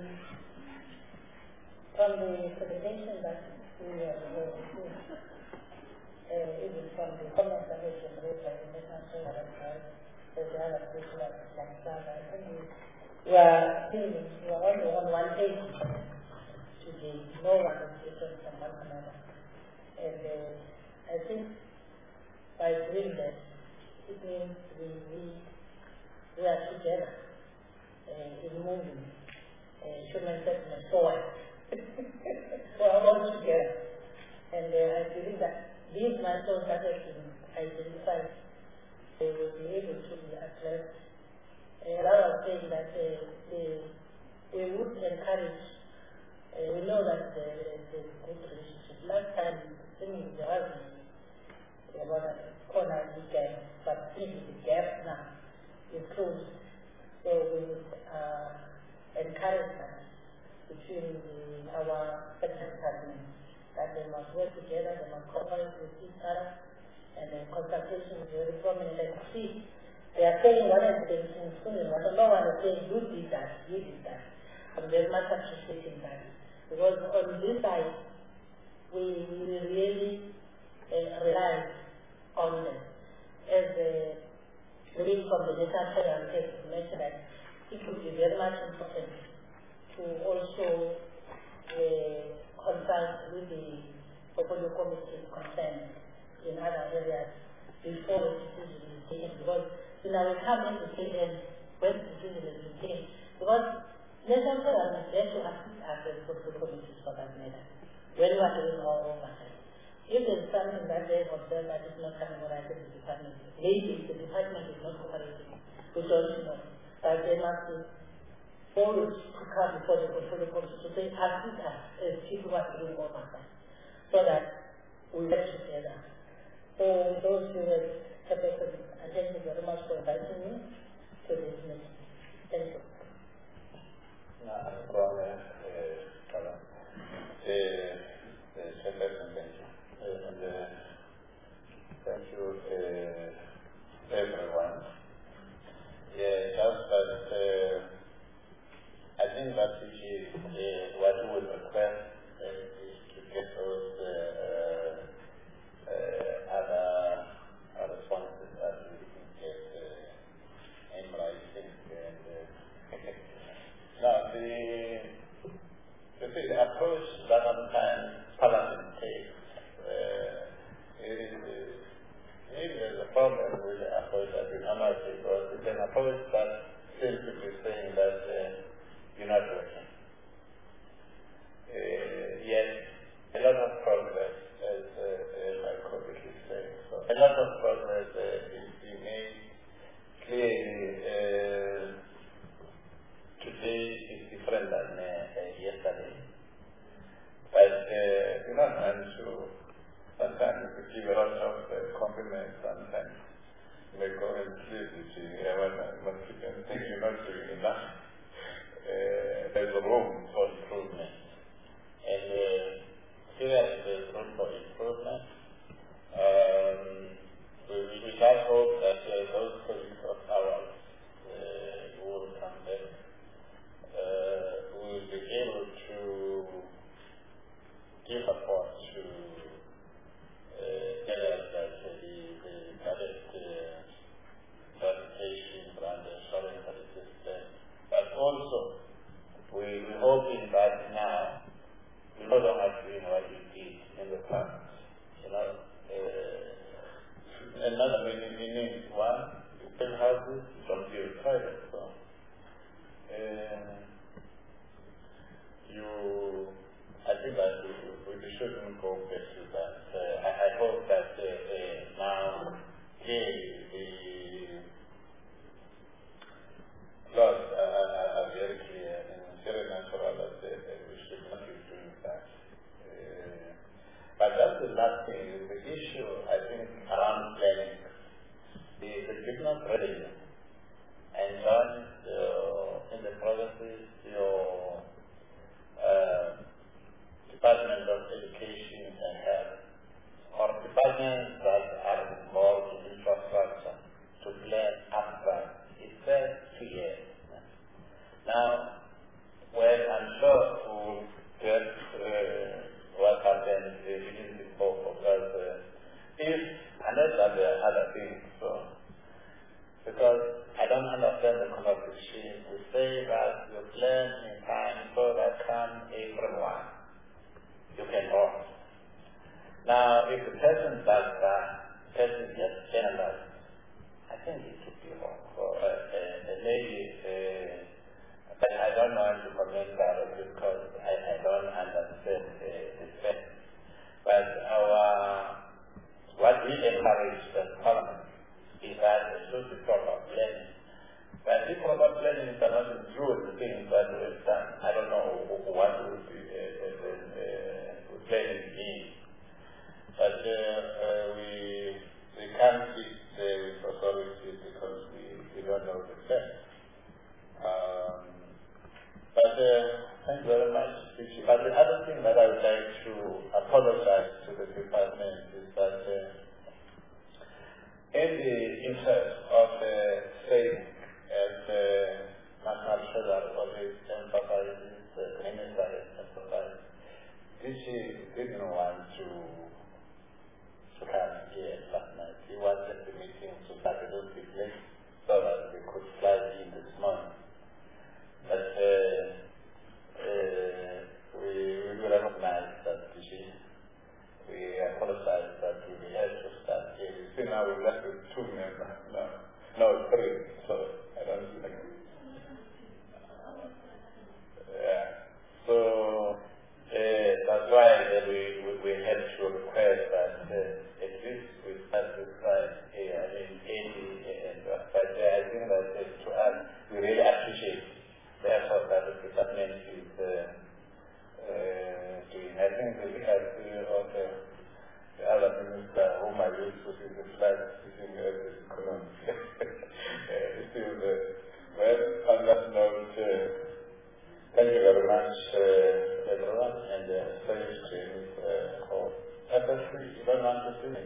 Speaker 9: from the presentation that we are going to do, uh, even from the comments that we can raise by the National Treasury, there's the other people like that, I think we, we are feeling, we are only on one page to the no one is different from one another. And uh, I think by doing that, it means we, we, we are together uh, in moving uh, human settlement forward. We are all together. And uh, I believe that these milestones that have been identified, they will be able to be addressed. And I was saying that uh, they, we would encourage, uh, we know that the, the good relationship. Last time, thinking there was about a corner gap, but even the gap now is closed. So we would uh, encourage that between the, our sector departments that they must work together, they must cooperate with each other, and the consultation is very prominent. And see, they are saying what has been in school, and what no one is saying, you did that, you did that. I'm very much appreciating that. Because on this side, we, we really uh, rely on them. As the lead from the National Treasury has mentioned, that it would be very much important to also uh, consult with the portfolio committees concerned in other areas before the decision is taken. Because you know, we come in to say then when the decision is being taken. Because National Treasury has to assist us as portfolio committees for that matter when we are doing our oversight. If there is something that they observe that is not coming right in the department, maybe the department is not cooperating, we don't know. But they must be forward to come before the portfolio committee to say, assist us as people who are doing oversight, so that we work together. So those who have taken attention very much for inviting me to this meeting. Thank you.
Speaker 1: No, well, uh, uh, thank you. And uh, thank you, uh, everyone. Yeah, just that uh, I think that which is uh, what we would request uh, is to get those uh, uh, other, other responses that we can get uh, in writing. And uh, now, the, the, the approach that sometimes Parliament
Speaker 2: voice that seems to be saying that uh, you're not working. Uh, yet, a lot of progress, as uh, uh, my colleague is saying. So, a lot of progress uh, is being made. Clearly, uh, today is different than uh, uh, yesterday. But, uh, you know, and so sometimes we give a lot of uh, compliments, sometimes we go and sleep with you, but you can think you're not doing enough. Uh, there's a room for improvement. And uh, here there's room for improvement. Um, we, we just hope that uh, those colleagues of ours uh, who will come back uh, will be able to give support to uh, areas that uh, the, the direct uh, verification and the solving for the system. But also, we, we're hoping that now we no longer doing what we did in the past. You know, uh, another meaning, meaning one, you build houses, you don't build private. So, uh, you, I think that we, we shouldn't go back to that. Uh, I, I hope that uh, uh, now, clearly, the laws are, are, are very clear and very natural that uh, we should not be doing that. Uh, but that's the last thing. The issue, I think, around planning. The, the business revenue. And then uh, in the provinces, your uh, Department of Education and Health, or departments that are involved in infrastructure to plan upfront. It says two years. Now, well, I'm sure we'll get uh, what happened in before, because uh, if, unless that there are other things, so, because I don't understand the conversation. We say that you plan in time so that come April first, you can work. Now, if the person does that, the person gets penalized. I think it should be wrong for a, a, a lady, uh, but I don't know how to comment that because I, I don't understand the, the fact. But our, what we encourage as Parliament is that there should be proper planning. But if proper planning is not include the things that we've done, I don't know what would be uh, uh, uh, planning mean. But uh, uh, we we can't sit there with authority because we, we don't know the facts. Um, but uh, thank you very much. But the other thing that I would like to apologize to the department is that uh, in the interest of uh, saving, as the uh, National Treasury always emphasizes, the uh, Minister emphasizes, D G didn't want to to come here last night. He wanted the meeting to start a little bit late so that we could fly in this morning. But uh, uh, we, we recognize that D G. We apologize that we had to start here. You see now we're left with two members. No, no, three. So I don't think. Yeah. So uh, that's why uh, we, we we had to request that uh, at least we start this right here. I mean, eighty and uh, but uh, I think that uh, to us we really appreciate the effort that the department is uh, uh, doing. I think the legacy of uh, the other minister whom I used to see the flag sitting at the economy uh, still there. Well, on that note, uh, thank you very much, uh, everyone, and uh, thank you, James, uh, for F S C. You don't want to see me.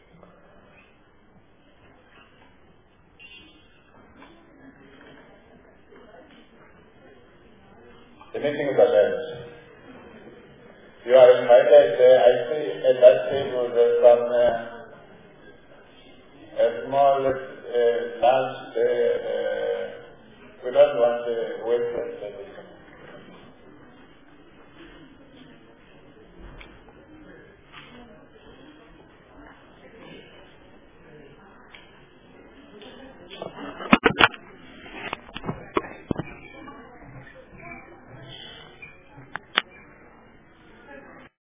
Speaker 2: The meeting is adjourned. You are invited. Uh, I see at that table there's some uh, a small uh, lunch. Uh, uh, we don't want to waste it. Thank you.